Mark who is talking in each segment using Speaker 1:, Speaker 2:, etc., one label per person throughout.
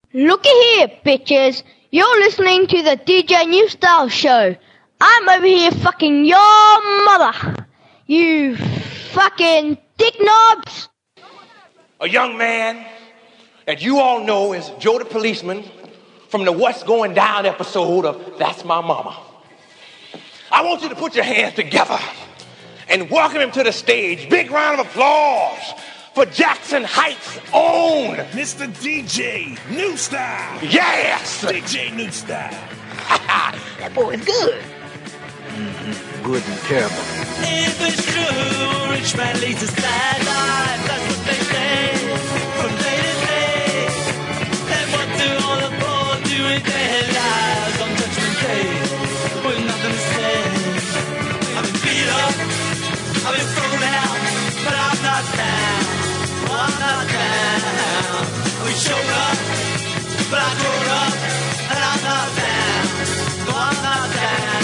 Speaker 1: Looky here, bitches. You're listening to the DJ New Style Show. I'm over here fucking your mother. You fucking dick knobs.
Speaker 2: A young man that you all know is Joe the Policeman from the What's Going Down episode of That's My Mama. I want you to put your hands together and welcome him to the stage. Big round of applause for Jackson Heights' own
Speaker 3: Mr. DJ New Style.
Speaker 2: Yes!
Speaker 3: DJ New Style.
Speaker 2: That boy is good.
Speaker 4: Good and terrible.
Speaker 5: If it's true, rich man leads a sad life. That's what they say from day to day. And what do all the poor do in their lives on Judgment Day with nothing to say? I've been beat up, I've been thrown out, but I'm not down. I'm not down. I've been shown up, but I've grown up, and I'm not down. No, I'm not down.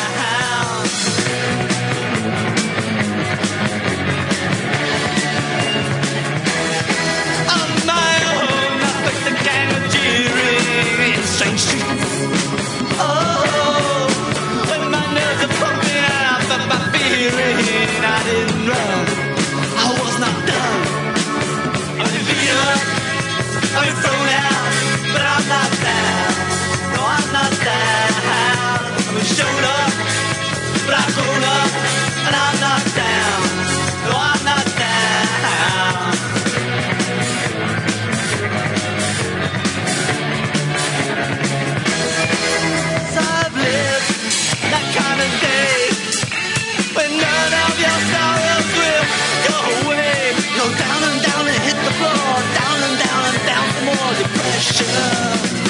Speaker 5: Strange streets. Oh, when my nerves are pumping out of my feeling, I didn't run. I was not done. I've been beat up, I've been thrown out, but I'm not down. No, I'm not down. I've been shown up, but I've grown up, and I'm not down. No, I'm not down. That kind of day when none of your sorrows will go away. Go down and hit the floor. Down and down for more depression.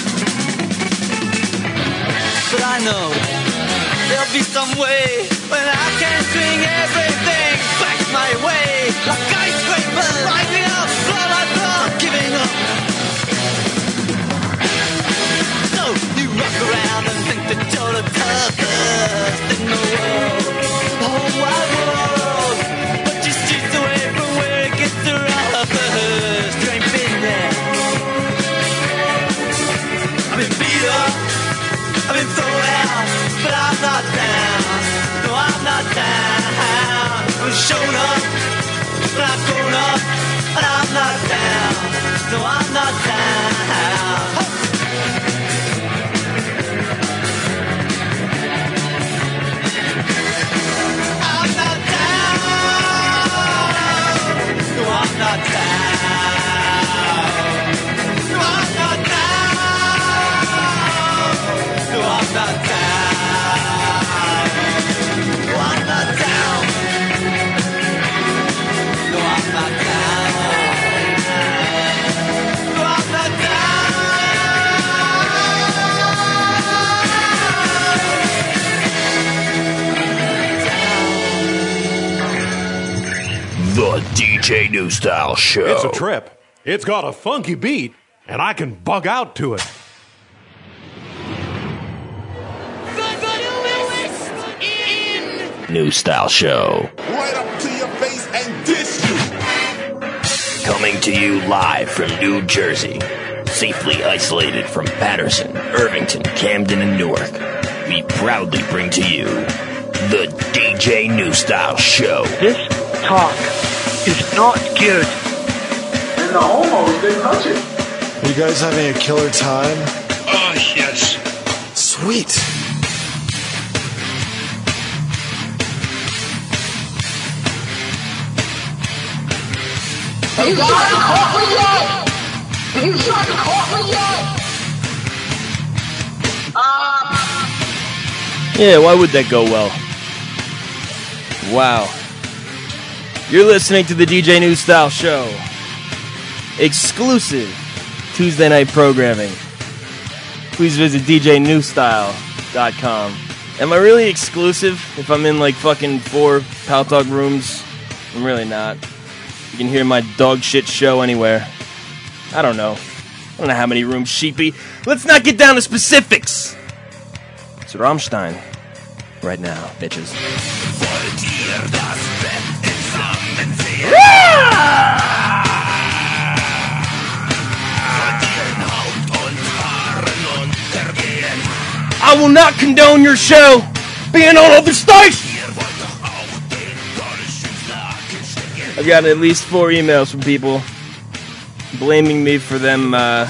Speaker 5: But I know there'll be some way when I can swing everything back my way. Like skyscrapers rising up, blood I blood, giving up. So you rock around and think that you're the toughest in the world, the whole wide world. But you're streets away from where it gets the roughest. You ain't been there. I've been beat up, I've been thrown out, but I'm not down. No, I'm not down. I've shown up, but I've grown up, and I'm not down. No, I'm not down. I'm not down. No, I'm not down. No, I'm not down. No, I'm not down. No, I'm not down. No, I'm not
Speaker 4: The DJ New Style Show.
Speaker 6: It's a trip. It's got a funky beat, and I can bug out to it.
Speaker 4: New Style Show.
Speaker 3: Right up to your face and diss you.
Speaker 4: Coming to you live from New Jersey. Safely isolated from Patterson, Irvington, Camden, and Newark. We proudly bring to you the DJ New Style Show.
Speaker 7: This talk is not good.
Speaker 8: And the homos didn't touch it.
Speaker 9: Are you guys having a killer time?
Speaker 3: Oh, yes.
Speaker 9: Sweet.
Speaker 8: Have you tried to caught me yet? Have you tried to caught me yet?
Speaker 10: Yeah, why would that go well? Wow. You're listening to the DJ New Style Show. Exclusive Tuesday night programming. Please visit djnewstyle.com. Am I really exclusive if I'm in like fucking 4 Pal Talk rooms? I'm really not. You can hear my dog shit show anywhere. I don't know. I don't know how many rooms, sheepy. Let's not get down to specifics. It's Rammstein right now, bitches. I will not condone your show being on other stations. I've gotten at least 4 emails from people blaming me for them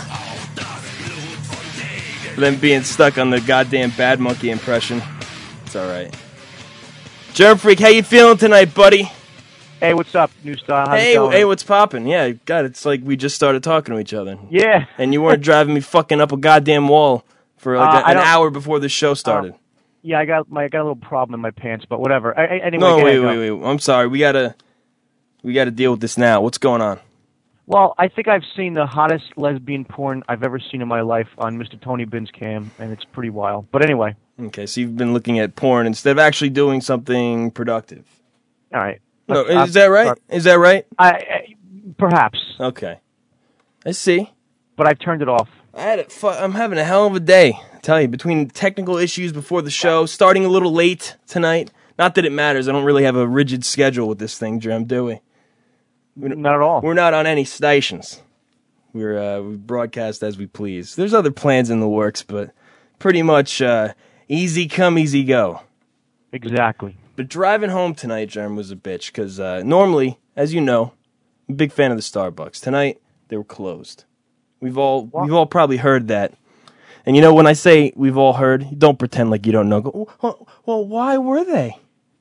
Speaker 10: being stuck on the goddamn Bad Monkey impression. It's all right. Germ Freak, how you feeling tonight, buddy?
Speaker 11: Hey, what's up, New Style? How's it going?
Speaker 10: Hey, what's poppin'? Yeah, God, it's like we just started talking to each other.
Speaker 11: Yeah.
Speaker 10: And you weren't driving me fucking up a goddamn wall for like an hour before the show started.
Speaker 11: Yeah, I got a little problem in my pants, but whatever. Anyway,
Speaker 10: no, wait. I'm sorry. We gotta deal with this now. What's going on?
Speaker 11: Well, I think I've seen the hottest lesbian porn I've ever seen in my life on Mr. Tony Bin's cam, and it's pretty wild. But anyway.
Speaker 10: Okay, so you've been looking at porn instead of actually doing something productive.
Speaker 11: All right.
Speaker 10: No, is that right? Is that right?
Speaker 11: Perhaps.
Speaker 10: Okay. I see.
Speaker 11: But I've turned it off.
Speaker 10: I'm having a hell of a day. I tell you, between technical issues before the show, starting a little late tonight. Not that it matters. I don't really have a rigid schedule with this thing, Jerem, do we?
Speaker 11: Not at all.
Speaker 10: We're not on any stations. We broadcast as we please. There's other plans in the works, but pretty much easy come, easy go.
Speaker 11: Exactly.
Speaker 10: But driving home tonight, Jerem, was a bitch, because normally, as you know, I'm a big fan of the Starbucks. Tonight, they were closed. We've all probably heard that. And you know, when I say we've all heard, don't pretend like you don't know. Go, well, why were they?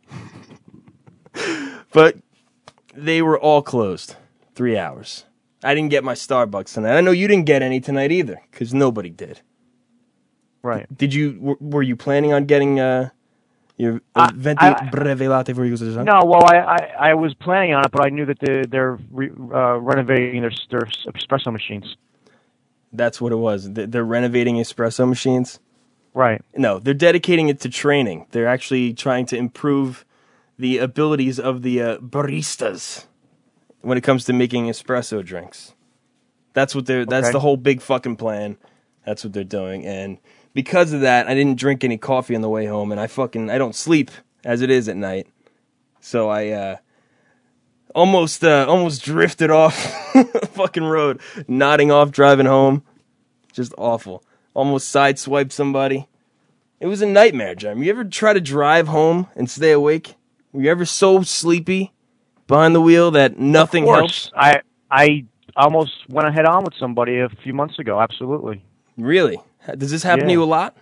Speaker 10: But they were all closed. 3 hours. I didn't get my Starbucks tonight. I know you didn't get any tonight either, because nobody did.
Speaker 11: Right.
Speaker 10: Were you planning on getting your venti breve latte for you?
Speaker 11: No, well, I was planning on it, but I knew that they're renovating their espresso machines.
Speaker 10: That's what it was. They're renovating espresso machines?
Speaker 11: Right.
Speaker 10: No, they're dedicating it to training. They're actually trying to improve the abilities of the baristas when it comes to making espresso drinks. That's the whole big fucking plan. That's what they're doing. And because of that, I didn't drink any coffee on the way home, and I don't sleep as it is at night. So I almost drifted off the fucking road, nodding off driving home. Just awful. Almost sideswiped somebody. It was a nightmare, Jeremy. You ever try to drive home and stay awake? Were you ever so sleepy behind the wheel that nothing helps?
Speaker 11: I almost went head on with somebody a few months ago. Absolutely.
Speaker 10: Really? Does this happen to you a lot?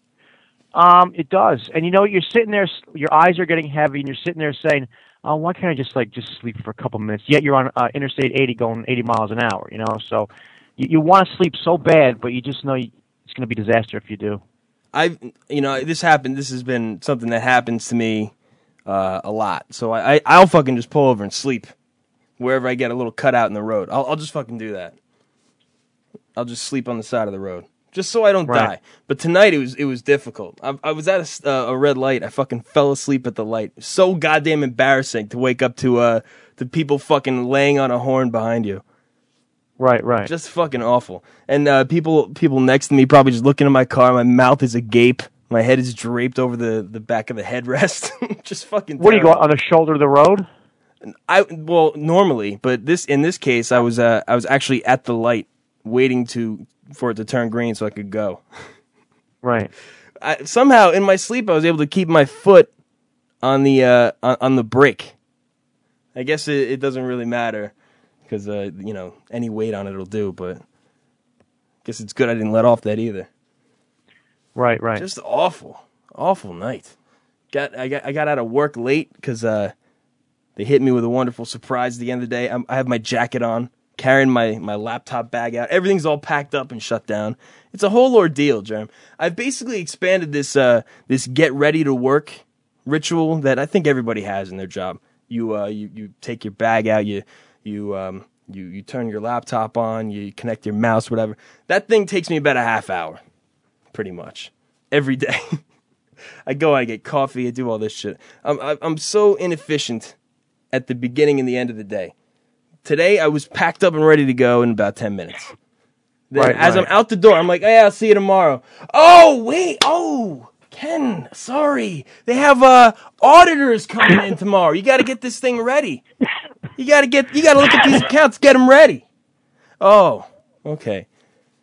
Speaker 11: It does. And you know, you're sitting there, your eyes are getting heavy, and you're sitting there saying, "Oh, why can't I just sleep for a couple minutes?" Yet you're on Interstate 80 going 80 miles an hour. You know, so you want to sleep so bad, but you just know it's going to be a disaster if you do.
Speaker 10: This happened. This has been something that happens to me a lot. So I'll fucking just pull over and sleep wherever I get a little cutout in the road. I'll just fucking do that. I'll just sleep on the side of the road, just so I don't die. But tonight it was difficult. I was at a red light. I fucking fell asleep at the light. So goddamn embarrassing to wake up to people fucking laying on a horn behind you.
Speaker 11: Right.
Speaker 10: Just fucking awful. And people next to me probably just looking at my car. My mouth is agape. My head is draped over the back of the headrest. Just fucking terrible.
Speaker 11: What do you go on the shoulder of the road?
Speaker 10: Well, normally, but in this case, I was actually at the light, waiting for it to turn green so I could go.
Speaker 11: Right.
Speaker 10: Somehow, in my sleep, I was able to keep my foot on the brake. I guess it doesn't really matter because any weight on it'll do. But I guess it's good I didn't let off that either.
Speaker 11: Right.
Speaker 10: Just awful night. I got out of work late because they hit me with a wonderful surprise at the end of the day. I have my jacket on, carrying my laptop bag out. Everything's all packed up and shut down. It's a whole ordeal, Jerem. I've basically expanded this get ready to work ritual that I think everybody has in their job. You take your bag out, you turn your laptop on, you connect your mouse, whatever. That thing takes me about a half hour, pretty much, every day. I go, I get coffee, I do all this shit. I'm so inefficient at the beginning and the end of the day. Today, I was packed up and ready to go in about 10 minutes. Then, I'm out the door, I'm like, hey, I'll see you tomorrow. Oh, wait, Ken, sorry. They have auditors coming in tomorrow. You got to get this thing ready. You got to look at these accounts, get them ready. Oh, okay.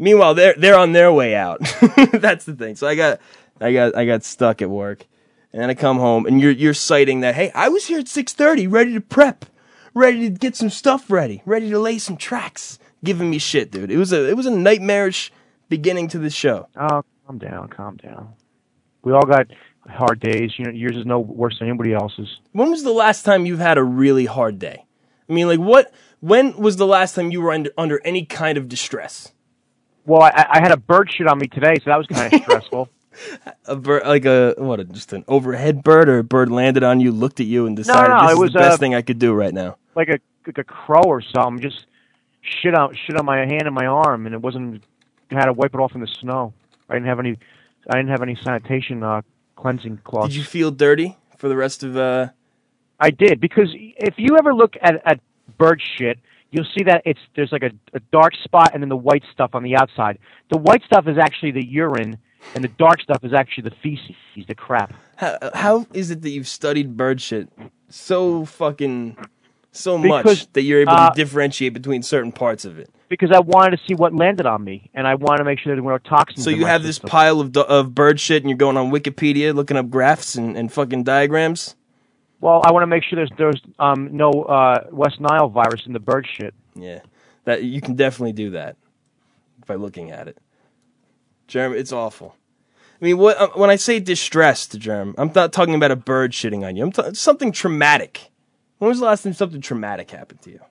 Speaker 10: Meanwhile, they're on their way out. That's the thing. So I got stuck at work, and then I come home, and you're citing that, hey, I was here at 6:30, ready to prep, ready to get some stuff ready to lay some tracks, giving me shit, dude. It was a nightmarish beginning to this show.
Speaker 11: Oh, calm down. We all got hard days. You know, yours is no worse than anybody else's.
Speaker 10: When was the last time you've had a really hard day? I mean, like, when was the last time you were under any kind of distress?
Speaker 11: Well, I had a bird shit on me today, so that was kind of stressful.
Speaker 10: A bird, like just an overhead bird, or a bird landed on you, looked at you, and decided this is the best thing I could do right now?
Speaker 11: Like a crow or something, just shit on my hand and my arm, and it wasn't. I had to wipe it off in the snow. I didn't have any sanitation cleansing cloths.
Speaker 10: Did you feel dirty for the rest of?
Speaker 11: I did, because if you ever look at bird shit, you'll see that there's like a dark spot and then the white stuff on the outside. The white stuff is actually the urine, and the dark stuff is actually the feces, the crap.
Speaker 10: How is it that you've studied bird shit so much that you're able to differentiate between certain parts of it?
Speaker 11: Because I wanted to see what landed on me, and I wanted to make sure there were no toxins.
Speaker 10: So you have this pile of bird shit, and you're going on Wikipedia looking up graphs and fucking diagrams?
Speaker 11: Well, I want to make sure there's no West Nile virus in the bird shit.
Speaker 10: Yeah, that you can definitely do that by looking at it. Jeremy, it's awful. I mean, when I say distressed, Jeremy, I'm not talking about a bird shitting on you. I'm something traumatic. When was the last time something traumatic happened to you?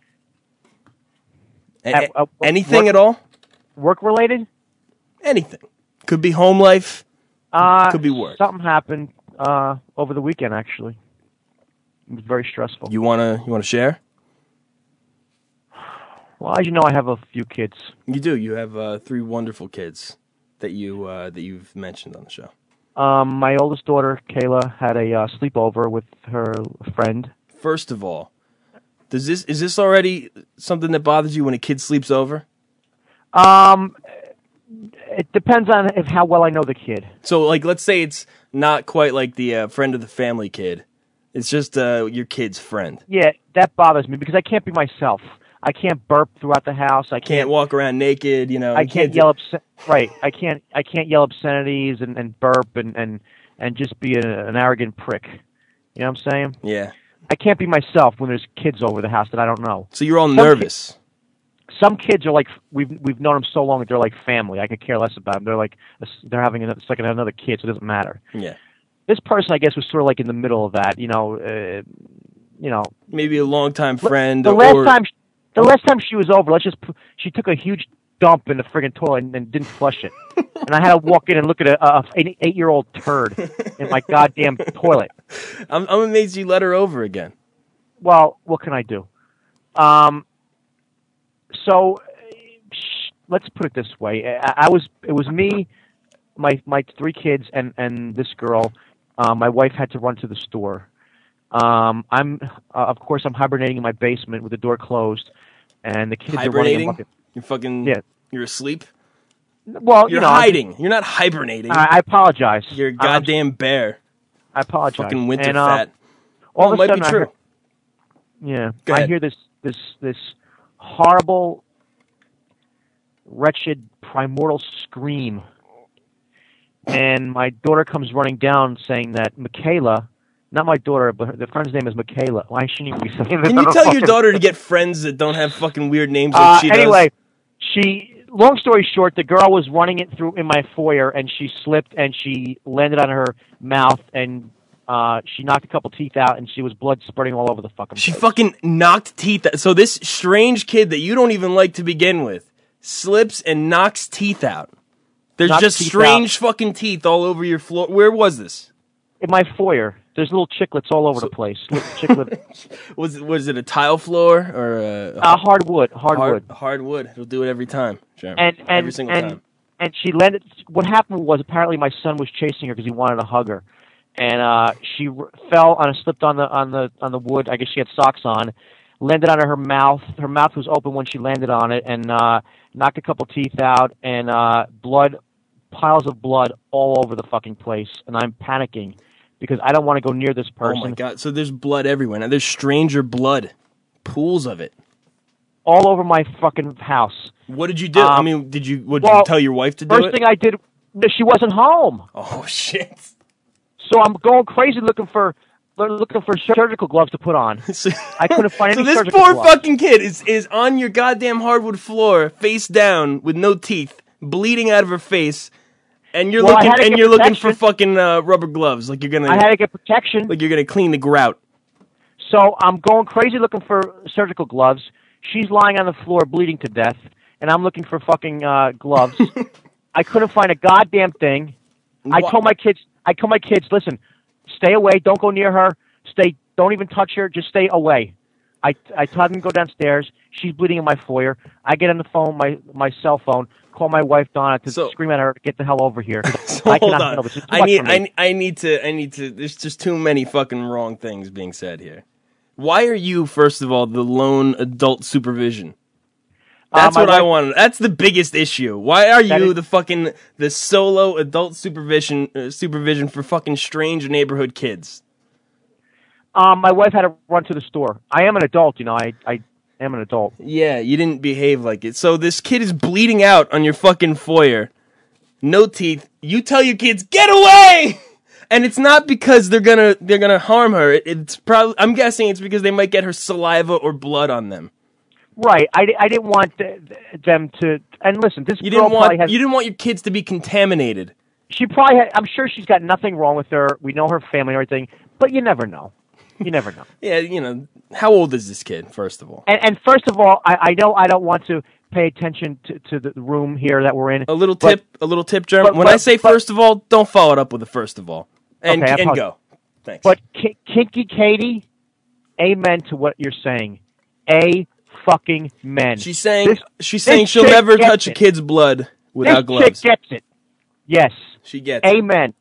Speaker 10: Anything at all?
Speaker 11: Work related?
Speaker 10: Anything. Could be home life. Could be work.
Speaker 11: Something happened over the weekend, actually. It was very stressful.
Speaker 10: You wanna share?
Speaker 11: Well, as you know, I have a few kids.
Speaker 10: You do. You have 3 wonderful kids that you've mentioned on the show.
Speaker 11: My oldest daughter, Kayla, had a sleepover with her friend.
Speaker 10: First of all, is this already something that bothers you when a kid sleeps over?
Speaker 11: It depends on how well I know the kid.
Speaker 10: So, like, let's say it's not quite like the friend of the family kid. It's just your kid's friend.
Speaker 11: Yeah, that bothers me because I can't be myself. I can't burp throughout the house. I can't
Speaker 10: walk around naked. You know,
Speaker 11: I can't yell right. I can't yell obscenities and burp and just be an arrogant prick. You know what I'm saying?
Speaker 10: Yeah.
Speaker 11: I can't be myself when there's kids over the house that I don't know.
Speaker 10: So you're all nervous.
Speaker 11: Some kids are like we've known them so long that they're like family. I could care less about them. They're like they're having it's like another kid, so it doesn't matter.
Speaker 10: Yeah.
Speaker 11: This person, I guess, was sort of like in the middle of that. You know,
Speaker 10: maybe a longtime friend.
Speaker 11: The last time she was over, she took a huge dump in the friggin' toilet and didn't flush it, and I had to walk in and look at an 8-year-old turd in my goddamn toilet.
Speaker 10: I'm amazed you let her over again.
Speaker 11: Well, what can I do? So let's put it this way: it was me, my 3 kids, and this girl. My wife had to run to the store. Of course, I'm hibernating in my basement with the door closed, and the kids are running amok.
Speaker 10: You're fucking.
Speaker 11: Yeah.
Speaker 10: You're asleep.
Speaker 11: Well,
Speaker 10: you're hiding. You're not hibernating.
Speaker 11: I apologize.
Speaker 10: You're a goddamn bear.
Speaker 11: I apologize.
Speaker 10: Fucking winter fat.
Speaker 11: All
Speaker 10: it might be true.
Speaker 11: I hear this horrible, wretched, primordial scream. And my daughter comes running down saying that Michaela, not my daughter, but the friend's name is Michaela. Why shouldn't you be saying this?
Speaker 10: Can you tell your daughter to get friends that don't have fucking weird names like she does?
Speaker 11: Anyway, long story short, the girl was running it through in my foyer, and she slipped, and she landed on her mouth, and she knocked a couple teeth out, and she was blood spurting all over the fucking place.
Speaker 10: She fucking knocked teeth out. So this strange kid that you don't even like to begin with slips and knocks teeth out. There's just strange fucking teeth all over your floor. Where was this?
Speaker 11: In my foyer. There's little chiclets all over the place.
Speaker 10: Was it a tile floor or
Speaker 11: hardwood?
Speaker 10: Hardwood. It'll do it every time, Jeremy. Every single time.
Speaker 11: And she landed. What happened was apparently my son was chasing her because he wanted to hug her, and she fell and slipped on the wood. I guess she had socks on. Landed on her mouth. Her mouth was open when she landed on it, and knocked a couple teeth out, and piles of blood all over the fucking place. And I'm panicking because I don't want to go near this person.
Speaker 10: Oh my God. So there's blood everywhere. Now there's stranger blood. Pools of it.
Speaker 11: all over my fucking house.
Speaker 10: What did you do? I mean, did you tell your wife to do it?
Speaker 11: First thing I did, she wasn't home.
Speaker 10: Oh shit!
Speaker 11: So I'm going crazy looking for surgical gloves to put on. I couldn't find any.
Speaker 10: So this
Speaker 11: surgical
Speaker 10: poor
Speaker 11: gloves.
Speaker 10: fucking kid is on your goddamn hardwood floor, face down, with no teeth, bleeding out of her face, and you're looking for fucking rubber gloves, like you're gonna.
Speaker 11: I had to get protection.
Speaker 10: Like you're gonna clean the grout.
Speaker 11: So I'm going crazy looking for surgical gloves. She's lying on the floor bleeding to death, and I'm looking for fucking gloves. I couldn't find a goddamn thing. I told my kids, listen, stay away. Don't go near her. Don't even touch her. Just stay away. I told them to go downstairs. She's bleeding in my foyer. I get on the phone, my cell phone, call my wife Donna to scream at her, get the hell over here.
Speaker 10: So hold on. I need to. There's just too many fucking wrong things being said here. Why are you, first of all, the lone adult supervision? That's what I want. That's the biggest issue. Why are you the solo adult supervision for fucking strange neighborhood kids?
Speaker 11: My wife had to run to the store. I am an adult, I am an adult.
Speaker 10: Yeah, you didn't behave like it. So this kid is bleeding out on your fucking foyer. No teeth. You tell your kids, get away! And it's not because they're gonna harm her. It's probably, I'm guessing it's because they might get her saliva or blood on them.
Speaker 11: Right. I didn't want them to. And listen, this
Speaker 10: you
Speaker 11: girl
Speaker 10: you didn't want your kids to be contaminated.
Speaker 11: She probably had. I'm sure she's got nothing wrong with her. We know her family and everything, but you never know. You never know.
Speaker 10: Yeah, how old is this kid? First of all,
Speaker 11: and first of all, I know I don't want to pay attention to the room here that we're in.
Speaker 10: A little tip, Jeremy. When I say first of all, don't follow it up with a first of all. And go. Thanks.
Speaker 11: But Kinky Katie, amen to what you're saying. Fucking men.
Speaker 10: She's saying she'll never touch a kid's blood without gloves.
Speaker 11: This chick gets it. Yes.
Speaker 10: She gets it.
Speaker 11: Amen.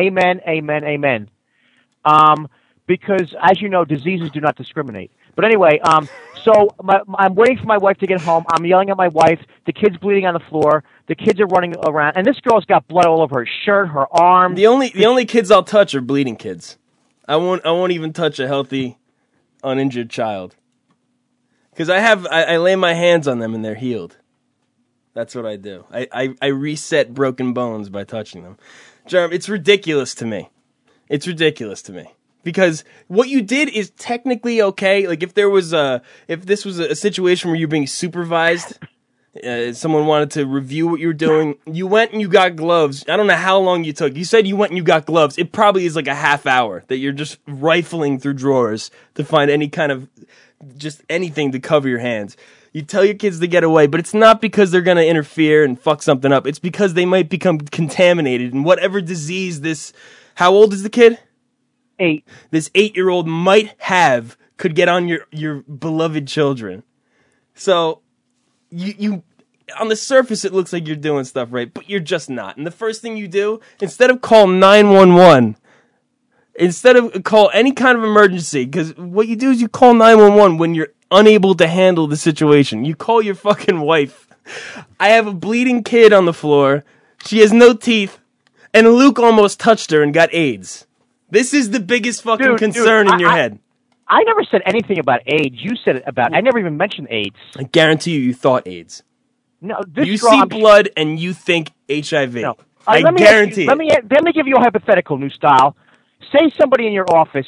Speaker 11: Because, as you know, diseases do not discriminate. But anyway, so I'm waiting for my wife to get home. I'm yelling at my wife. The kid's bleeding on the floor. The kids are running around, and this girl's got blood all over her shirt, her arm.
Speaker 10: The only kids I'll touch are bleeding kids. I won't even touch a healthy, uninjured child. Because I lay my hands on them and they're healed. That's what I do. I reset broken bones by touching them. Jerm, it's ridiculous to me. It's ridiculous to me. Because what you did is technically okay. Like if this was a situation where you're being supervised, someone wanted to review what you were doing, you went and you got gloves. I don't know how long you took. You said you went and you got gloves. It probably is like a half hour that you're just rifling through drawers to find any kind of just anything to cover your hands. You tell your kids to get away, but it's not because they're going to interfere and fuck something up. It's because they might become contaminated and whatever disease this. How old is the kid?
Speaker 11: 8.
Speaker 10: This 8-year-old might have could get on your beloved children. So you on the surface it looks like you're doing stuff right, but you're just not. And the first thing you do, instead of call 911, instead of call any kind of emergency, because what you do is you call 911 when you're unable to handle the situation. You call your fucking wife. I have a bleeding kid on the floor. She has no teeth, and Luke almost touched her and got AIDS. This is the biggest fucking concern in your head.
Speaker 11: I never said anything about AIDS. You said it about. I never even mentioned AIDS.
Speaker 10: I guarantee you thought AIDS.
Speaker 11: No,
Speaker 10: you see blood and you think HIV.
Speaker 11: No.
Speaker 10: I guarantee.
Speaker 11: Let me give you a hypothetical, New Style. Say somebody in your office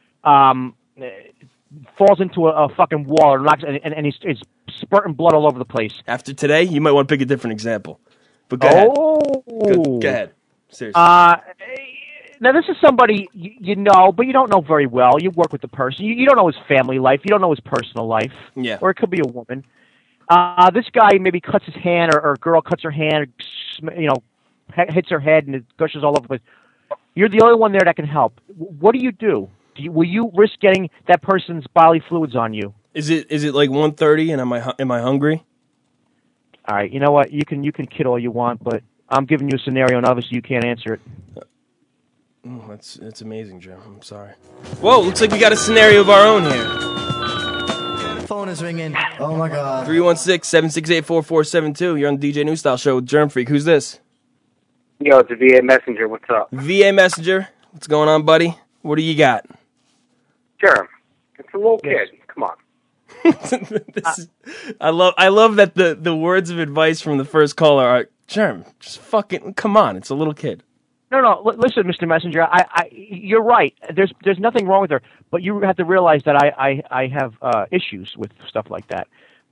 Speaker 11: falls into a fucking wall and he's spurting blood all over the place.
Speaker 10: After today, you might want to pick a different example. But go ahead. Go ahead. Seriously.
Speaker 11: Now, this is somebody you know, but you don't know very well. You work with the person. You don't know his family life. You don't know his personal life.
Speaker 10: Yeah.
Speaker 11: Or it could be a woman. This guy maybe cuts his hand, or a girl cuts her hand, hits her head, and it gushes all over the place. You're the only one there that can help. What do? Will you risk getting that person's bodily fluids on you?
Speaker 10: Is it like 1:30 and am I hungry?
Speaker 11: All right. You know what? You can kid all you want, but I'm giving you a scenario, and obviously you can't answer it.
Speaker 10: Oh, that's amazing, Joe. I'm sorry. Whoa, looks like we got a scenario of our own here.
Speaker 12: Phone is ringing. Oh my God.
Speaker 10: 316-768-4472. You're on the DJ New Style Show with Germ Freak. Who's this?
Speaker 13: Yo, it's a VA Messenger. What's up?
Speaker 10: VA Messenger. What's going on, buddy? What do you got?
Speaker 13: Germ. It's a little kid. Come on.
Speaker 10: I love that the words of advice from the first caller are, Germ, just fucking come on. It's a little kid.
Speaker 11: No. Listen, Mr. Messenger. You're right. There's nothing wrong with her, but you have to realize that I have issues with stuff like that.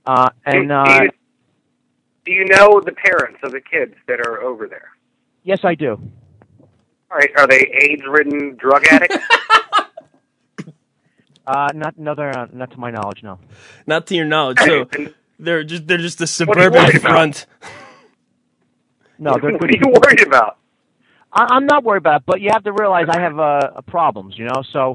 Speaker 13: Do you know the parents of the kids that are over there?
Speaker 11: Yes, I do.
Speaker 13: All right. Are they AIDS-ridden drug addicts?
Speaker 11: Not to my knowledge, no.
Speaker 10: Not to your knowledge. So they're just a suburban front.
Speaker 11: No,
Speaker 13: what are you worried about?
Speaker 11: I'm not worried about it, but you have to realize I have problems, you know. So,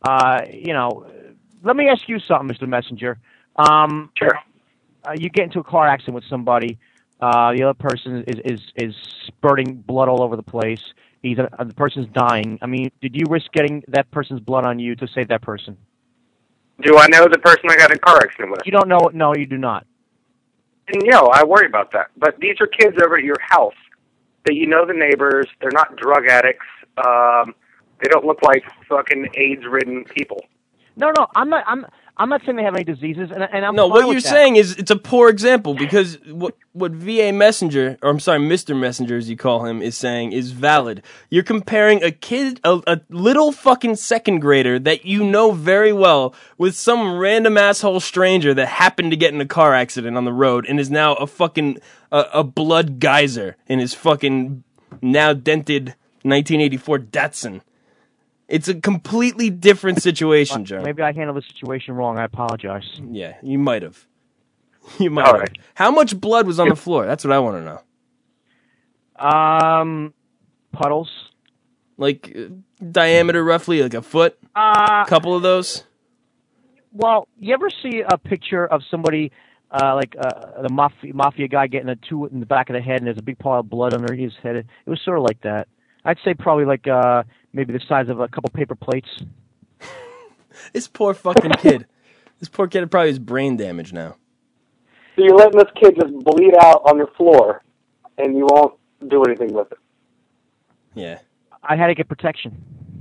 Speaker 11: let me ask you something, Mr. Messenger.
Speaker 13: Sure.
Speaker 11: You get into a car accident with somebody. The other person is spurting blood all over the place. The person's dying. I mean, did you risk getting that person's blood on you to save that person?
Speaker 13: Do I know the person I got in a car accident with?
Speaker 11: You don't know. No, you do not.
Speaker 13: And, I worry about that. But these are kids over at your house that you know the neighbors. They're not drug addicts. They don't look like fucking AIDS-ridden people.
Speaker 11: No, I'm not saying they have any diseases, and I'm
Speaker 10: no.
Speaker 11: fine
Speaker 10: What
Speaker 11: with
Speaker 10: you're
Speaker 11: that.
Speaker 10: saying is it's a poor example because what VA Messenger, or I'm sorry, Mr. Messenger as you call him, is saying is valid. You're comparing a kid, a little fucking second grader that you know very well, with some random asshole stranger that happened to get in a car accident on the road and is now a fucking a blood geyser in his fucking now dented 1984 Datsun. It's a completely different situation, Joe.
Speaker 11: Maybe I handled the situation wrong. I apologize.
Speaker 10: Yeah, you might have. You might have. Right. How much blood was on the floor? That's what I want to
Speaker 11: know. Puddles.
Speaker 10: Like diameter roughly, like a foot? Couple of those?
Speaker 11: Well, you ever see a picture of somebody, the mafia guy getting a two in the back of the head and there's a big pile of blood under his head? It was sort of like that. I'd say probably like maybe the size of a couple paper plates.
Speaker 10: This poor fucking kid. This poor kid probably has brain damage now.
Speaker 13: So you're letting this kid just bleed out on your floor, and you won't do anything with it.
Speaker 10: Yeah.
Speaker 11: I had to get protection.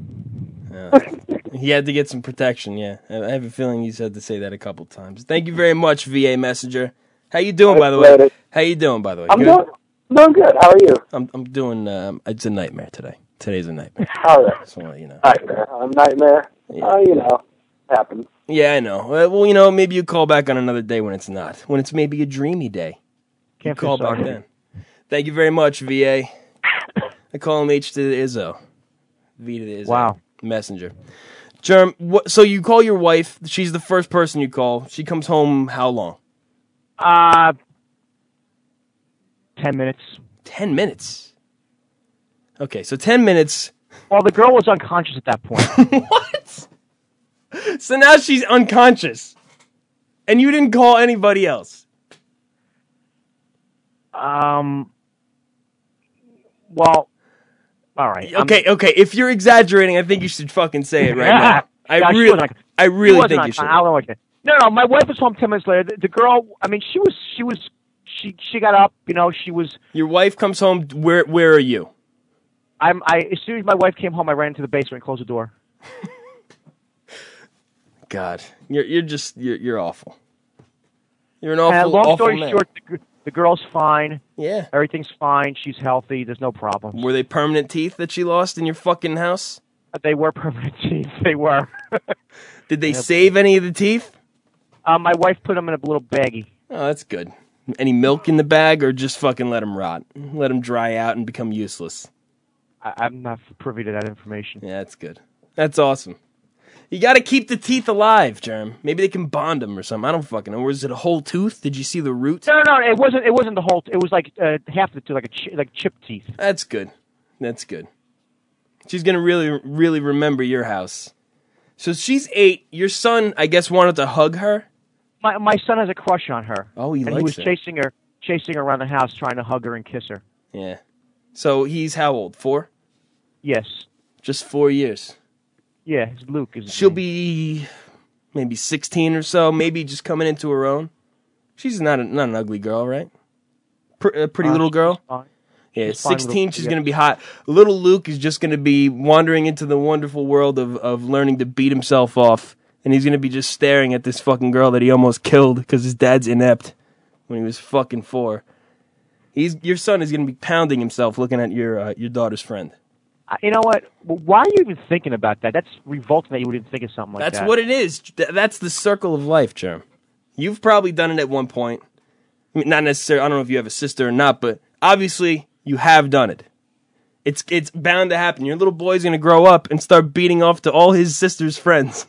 Speaker 10: He had to get some protection, yeah. I have a feeling he's had to say that a couple times. Thank you very much, VA Messenger. How you doing, by the way? How you doing, by the way?
Speaker 13: I'm good. How are you?
Speaker 10: I'm doing, it's a nightmare today. Today's a nightmare.
Speaker 13: All right.
Speaker 10: Just want to,
Speaker 13: Nightmare. A nightmare?
Speaker 10: Yeah.
Speaker 13: Happens.
Speaker 10: Yeah, I know. Well, maybe you call back on another day when it's not. When it's maybe a dreamy day.
Speaker 11: Can't
Speaker 10: call back then. Thank you very much, VA. I call him H to the Izzo. V to the Izzo.
Speaker 11: Wow.
Speaker 10: Messenger. Germ, so you call your wife. She's the first person you call. She comes home how long?
Speaker 11: 10 minutes.
Speaker 10: 10 minutes? Okay, so 10 minutes.
Speaker 11: Well, the girl was unconscious at that point.
Speaker 10: What? So now she's unconscious. And you didn't call anybody else?
Speaker 11: Well, all right.
Speaker 10: Okay. If you're exaggerating, I think you should fucking say it right now. I really think you should.
Speaker 11: No. My wife was home 10 minutes later. The girl, I mean, she got up. She was.
Speaker 10: Your wife comes home. Where are you?
Speaker 11: As soon as my wife came home, I ran into the basement and closed the door.
Speaker 10: God, you're awful. You're an awful.
Speaker 11: Long story
Speaker 10: man.
Speaker 11: short, the girl's fine.
Speaker 10: Yeah,
Speaker 11: everything's fine. She's healthy. There's no problem.
Speaker 10: Were they permanent teeth that she lost in your fucking house?
Speaker 11: They were permanent teeth. They were.
Speaker 10: Did they save any of the teeth?
Speaker 11: My wife put them in a little baggie.
Speaker 10: Oh, that's good. Any milk in the bag, or just fucking let them rot, let them dry out and become useless?
Speaker 11: I'm not privy to that information.
Speaker 10: Yeah, that's good. That's awesome. You got to keep the teeth alive, Germ. Maybe they can bond them or something. I don't fucking know. Was it a whole tooth? Did you see the root?
Speaker 11: No, it wasn't. It wasn't the whole. It was like half the tooth, like chipped teeth.
Speaker 10: That's good. That's good. She's gonna really, really remember your house. So she's 8. Your son, I guess, wanted to hug her.
Speaker 11: My son has a crush on her.
Speaker 10: Oh, he likes
Speaker 11: he was
Speaker 10: her.
Speaker 11: chasing her around the house, trying to hug her and kiss her.
Speaker 10: Yeah. So he's how old? 4?
Speaker 11: Yes.
Speaker 10: Just 4 years.
Speaker 11: Yeah, it's Luke.
Speaker 10: She'll be maybe 16 or so, maybe just coming into her own. She's not an ugly girl, right? A pretty little girl. Yeah, 16, she's going to be hot. Little Luke is just going to be wandering into the wonderful world of learning to beat himself off and he's gonna be just staring at this fucking girl that he almost killed because his dad's inept when he was fucking 4. Your son is gonna be pounding himself looking at your daughter's friend.
Speaker 11: You know what? Why are you even thinking about that? That's revolting that you would even think of something like that.
Speaker 10: That's what it is. That's the circle of life, Germ. You've probably done it at one point. I mean, not necessarily. I don't know if you have a sister or not, but obviously you have done it. It's bound to happen. Your little boy's gonna grow up and start beating off to all his sister's friends.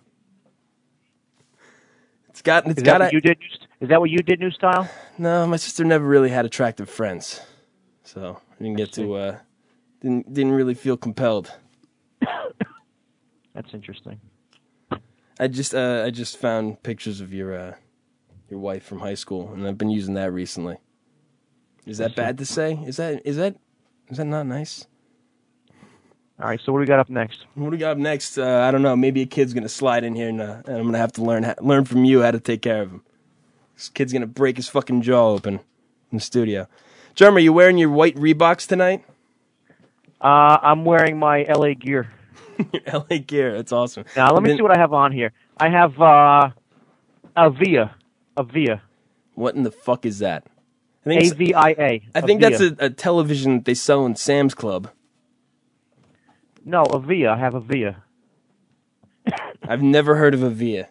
Speaker 10: Is that what you did?
Speaker 11: Is that what you did, New Style?
Speaker 10: No, my sister never really had attractive friends, so I didn't get to. Didn't really feel compelled.
Speaker 11: That's interesting.
Speaker 10: I just found pictures of your wife from high school, and I've been using that recently. Is that bad to say? Is that not nice?
Speaker 11: All right, so what do we got up next?
Speaker 10: What do we got up next? I don't know. Maybe a kid's gonna slide in here, and I'm gonna have to learn from you how to take care of him. This kid's gonna break his fucking jaw open in the studio. Jerm, are you wearing your white Reeboks tonight?
Speaker 11: I'm wearing my LA gear.
Speaker 10: LA gear, that's awesome.
Speaker 11: Now, let me see what I have on here. I have Avia.
Speaker 10: What in the fuck is that?
Speaker 11: AVIA.
Speaker 10: I think that's a television that they sell in Sam's Club.
Speaker 11: No, Avia. I have Avia.
Speaker 10: I've never heard of Avia.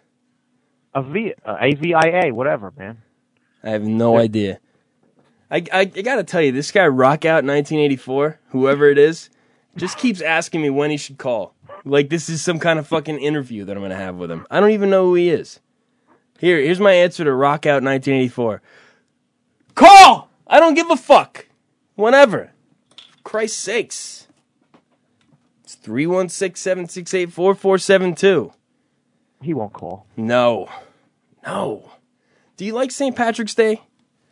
Speaker 11: AVIA, whatever, man.
Speaker 10: I have no idea. I gotta tell you, this guy Rockout 1984, whoever it is, just keeps asking me when he should call. Like this is some kind of fucking interview that I'm gonna have with him. I don't even know who he is. Here's my answer to Rockout 1984. Call! I don't give a fuck. Whenever. For Christ's sakes. It's 316-768-4472.
Speaker 11: He won't call.
Speaker 10: No. Do you like St. Patrick's Day?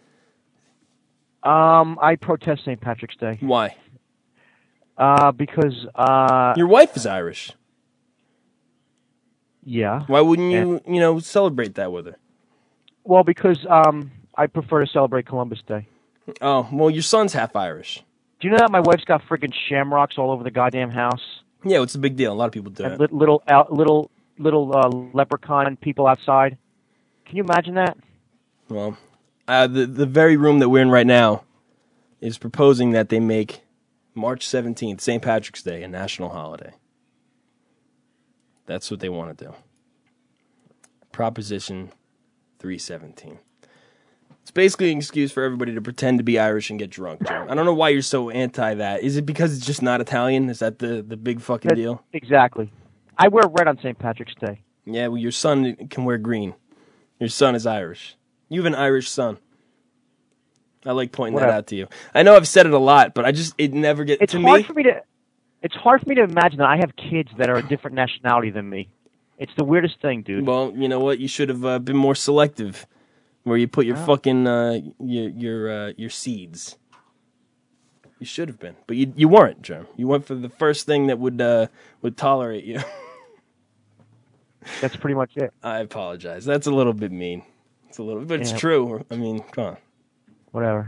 Speaker 11: I protest St. Patrick's Day.
Speaker 10: Why?
Speaker 11: Because
Speaker 10: your wife is Irish.
Speaker 11: Yeah.
Speaker 10: Why wouldn't you, celebrate that with her?
Speaker 11: Well, because I prefer to celebrate Columbus Day.
Speaker 10: Oh, well, your son's half Irish.
Speaker 11: Do you know that my wife's got freaking shamrocks all over the goddamn house?
Speaker 10: Yeah, it's a big deal. A lot of people do it.
Speaker 11: Little leprechaun people outside. Can you imagine that?
Speaker 10: Well, the very room that we're in right now is proposing that they make March 17th, St. Patrick's Day, a national holiday. That's what they want to do. Proposition 317. It's basically an excuse for everybody to pretend to be Irish and get drunk, Joe. I don't know why you're so anti that. Is it because it's just not Italian? Is that the big fucking deal?
Speaker 11: Exactly. I wear red on St. Patrick's Day.
Speaker 10: Yeah, well, your son can wear green. Your son is Irish. You have an Irish son. I like pointing that out to you. I know I've said it a lot, but it never gets to me.
Speaker 11: It's hard for me to imagine that I have kids that are a different nationality than me. It's the weirdest thing, dude.
Speaker 10: Well, you know what? You should have been more selective, where you put your fucking your seeds. You should have been, but you weren't, Jerm. You went for the first thing that would tolerate you.
Speaker 11: That's pretty much it.
Speaker 10: I apologize. That's a little bit mean. It's a little, but it's true. I mean, come on.
Speaker 11: Whatever.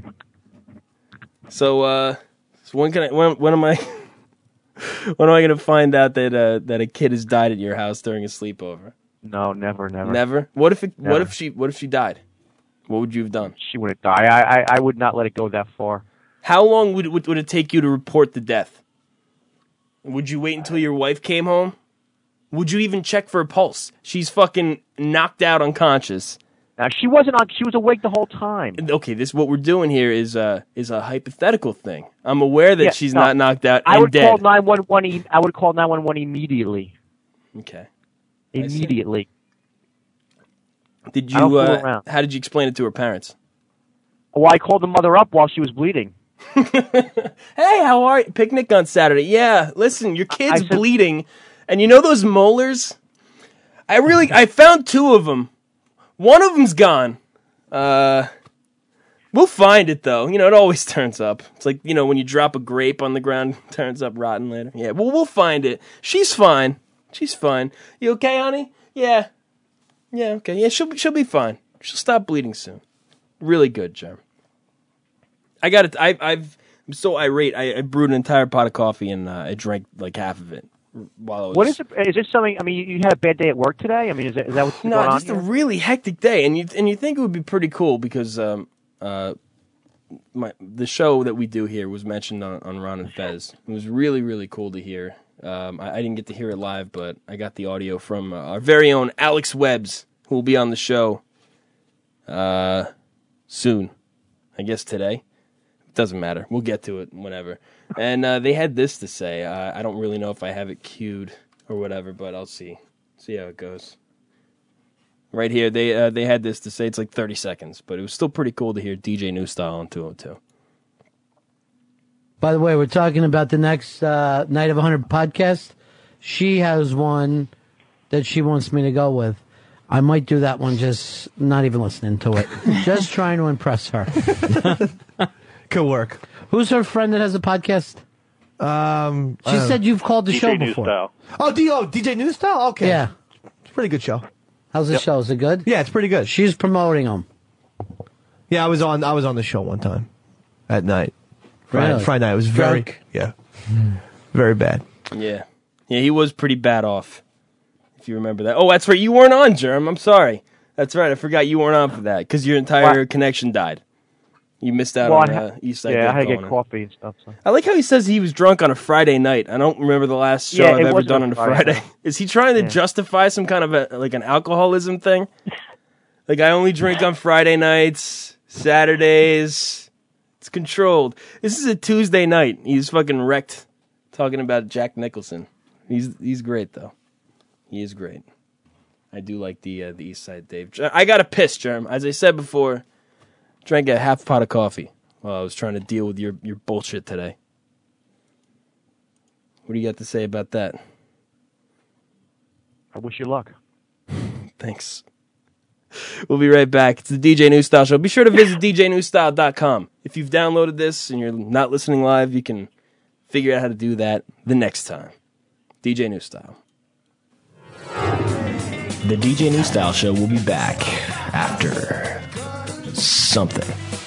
Speaker 10: So when am I gonna find out that a kid has died at your house during a sleepover?
Speaker 11: No, never.
Speaker 10: Never? What if she died? What would you have done?
Speaker 11: She wouldn't die. I would not let it go that far.
Speaker 10: How long would it take you to report the death? Would you wait until your wife came home? Would you even check for a pulse? She's fucking knocked out unconscious.
Speaker 11: Now, she wasn't on. She was awake the whole time.
Speaker 10: Okay, what we're doing here is a hypothetical thing. I'm aware that she's not knocked out and dead.
Speaker 11: Call 911. I would call 911 immediately.
Speaker 10: Okay.
Speaker 11: Immediately.
Speaker 10: Did you? How did you explain it to her parents?
Speaker 11: Well, I called the mother up while she was bleeding.
Speaker 10: Hey, how are you? Picnic on Saturday. Yeah, listen, your kid's bleeding, and you know those molars? I found 2 of them. One of them's gone. We'll find it, though. You know, it always turns up. It's like, you know, when you drop a grape on the ground, it turns up rotten later. Yeah, well, we'll find it. She's fine. You okay, honey? Yeah. Yeah, okay. Yeah, she'll be fine. She'll stop bleeding soon. Really good, Jerm. I got it. I'm so irate. I brewed an entire pot of coffee and I drank like half of it. while I was.
Speaker 11: What is it? Is this something? I mean, you had a bad day at work today. I mean, is that what's going on?
Speaker 10: No, just a really hectic day, and you think it would be pretty cool because the show that we do here was mentioned on Ron and Fez. It was really, really cool to hear. I didn't get to hear it live, but I got the audio from our very own Alex Webbs, who will be on the show soon. I guess today. It doesn't matter. We'll get to it whenever. And they had this to say. I don't really know if I have it queued or whatever, but I'll see how it goes. Right here, they had this to say. It's like 30 seconds, but it was still pretty cool to hear DJ New Style on 202.
Speaker 14: By the way, we're talking about the next Night of 100 podcast. She has one that she wants me to go with. I might do that one, just not even listening to it. Just trying to impress her.
Speaker 15: Could work.
Speaker 14: Who's her friend that has a podcast? She said you've called the show before.
Speaker 15: DJ New Style? Okay.
Speaker 14: Yeah.
Speaker 15: It's a pretty good show.
Speaker 14: How's the show? Is it good?
Speaker 15: Yeah, it's pretty good.
Speaker 14: She's promoting them.
Speaker 15: Yeah, I was on the show one time at night.
Speaker 14: Really?
Speaker 15: Friday night. It was very very bad.
Speaker 10: Yeah, he was pretty bad off. If you remember that. Oh, that's right. You weren't on, Germ. I'm sorry. That's right. I forgot you weren't on for that because your entire connection died. You missed out on East Side.
Speaker 11: Yeah, I had to get coffee and stuff. So.
Speaker 10: I like how he says he was drunk on a Friday night. I don't remember the last show I've ever done on a Friday. Is he trying to justify some kind of an alcoholism thing? Like, I only drink on Friday nights, Saturdays. It's controlled. This is a Tuesday night. He's fucking wrecked talking about Jack Nicholson. He's great, though. He is great. I do like the East Side Dave. I got to piss, Germ. As I said before, drank a half pot of coffee while I was trying to deal with your bullshit today. What do you got to say about that?
Speaker 11: I wish you luck.
Speaker 10: Thanks. We'll be right back. It's the DJ New Style Show. Be sure to visit djnewstyle.com. If you've downloaded this and you're not listening live, you can figure out how to do that the next time. DJ New Style.
Speaker 4: The DJ New Style Show will be back after something.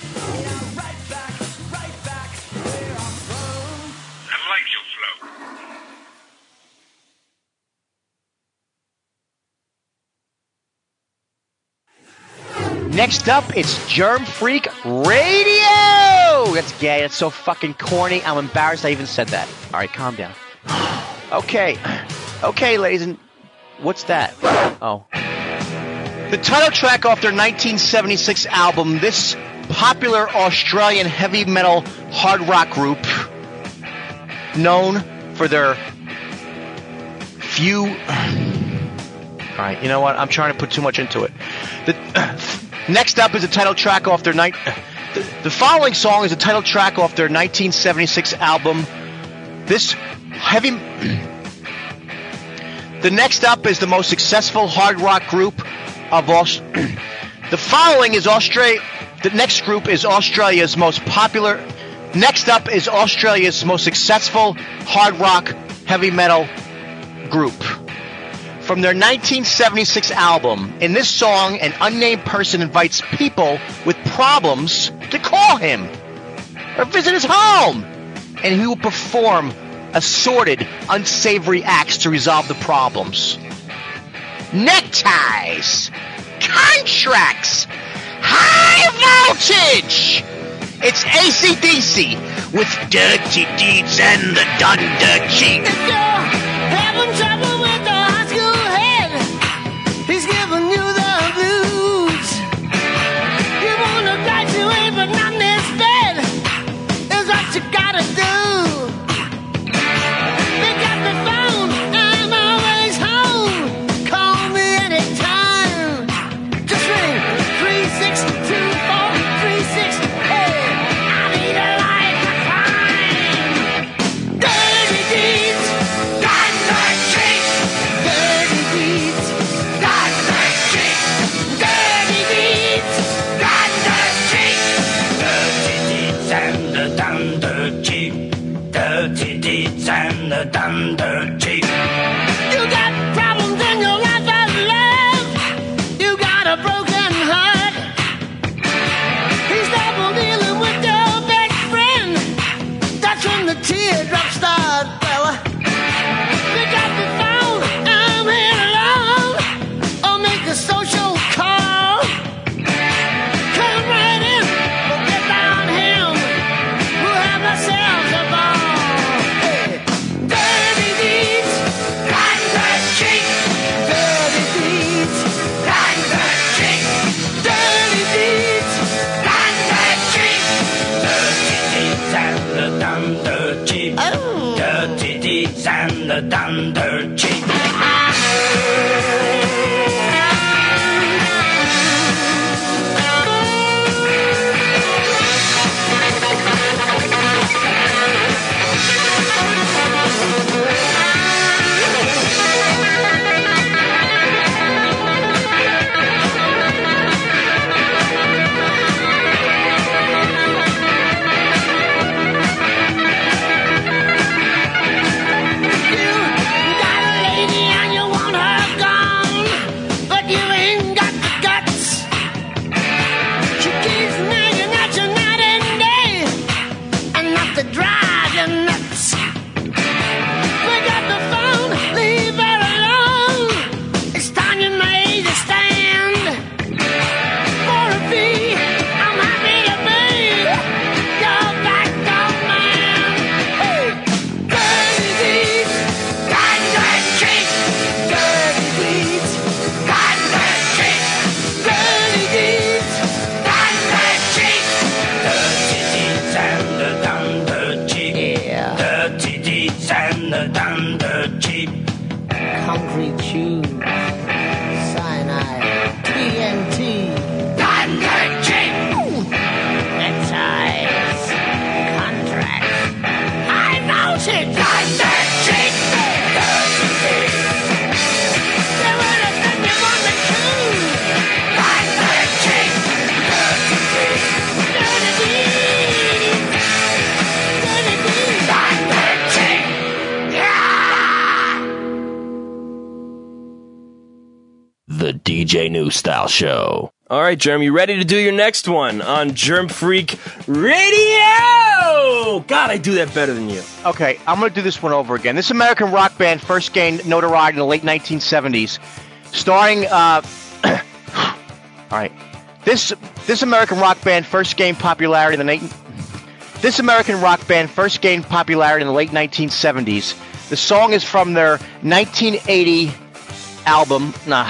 Speaker 16: Next up, it's Germ Freak Radio! That's gay. That's so fucking corny. I'm embarrassed I even said that. All right, calm down. Okay, ladies and... What's that? Oh. The title track off their 1976 album, this popular Australian heavy metal hard rock group, known for their few... All right, you know what? I'm trying to put too much into it. Next up is a title track off their The following song is a title track off their 1976 album. The next up is the most successful hard rock group of Australia. The next group is Australia's most popular. Next up is Australia's most successful hard rock heavy metal group. From their 1976 album, in this song, an unnamed person invites people with problems to call him or visit his home, and he will perform assorted, unsavory acts to resolve the problems. Neckties, contracts, high voltage. It's AC/DC with Dirty Deeds and the Dunder Cheek.
Speaker 5: If you're having trouble with the high school head, he's giving you the blues. You wanna graduate but not instead, is what you gotta do. Pick up the phone, I'm always home. Call me anytime. Just ring 362-436. Hey, I need a life of crime. Dirty deeds, Dunder Cheek. Dirty deeds, Dunder Cheek. Dirty deeds, Dunder Cheek. Dirty deeds and the Dunder Cheek. Dirty deeds and the Dunder Cheek. You got problems in your life of love. You got a broken heart. He's double dealing with your best friend. That's when the teardrops start, fella. Pick up deeds and the done dirt cheap.
Speaker 17: Concrete tube, cyanide, TNT, diamond cheap, neckties, contracts, high voltage, diamond cheap. They would have sent you on the tube, diamond cheap, dirty deeds, diamond cheap.
Speaker 4: The DJ New Style Show.
Speaker 10: All right, Jeremy, you ready to do your next one on Germ Freak Radio? God, I do that better than you.
Speaker 16: Okay, I'm going to do this one over again. This American rock band first gained notoriety in the late 1970s, starring, all right. This American rock band first gained popularity in the late 1970s. The song is from their 1980 album.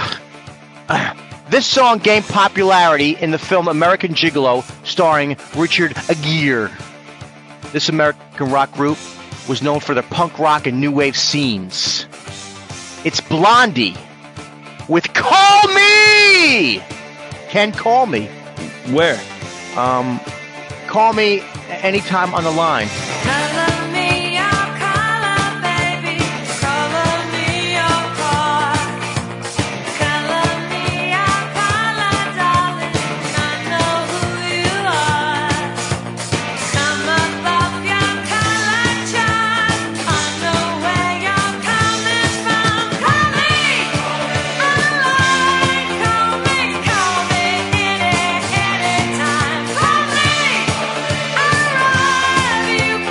Speaker 16: This song gained popularity in the film American Gigolo, starring Richard Gere. This American rock group was known for their punk rock and new wave scenes. It's Blondie with "Call Me." Ken, call me.
Speaker 10: Where?
Speaker 16: Call me anytime on the line.
Speaker 5: You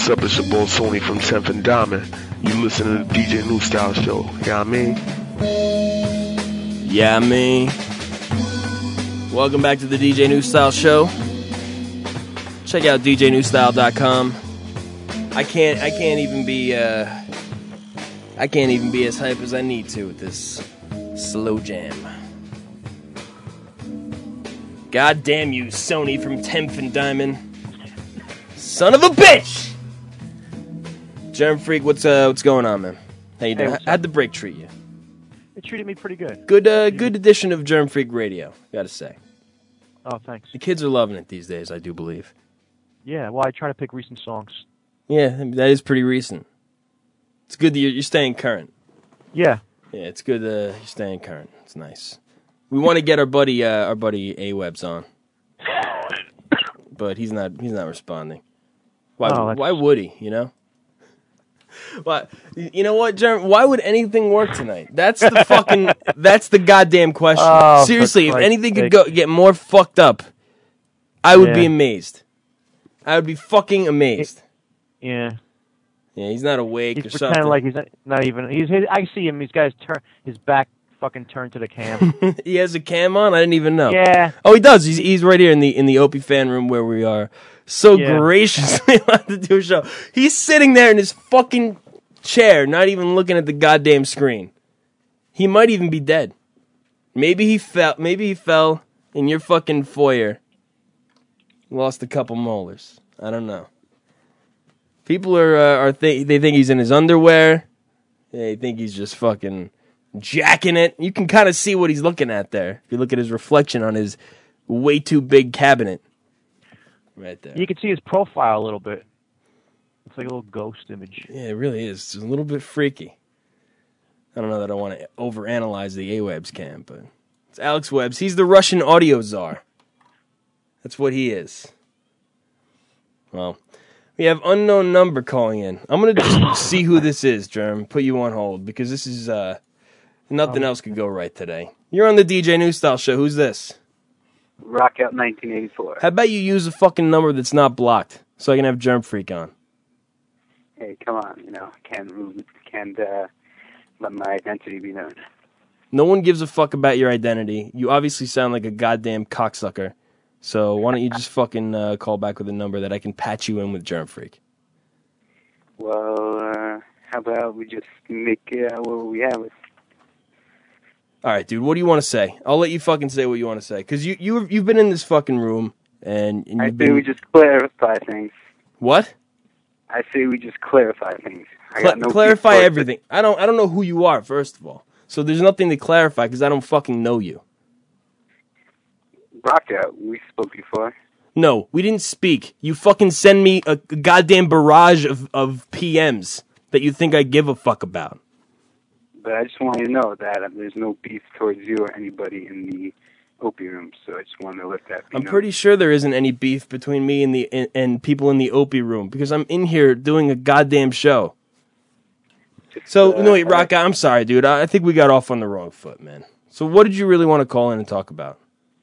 Speaker 18: What's up? It's your boy Sony from 10th and Diamond. You listen to the DJ New Style Show. You know what I mean?
Speaker 10: Yeah, me. Welcome back to the DJ New Style Show. Check out djnewstyle.com. I can't even be as hype as I need to with this slow jam. God damn you, Sony from 10th and Diamond. Son of a bitch! Germ Freak, what's going on, man? How you doing?
Speaker 11: Hey,
Speaker 10: How'd the break treat you?
Speaker 11: It treated me pretty good.
Speaker 10: Good edition of Germ Freak Radio, gotta say.
Speaker 11: Oh, thanks.
Speaker 10: The kids are loving it these days, I do believe.
Speaker 11: Yeah, well, I try to pick recent songs.
Speaker 10: Yeah, that is pretty recent. It's good that you're staying current.
Speaker 11: Yeah.
Speaker 10: Yeah, it's good you're staying current. It's nice. We want to get our buddy A-Webs on, but he's not responding. Why would he? You know. Why? You know what, Jeremy? Why would anything work tonight? That's the goddamn question.
Speaker 11: Oh,
Speaker 10: seriously, if anything could get more fucked up, I would be amazed. I would be fucking amazed.
Speaker 11: Yeah.
Speaker 10: Yeah, he's not awake
Speaker 11: He's
Speaker 10: or something.
Speaker 11: pretending like he's not even. I see him. He's got his back fucking turned to the cam.
Speaker 10: He has a cam on? I didn't even know.
Speaker 11: Yeah.
Speaker 10: Oh, he does. He's right here in the Opie fan room where we are so graciously allowed to do a show. He's sitting there in his fucking chair, not even looking at the goddamn screen. He might even be dead. Maybe he fell in your fucking foyer. Lost a couple molars. I don't know. People they think he's in his underwear. They think he's just fucking jacking it. You can kind of see what he's looking at there. If you look at his reflection on his way too big cabinet. Right there.
Speaker 11: You can see his profile a little bit. It's like a little ghost image.
Speaker 10: Yeah, it really is. It's a little bit freaky. I don't know that I want to overanalyze the A-Webs cam, but it's Alex Webbs. He's the Russian audio czar. That's what he is. Well, we have unknown number calling in. I'm going to just see who this is, Germ. Put you on hold because this is nothing else could go right today. You're on the DJ New Style Show. Who's this?
Speaker 19: Rockout 1984.
Speaker 10: How about you use a fucking number that's not blocked so I can have Germ Freak on?
Speaker 19: Hey, come on, can't let my identity be known.
Speaker 10: No one gives a fuck about your identity. You obviously sound like a goddamn cocksucker. So why don't you just fucking call back with a number that I can patch you in with Germ Freak?
Speaker 19: Well, how about we just make what we have?
Speaker 10: All right, dude. What do you want to say? I'll let you fucking say what you want to say because you've been in this fucking room and
Speaker 19: I
Speaker 10: you've
Speaker 19: say we just clarify things.
Speaker 10: What?
Speaker 19: I say we just clarify things. I got no
Speaker 10: clarify
Speaker 19: beef for it.
Speaker 10: everything. I don't know who you are, first of all. So there's nothing to clarify because I don't fucking know you.
Speaker 19: Rockout, we spoke before.
Speaker 10: No, we didn't speak. You fucking send me a goddamn barrage of PMs that you think I give a fuck about.
Speaker 19: But I just want you to know that there's no beef towards you or anybody in the Opie room. So I just want to let that be
Speaker 10: I'm
Speaker 19: known.
Speaker 10: pretty sure there isn't any beef between me and people in the Opie room because I'm in here doing a goddamn show. So, wait, Rock, I'm sorry, dude. I think we got off on the wrong foot, man. So what did you really want to call in and talk about?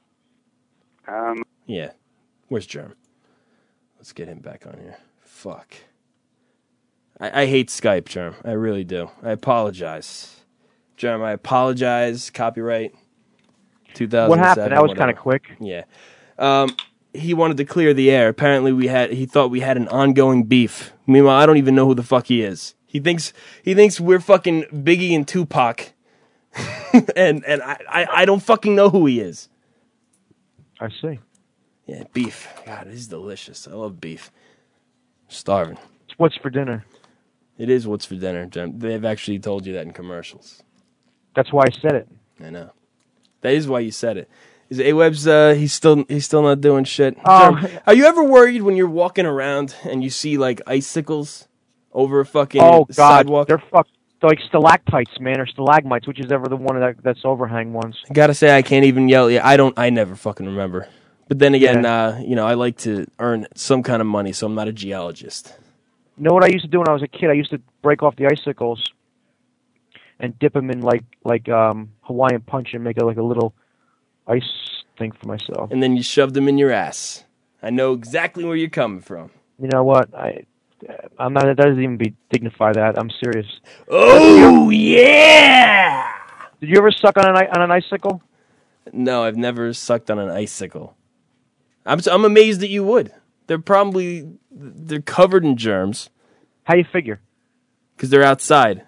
Speaker 10: Yeah. Where's Germ? Let's get him back on here. Fuck. I hate Skype, Germ. I really do. I apologize. Germ, I apologize. Copyright 2007.
Speaker 11: What happened? That was kind of quick.
Speaker 10: Yeah. He wanted to clear the air. Apparently he thought we had an ongoing beef. Meanwhile, I don't even know who the fuck he is. He thinks we're fucking Biggie and Tupac. and I don't fucking know who he is.
Speaker 11: I see.
Speaker 10: Yeah, beef. God, this is delicious. I love beef. Starving.
Speaker 11: It's what's for dinner.
Speaker 10: It is what's for dinner, Jim. They've actually told you that in commercials.
Speaker 11: That's why I said it.
Speaker 10: I know. That is why you said it. Is A-Webs, he's still not doing shit?
Speaker 11: Oh.
Speaker 10: Are you ever worried when you're walking around and you see, like, icicles over a fucking sidewalk?
Speaker 11: They're like stalactites, man, or stalagmites, which is ever the one that's overhang ones.
Speaker 10: I gotta say, I can't even yell. Yeah, I never fucking remember. But then again, I like to earn some kind of money, so I'm not a geologist.
Speaker 11: You know what I used to do when I was a kid? I used to break off the icicles and dip them in like Hawaiian punch and make it like a little ice thing for myself.
Speaker 10: And then you shoved them in your ass. I know exactly where you're coming from.
Speaker 11: You know what? I I'm not. That doesn't even dignify that. I'm serious.
Speaker 10: Oh yeah!
Speaker 11: Did you ever suck on an icicle?
Speaker 10: No, I've never sucked on an icicle. I'm amazed that you would. They're covered in germs.
Speaker 11: How you figure?
Speaker 10: Because they're outside.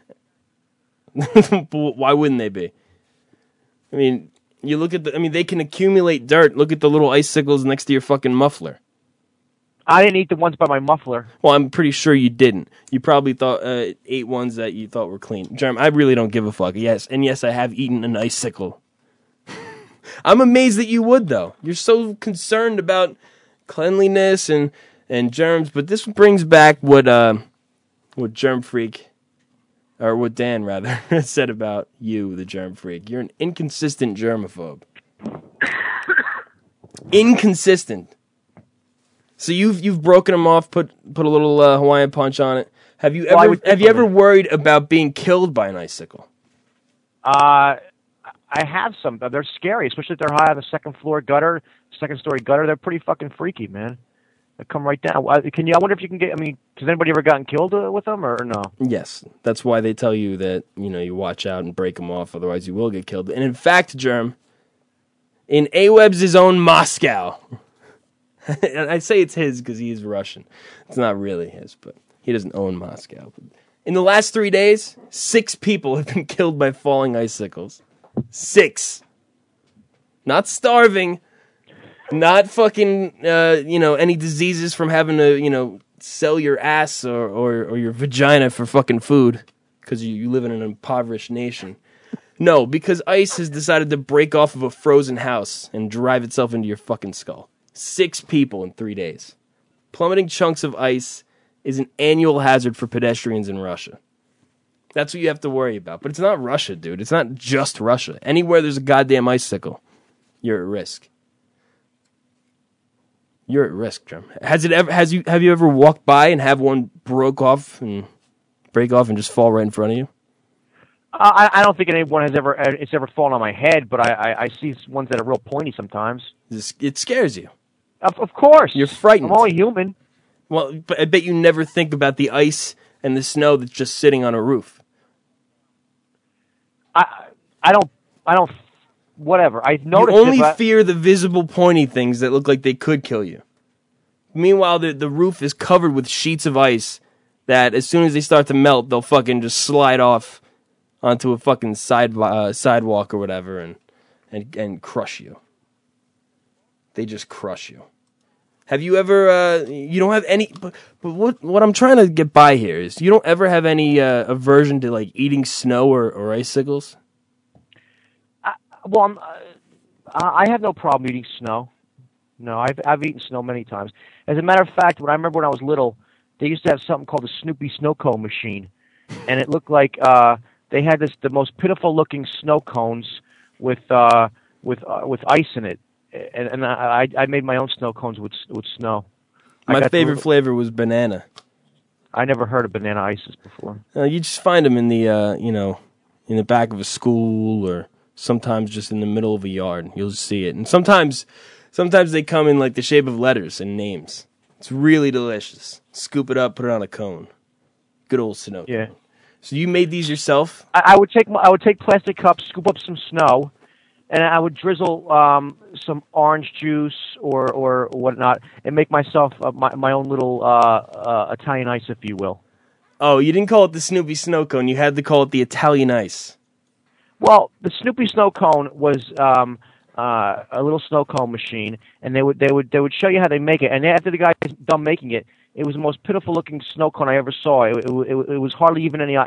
Speaker 10: Why wouldn't they be? I mean, you look at they can accumulate dirt. Look at the little icicles next to your fucking muffler.
Speaker 11: I didn't eat the ones by my muffler.
Speaker 10: Well, I'm pretty sure you didn't. You probably ate ones that you thought were clean. Germ, I really don't give a fuck. Yes, I have eaten an icicle. I'm amazed that you would, though. You're so concerned about cleanliness and germs, but this brings back what Germ Freak, or what Dan, rather, said about you, the Germ Freak. You're an inconsistent germaphobe. Inconsistent. So you've broken them off, put a little Hawaiian punch on it. Have you ever worried about being killed by an icicle?
Speaker 11: I have some. They're scary, especially if they're high on the second story gutter. They're pretty fucking freaky, man. They come right down. I wonder if you can get. I mean, has anybody ever gotten killed with them or no?
Speaker 10: Yes, that's why they tell you that you watch out and break them off, otherwise you will get killed. And in fact, Germ, in Aweb's own Moscow. And I say it's his because he is Russian. It's not really his, but he doesn't own Moscow. In the last 3 days, 6 people have been killed by falling icicles. 6. Not starving. Not fucking, any diseases from having to, sell your ass or your vagina for fucking food because you live in an impoverished nation. No, because ice has decided to break off of a frozen house and drive itself into your fucking skull. 6 people in 3 days. Plummeting chunks of ice is an annual hazard for pedestrians in Russia. That's what you have to worry about. But it's not Russia, dude. It's not just Russia. Anywhere there's a goddamn icicle, you're at risk. You're at risk, Germ. Have you ever walked by and have one break off and just fall right in front of you?
Speaker 11: I don't think anyone it's ever fallen on my head, but I see ones that are real pointy sometimes.
Speaker 10: It scares you.
Speaker 11: Of course.
Speaker 10: You're frightened.
Speaker 11: I'm only human.
Speaker 10: Well, but I bet you never think about the ice and the snow that's just sitting on a roof.
Speaker 11: I don't. Whatever. I noticed.
Speaker 10: You only fear the visible pointy things that look like they could kill you. Meanwhile, the roof is covered with sheets of ice that, as soon as they start to melt, they'll fucking just slide off onto a fucking sidewalk or whatever and crush you. They just crush you. Have you ever? You don't have any. But what I'm trying to get by here is you don't ever have any aversion to like eating snow or icicles.
Speaker 11: Well, I have no problem eating snow. No, I've eaten snow many times. As a matter of fact, when I was little, they used to have something called the Snoopy snow cone machine, and it looked like they had the most pitiful looking snow cones with ice in it, and I made my own snow cones with snow.
Speaker 10: My favorite flavor was banana.
Speaker 11: I never heard of banana ices before.
Speaker 10: You just find them in the in the back of a school or sometimes just in the middle of a yard. You'll see it, and sometimes they come in like the shape of letters and names. It's really delicious. Scoop it up, put it on a cone. Good old snow.
Speaker 11: Yeah.
Speaker 10: So you made these yourself?
Speaker 11: I would take plastic cups, scoop up some snow, and I would drizzle some orange juice or whatnot, and make myself my own little Italian ice, if you will.
Speaker 10: Oh, you didn't call it the Snoopy snow cone. You had to call it the Italian ice.
Speaker 11: Well, the Snoopy snow cone was a little snow cone machine, and they would show you how they make it. And after the guy was done making it, it was the most pitiful looking snow cone I ever saw. It was hardly even any ice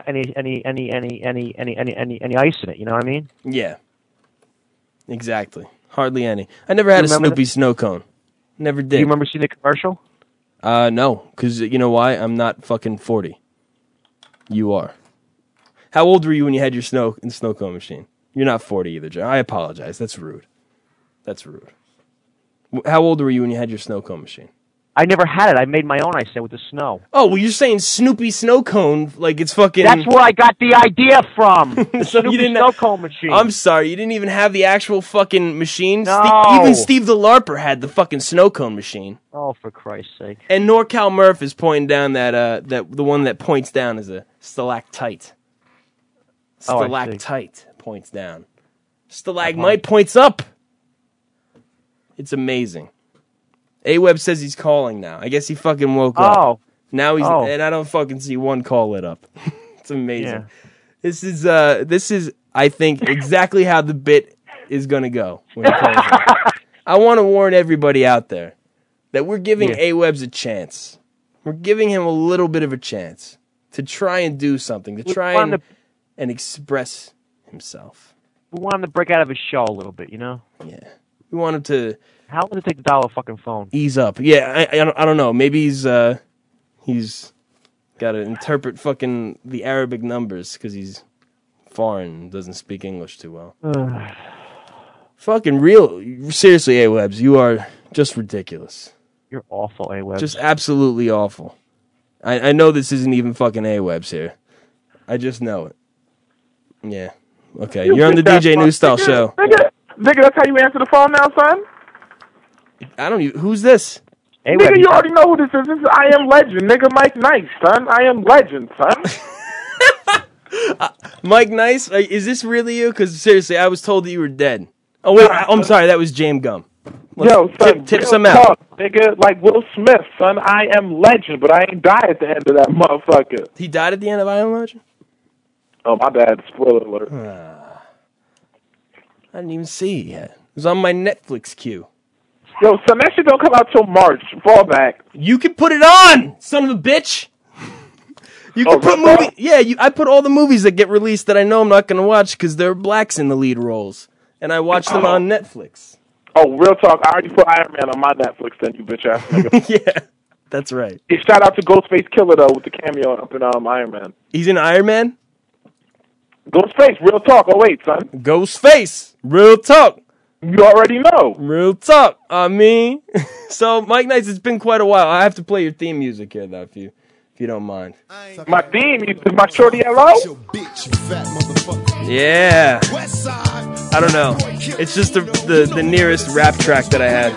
Speaker 11: in it. You know what I mean?
Speaker 10: Yeah. Exactly. Hardly any. I never had a Snoopy snow cone. Never did.
Speaker 11: Do you remember seeing the commercial?
Speaker 10: No, because you know why? I'm not fucking 40. You are. How old were you when you had your snow cone machine? You're not 40 either, Joe. I apologize. That's rude. That's rude. How old were you when you had your snow cone machine?
Speaker 11: I never had it. I made my own, I said, with the snow.
Speaker 10: Oh, well, you're saying Snoopy snow cone like it's fucking...
Speaker 11: That's where I got the idea from. The
Speaker 10: So you
Speaker 11: Snoopy
Speaker 10: didn't
Speaker 11: snow cone machine.
Speaker 10: I'm sorry, you didn't even have the actual fucking machine?
Speaker 11: No.
Speaker 10: Even Steve the LARPer had the fucking snow cone machine.
Speaker 11: Oh, for Christ's sake.
Speaker 10: And NorCal Murph is pointing down that the one that points down is a stalactite.
Speaker 11: Oh, I see.
Speaker 10: Stalactite points down. Stalagmite points up. It's amazing. A-Web says he's calling now. I guess he fucking woke up.
Speaker 11: Oh.
Speaker 10: Now he's...
Speaker 11: Oh.
Speaker 10: And I don't fucking see one call lit up. It's amazing.
Speaker 11: Yeah.
Speaker 10: This is, I think, exactly how the bit is going to go. When he calls in. I want to warn everybody out there that we're giving A-Webs a chance. We're giving him a little bit of a chance to try and do something, to try and express himself.
Speaker 11: We want him to break out of his shell a little bit, you know?
Speaker 10: Yeah. We want him to...
Speaker 11: How long does it take to dial a fucking phone?
Speaker 10: Ease up. Yeah, I don't know. Maybe he's got to interpret fucking the Arabic numbers because he's foreign and doesn't speak English too well. Fucking real. Seriously, A-Webs, you are just ridiculous.
Speaker 11: You're awful, A-Webs.
Speaker 10: Just absolutely awful. I know this isn't even fucking A-Webs here. I just know it. Yeah. Okay, you're on the DJ New Style show.
Speaker 20: Nigga, that's how you answer the phone now, son?
Speaker 10: I don't even... Who's this?
Speaker 11: Hey,
Speaker 20: nigga, you already know who this is. This is I Am Legend. Nigga, Mike Nice, son. I Am Legend, son.
Speaker 10: Mike Nice? Is this really you? Because seriously, I was told that you were dead. Oh, wait. I'm sorry. That was James Gum.
Speaker 20: Yo, son.
Speaker 10: Tip some out.
Speaker 20: Talk, nigga, like Will Smith, son. I Am Legend, but I ain't died at the end of that motherfucker.
Speaker 10: He died at the end of I Am Legend?
Speaker 20: Oh, my bad. Spoiler alert.
Speaker 10: I didn't even see it yet. It was on my Netflix queue.
Speaker 20: Yo, son, that shit don't come out till March. Fall back.
Speaker 10: You can put it on, son of a bitch. You can put movies. Yeah, I put all the movies that get released that I know I'm not going to watch because there are blacks in the lead roles, and I watch them on Netflix.
Speaker 20: Oh, real talk. I already put Iron Man on my Netflix. Then you bitch ass nigga.
Speaker 10: Yeah, that's right.
Speaker 20: Hey, shout out to Ghostface Killer though with the cameo up in Iron Man.
Speaker 10: He's in Iron Man.
Speaker 20: Ghostface, real talk. Oh wait, son.
Speaker 10: Ghostface, real talk.
Speaker 20: You already know.
Speaker 10: Real talk. I mean, so Mike Nice, it's been quite a while. I have to play your theme music here, though, if you don't mind.
Speaker 20: My theme is my shorty hello.
Speaker 10: Yeah. I don't know. It's just the nearest rap track that I had.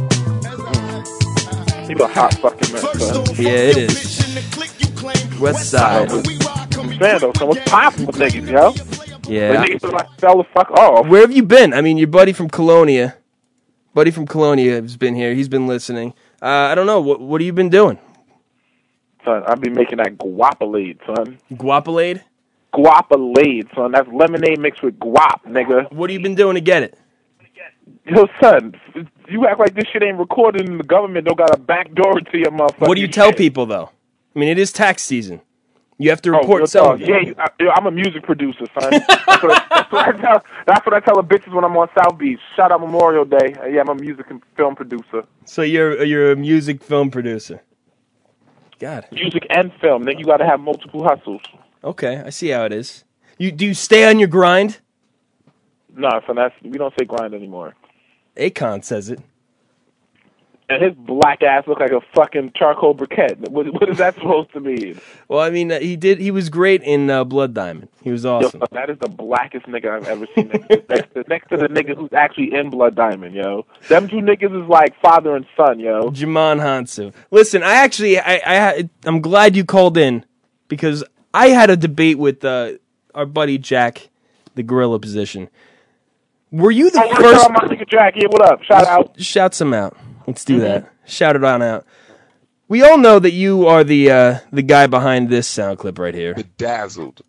Speaker 20: He's a hot fucking man, son.
Speaker 10: Yeah, it is. West Side.
Speaker 20: Man, though, so what's poppin' with niggas, yo?
Speaker 10: Yeah.
Speaker 20: The niggas like fell the fuck off.
Speaker 10: Where have you been? I mean, your buddy from Colonia. Buddy from Colonia has been here. He's been listening. I don't know. What have you been doing?
Speaker 20: Son, I've been making that guapolade, son.
Speaker 10: Guapolade?
Speaker 20: Guapolade, son. That's lemonade mixed with guap, nigga.
Speaker 10: What have you been doing to get it?
Speaker 20: Yo, son, you act like this shit ain't recorded and the government don't got a back door to your motherfucker.
Speaker 10: What do you tell people, though? I mean, it is tax season. You have to report something.
Speaker 20: Yeah, I'm a music producer, son. That's what I tell the bitches when I'm on South Beach. Shout out Memorial Day. Yeah, I'm a music and film producer.
Speaker 10: So you're a music film producer. God.
Speaker 20: Music and film. Then you got to have multiple hustles.
Speaker 10: Okay, I see how it is. Do you stay on your grind?
Speaker 20: No, son, we don't say grind anymore.
Speaker 10: Akon says it.
Speaker 20: And his black ass look like a fucking charcoal briquette. What is that supposed to mean?
Speaker 10: Well, I mean, he was great in Blood Diamond. He was awesome.
Speaker 20: Yo, that is the blackest nigga I've ever seen. next to the nigga who's actually in Blood Diamond, yo. Them two niggas is like father and son, yo.
Speaker 10: Jamon Hansu. Listen, I'm glad you called in because I had a debate with our buddy Jack, the Gorilla Position. Were you the first?
Speaker 20: My nigga Jack, yeah, what up? Shout out.
Speaker 10: Shout some out. Let's do that. Shout it on out. We all know that you are the guy behind this sound clip right here.
Speaker 18: Bedazzled.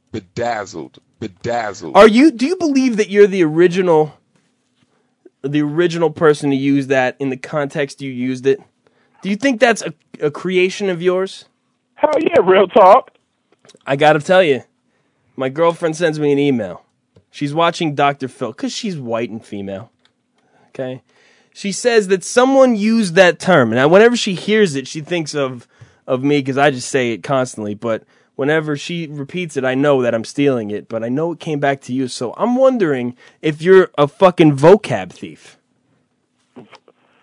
Speaker 10: Do you believe that you're the original person to use that in the context you used it? Do you think that's a creation of yours?
Speaker 20: Hell yeah, real talk.
Speaker 10: I gotta tell you, my girlfriend sends me an email. She's watching Dr. Phil, because she's white and female. Okay? She says that someone used that term. Now, whenever she hears it, she thinks of me, because I just say it constantly. But whenever she repeats it, I know that I'm stealing it. But I know it came back to you. So I'm wondering if you're a fucking vocab thief.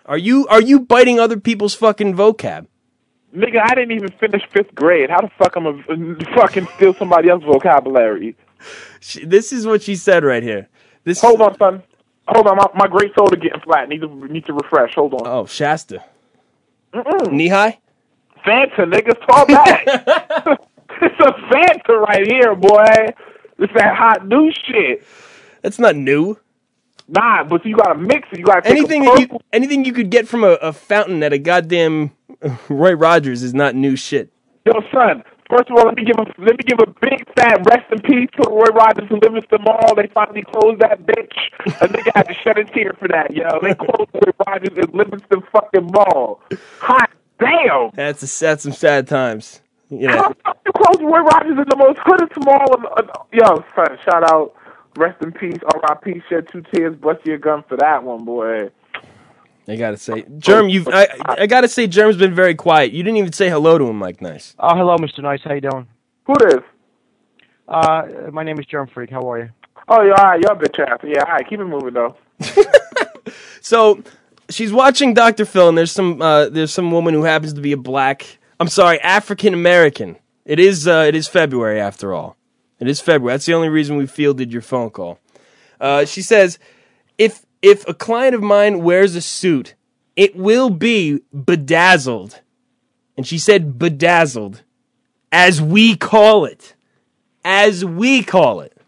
Speaker 10: Are you biting other people's fucking vocab?
Speaker 20: Nigga, I didn't even finish 5th grade. How the fuck I'm gonna fucking steal somebody else's vocabulary?
Speaker 10: This is what she said right here.
Speaker 20: Hold on, son. Hold on, my great soda getting flat. Need to refresh. Hold on.
Speaker 10: Oh, Shasta. Knee high?
Speaker 20: Fanta, nigga, fall back. It's a Fanta right here, boy. It's that hot new shit.
Speaker 10: That's not new.
Speaker 20: Nah, but you gotta mix it. You gotta take
Speaker 10: anything you could get from a fountain at a goddamn Roy Rogers is not new shit.
Speaker 20: Yo, son. First of all, let me give a big fat rest in peace to Roy Rogers and Livingston Mall. They finally closed that bitch. A nigga had to shed a tear for that, yo. They closed Roy Rogers and Livingston fucking Mall. Hot damn.
Speaker 10: That's some sad times. You know.
Speaker 20: How the fuck you close Roy Rogers in the most hooded mall? Yo, son, shout out. Rest in peace, R.I.P. Shed 2 tears, bust your gun for that one, boy.
Speaker 10: I gotta say, Germ, I gotta say, Germ's been very quiet. You didn't even say hello to him, Mike Nice.
Speaker 11: Oh, hello, Mr. Nice. How you doing?
Speaker 20: Who this?
Speaker 11: My name is Germ Freak. How are you?
Speaker 20: Oh, yeah, all right, you're a bitch ass. Yeah, all right, keep it moving though.
Speaker 10: So she's watching Dr. Phil, and there's some woman who happens to be African American. It is February after all. It is February. That's the only reason we fielded your phone call. She says, if a client of mine wears a suit, it will be bedazzled. And she said bedazzled, as we call it. As we call it.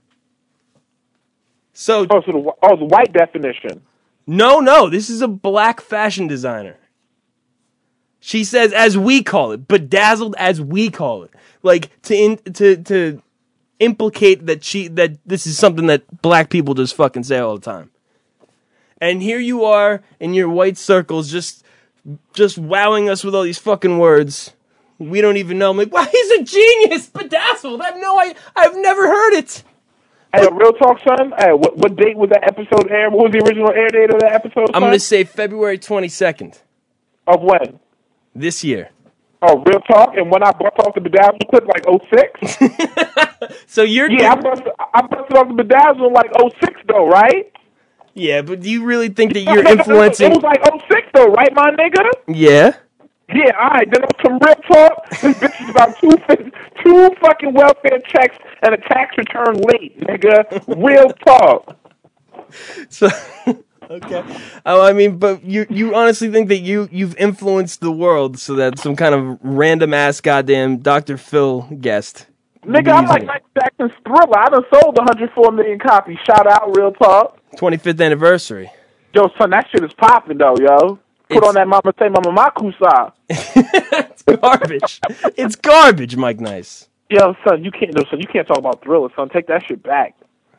Speaker 10: So,
Speaker 20: the white definition.
Speaker 10: No, this is a black fashion designer. She says, as we call it, bedazzled as we call it. Like, to implicate that this is something that black people just fucking say all the time. And here you are in your white circles just wowing us with all these fucking words. We don't even know. I'm like, wow, he's a genius, bedazzled. I've never heard it.
Speaker 20: Hey, real talk, son. Hey, what date was that episode air? What was the original air date of that episode, son?
Speaker 10: I'm going to say February 22nd.
Speaker 20: Of when?
Speaker 10: This year.
Speaker 20: Oh, real talk? And when I bust off the bedazzle clip, like 06?
Speaker 10: So you're...
Speaker 20: Yeah, I busted off the bedazzle in like 06, though, right?
Speaker 10: Yeah, but do you really think that you're influencing...
Speaker 20: It was like 06, though, right, my nigga?
Speaker 10: Yeah.
Speaker 20: Yeah, all right. Then some real talk. This bitch is about two fucking welfare checks and a tax return late, nigga. Real talk.
Speaker 10: So, okay. I mean, but you honestly think that you've influenced the world so that some kind of random ass goddamn Dr. Phil guest.
Speaker 20: Nigga, I'm like Michael Jackson's Thriller. I done sold 104 million copies. Shout out, real talk.
Speaker 10: 25th anniversary.
Speaker 20: Yo, son, that shit is popping though, yo. Put on that Mama Say Mama Makusa.
Speaker 10: It's garbage. It's garbage, Mike Nice.
Speaker 20: Yo, son, you can't talk about Thriller, son. Take that shit back.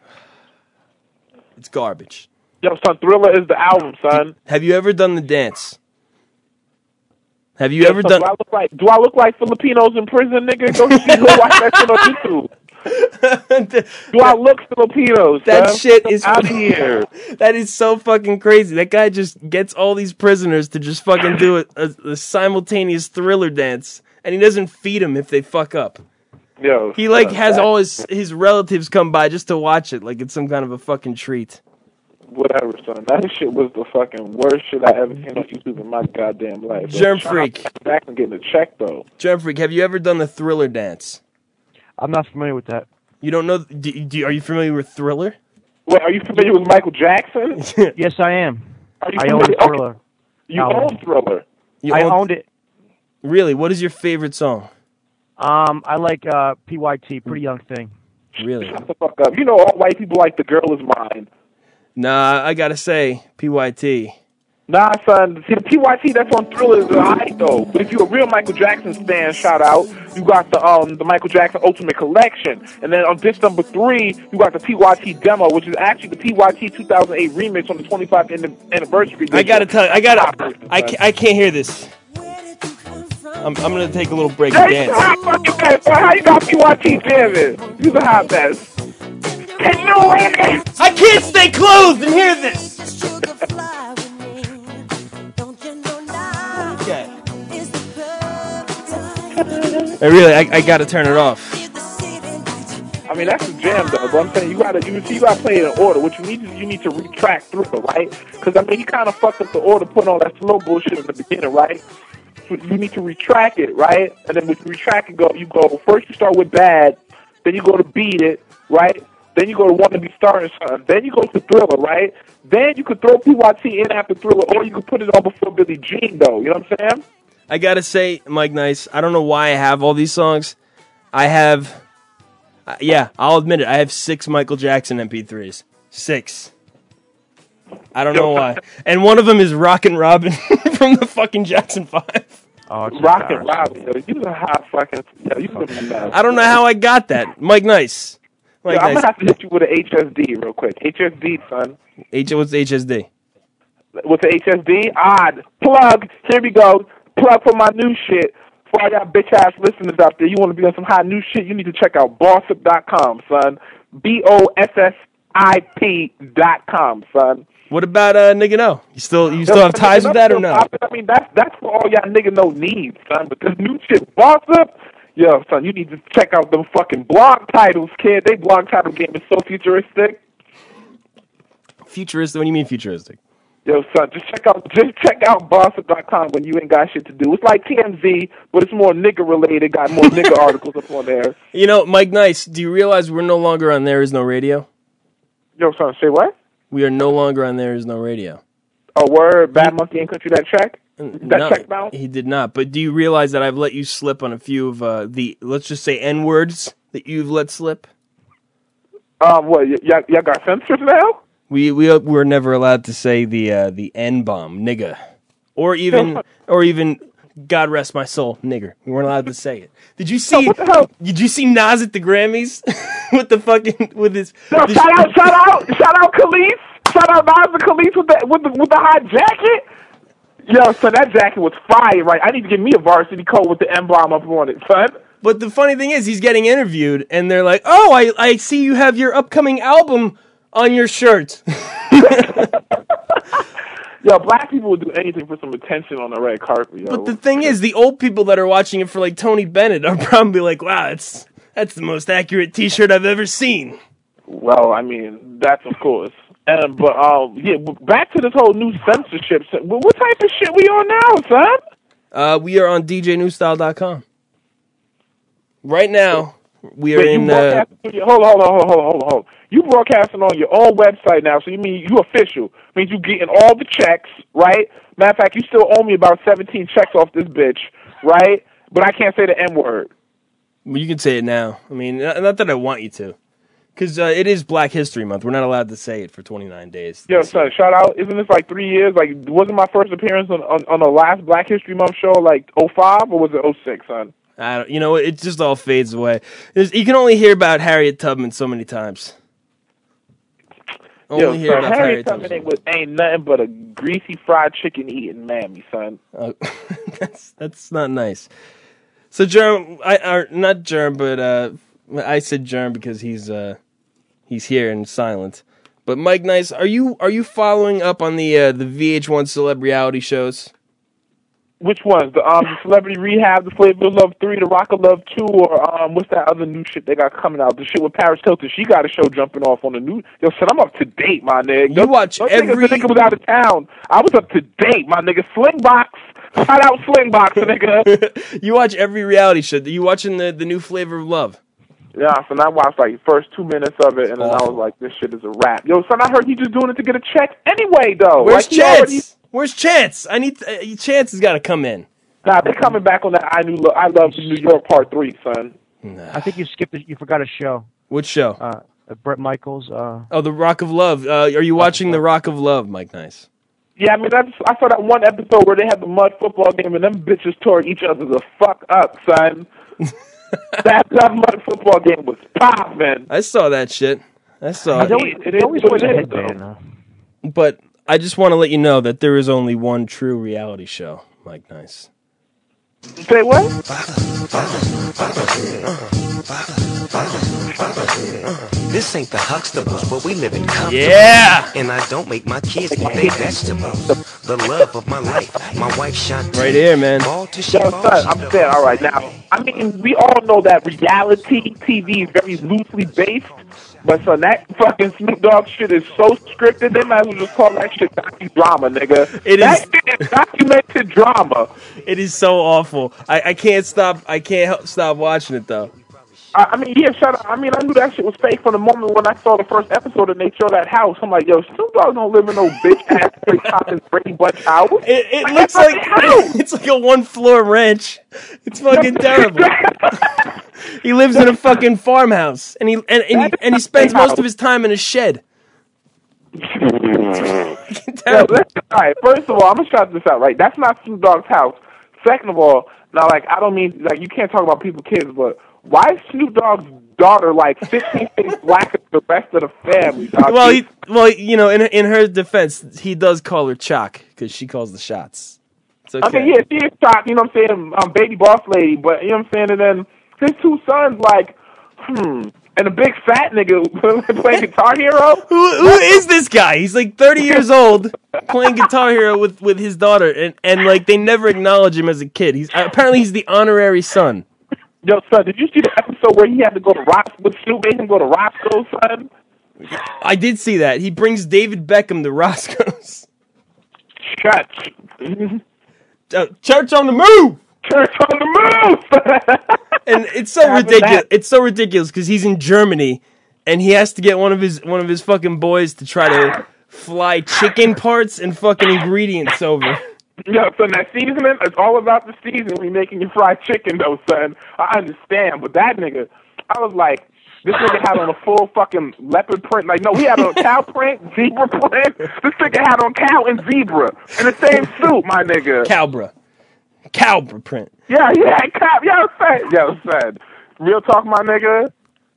Speaker 10: It's garbage.
Speaker 20: Yo, son, Thriller is the album, son.
Speaker 10: Have you ever done the dance? Have you ever done?
Speaker 20: Do I look like Filipinos in prison, nigga? Go watch that shit on YouTube. Do I look Filipinos?
Speaker 10: That
Speaker 20: son?
Speaker 10: shit is
Speaker 20: out here.
Speaker 10: That is so fucking crazy. That guy just gets all these prisoners to just fucking do a simultaneous Thriller dance, and he doesn't feed them if they fuck up.
Speaker 20: Yo,
Speaker 10: he has all his relatives come by just to watch it, like it's some kind of a fucking treat.
Speaker 20: Whatever, son. That shit was the fucking worst shit I ever seen on YouTube in my goddamn life.
Speaker 10: Germ Freak.
Speaker 20: Back and getting a check though.
Speaker 10: Germ Freak, have you ever done the Thriller dance?
Speaker 11: I'm not familiar with that.
Speaker 10: You don't know? Are you familiar with Thriller?
Speaker 20: Wait, are you familiar with Michael Jackson?
Speaker 11: Yes, I am.
Speaker 20: I
Speaker 11: own Thriller.
Speaker 20: Okay. You own Thriller.
Speaker 11: I owned it.
Speaker 10: Really? What is your favorite song?
Speaker 11: I like PYT, Pretty Young Thing.
Speaker 10: Really?
Speaker 20: Shut the fuck up. You know all white people like The Girl Is Mine.
Speaker 10: Nah, I gotta say, PYT.
Speaker 20: Nah, son. See, the PYT that's on Thriller is alright though. But if you're a real Michael Jackson fan, shout out. You got the Michael Jackson Ultimate Collection, and then on disc number 3, you got the PYT demo, which is actually the PYT 2008 remix on the 25th anniversary.
Speaker 10: I gotta tell you, I can't hear this. I'm gonna take a little break and dance.
Speaker 20: How you got PYT jamming? You're the hot mess.
Speaker 10: I can't stay closed and hear this. Okay. I gotta turn it off.
Speaker 20: I mean, that's the jam, though. But I'm saying you gotta play it in order. What you need to retrack through it, right? Because I mean, he kind of fucked up the order, putting all that slow bullshit in the beginning, right? So you need to retrack it, right? And then when you retrack it, you go first. You start with Bad, then you go to Beat It, right? Then you go to Wanna Be Starting Son. Then you go to Thriller, right? Then you could throw PYT in after Thriller, or you could put it on before Billie Jean, though. You know what I'm saying?
Speaker 10: I gotta say, Mike Nice, I don't know why I have all these songs. I have, I'll admit it, I have 6 Michael Jackson MP3s. 6. I don't know why. And one of them is Rockin' Robin from the fucking Jackson 5.
Speaker 20: Oh, Rockin' Robin, yo. You know how fucking... Yo, you
Speaker 10: I don't know how I got that. Mike Nice.
Speaker 20: I'm going to have to hit you with an HSD real quick. HSD, son.
Speaker 10: What's HSD?
Speaker 20: What's the HSD? Odd. Plug. Here we go. Plug for my new shit. For all y'all bitch-ass listeners out there, you want to be on some hot new shit, you need to check out Bossip.com, son. BOSSIP.com, son.
Speaker 10: What about Nigga No? You still have ties with that or no?
Speaker 20: I mean, that's for all y'all Nigga No needs, son. But this new shit, Bossip, yo, son, you need to check out them fucking blog titles, kid. They blog title game is so futuristic.
Speaker 10: Futuristic? What do you mean futuristic?
Speaker 20: Yo, son, just check out Bossip.com when you ain't got shit to do. It's like TMZ, but it's more nigga related. Got more nigga articles up on there.
Speaker 10: You know, Mike Nice, do you realize we're no longer on There Is No Radio?
Speaker 20: Yo, son, say what?
Speaker 10: We are no longer on There Is No Radio.
Speaker 20: Oh, word? Bad Monkey ain't cut you that check? Check bounce?
Speaker 10: He did not. But do you realize that I've let you slip on a few of the, let's just say, N-words that you've let slip?
Speaker 20: What, y'all got censors now?
Speaker 10: We were never allowed to say the N-bomb, nigga. Or even God rest my soul, nigger. We weren't allowed to say it. Did you see Did you see Nas at the Grammys with the fucking with his
Speaker 20: shout out Khalees. Shout out Nas and Khalees with the hot jacket. Yo, son, that jacket was fire, right? I need to give me a varsity coat with the N-bomb up on it, son.
Speaker 10: But the funny thing is, he's getting interviewed, and they're like, "Oh, I see you have your upcoming album on your shirt."
Speaker 20: Yo, black people would do anything for some attention on the red carpet, yo.
Speaker 10: But the thing is, the old people that are watching it for like Tony Bennett are probably like, "Wow, that's the most accurate T-shirt I've ever seen."
Speaker 20: Well, I mean, that's of course. But back to this whole new censorship. What type of shit we on now, son?
Speaker 10: We are on DJNewStyle.com. Right now, we are in.
Speaker 20: Hold on. You broadcasting on your own website now, so you mean you official? Means you getting all the checks, right? Matter of fact, you still owe me about 17 checks off this bitch, right? But I can't say the N-word.
Speaker 10: Well, you can say it now. I mean, not that I want you to. Because it is Black History Month. We're not allowed to say it for 29 days.
Speaker 20: Yo, son, shout out. Isn't this like 3 years? Like, wasn't my first appearance on the last Black History Month show like 05 or was it 06, son?
Speaker 10: You know, it just all fades away. You can only hear about Harriet Tubman so many times.
Speaker 20: Yo, son, Harriet Tubman ain't nothing but a greasy fried chicken eating mammy, son.
Speaker 10: That's not nice. So, Germ, not Germ, but I said Germ because he's here and silent. But Mike Nice, are you following up on the VH1 celeb reality shows?
Speaker 20: Which ones? The Celebrity Rehab, the Flavor of Love 3, the Rock of Love 2, or what's that other new shit they got coming out? The shit with Paris Hilton. She got a show jumping off on the new. Yo, son, I'm up to date, my nigga.
Speaker 10: You watch every.
Speaker 20: The nigga was out of town. I was up to date, my nigga. Slingbox. Shout out Slingbox, nigga.
Speaker 10: You watch every reality show. You watching the new Flavor of Love?
Speaker 20: Yeah, son, I watched like first 2 minents of it, and then I was like, this shit is a wrap. Yo, son, I heard he just doing it to get a check anyway, though.
Speaker 10: Where's Chance? Where's Chance? I need Chance has got to come in.
Speaker 20: Nah, they're coming back on that I Love New York Part 3, son.
Speaker 11: I think you forgot a show.
Speaker 10: Which show?
Speaker 11: Bret Michaels.
Speaker 10: The Rock of Love. Are you watching the Rock of Love, Mike Nice?
Speaker 20: Yeah, I mean, I saw that one episode where they had the mud football game, and them bitches tore each other the fuck up, son. that mud football game was poppin'.
Speaker 10: I saw that shit. I saw it.
Speaker 20: It always was a headband.
Speaker 10: But I just want to let you know that there is only one true reality show, Mike Nice.
Speaker 20: Say what?
Speaker 21: This ain't the Huxtables, but we live in comfort.
Speaker 10: Yeah!
Speaker 21: And I don't make my kids eat their vegetables. The love of my life, my wife Shanti.
Speaker 10: Right here, man.
Speaker 20: Yo, son, I'm saying, all right, now, I mean, we all know that reality TV is very loosely based, but son, that fucking Snoop Dogg shit is so scripted, they might as well just call that shit docudrama, nigga. That shit is documented drama.
Speaker 10: It is so awful. I can't stop watching it, though.
Speaker 20: I mean, yeah, shut up. I mean, I knew that shit was fake from the moment when I saw the first episode and they show that house. I'm like, yo, Snoop Dogg don't live in no bitch-ass Brady Bunch house.
Speaker 10: It looks like it's like a 1-floor ranch. It's fucking terrible. He lives in a fucking farmhouse, and he spends most of his time in a shed.
Speaker 20: Yo, listen, all right, first of all, I'm gonna shout this out, right? That's not Snoop Dogg's house. Second of all, now, like, I don't mean, like, you can't talk about people's kids, but why is Snoop Dogg's daughter like 15 shades blacker than the rest of the family? Dog?
Speaker 10: Well, you know, in her defense, he does call her Chalk because she calls the shots. It's okay.
Speaker 20: I mean, yeah, she is Chalk, you know what I'm saying, baby boss lady, but, you know what I'm saying, and then his two sons, like, and a big fat nigga playing Guitar Hero?
Speaker 10: Who is this guy? He's like 30 years old, playing Guitar Hero with his daughter, and like, they never acknowledge him as a kid. Apparently he's the honorary son.
Speaker 20: Yo, son, did you see the episode where he had to go to Roscoe, Snoop made him go to Roscoe, son?
Speaker 10: I did see that. He brings David Beckham to Roscoe's.
Speaker 20: Church.
Speaker 10: Church on the move!
Speaker 20: Church on the move!
Speaker 10: And it's so ridiculous. It's so ridiculous because he's in Germany and he has to get one of his fucking boys to try to fly chicken parts and fucking ingredients over.
Speaker 20: Yo, son, that seasoning, it's all about the seasoning when you're making your fried chicken, though, son. I understand, but that nigga, I was like, this nigga had on a full fucking leopard print. Like, no, he had on cow print, zebra print. This nigga had on cow and zebra in the same suit, my nigga.
Speaker 10: Cowbra print.
Speaker 20: Yeah, cow. Yo, son. Real talk, my nigga.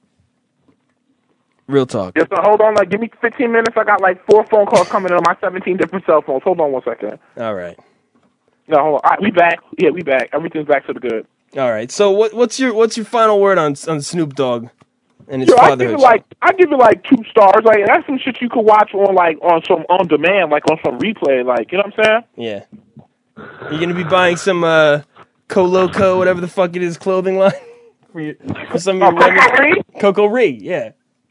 Speaker 10: Real talk.
Speaker 20: Yes, so hold on, like, give me 15 minutes. I got like 4 phone calls coming in on my 17 different cell phones. Hold on 1 second.
Speaker 10: All right.
Speaker 20: No, hold on. All right, we back. Yeah, we back. Everything's back to the good.
Speaker 10: All right. So what's your final word on Snoop Dogg and his fatherhood?
Speaker 20: I give it like 2 stars. Like, that's some shit you could watch on some on demand, like on some replay. Like, you know what I'm saying?
Speaker 10: Yeah. You gonna be buying some Coloco, whatever the fuck it is, clothing line for some of your Coco Ree, yeah.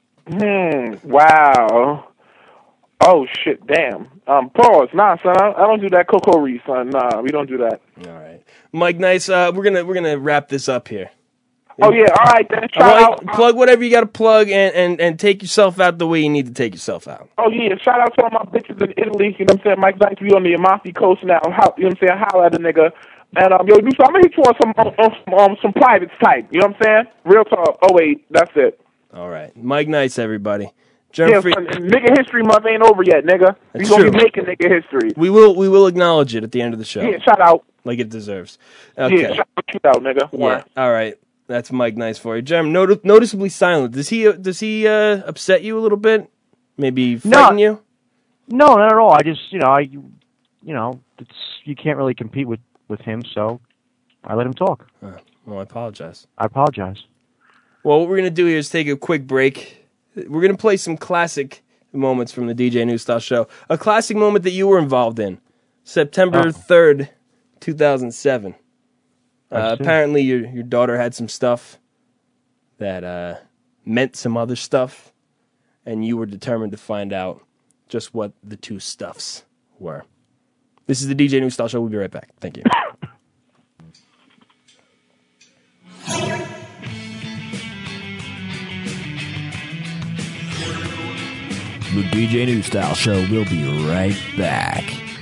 Speaker 20: Wow. Oh shit! Damn. Pause. Nah, son. I don't do that Coco Ree, son. Nah, we don't do that.
Speaker 10: All right, Mike Nice. We're gonna wrap this up here.
Speaker 20: Oh yeah. All right then. Shout out.
Speaker 10: Plug whatever you got to plug and take yourself out the way you need to take yourself out.
Speaker 20: Oh yeah. Shout out to all my bitches in Italy. You know what I'm saying? Mike Nice, we on the Amalfi Coast now. You know what I'm saying? Holla at a nigga. And yo, I'm gonna hit you on some private type. You know what I'm saying? Real talk. Oh wait, that's it.
Speaker 10: All right, Mike Nice, everybody.
Speaker 20: Nigga History Month ain't over yet, nigga. We gonna be making nigga history.
Speaker 10: We will acknowledge it at the end of the show.
Speaker 20: Yeah, shout out.
Speaker 10: Like it deserves. Okay.
Speaker 20: Yeah, shout out, nigga.
Speaker 10: Yeah. All right, that's Mike Nice for you. Jerem, noticeably silent. Does he upset you a little bit? Maybe frighten you?
Speaker 11: No, not at all. I just, you can't really compete with him, so I let him talk.
Speaker 10: Well, I apologize.
Speaker 11: Well,
Speaker 10: what we're going to do here is take a quick break. We're going to play some classic moments from the DJ New Style Show. A classic moment that you were involved in. September 3rd, 2007. Apparently your daughter had some stuff that meant some other stuff, and you were determined to find out just what the two stuffs were. This is the DJ New Style Show. We'll be right back. Thank you.
Speaker 4: The DJ New Style Show will be right back.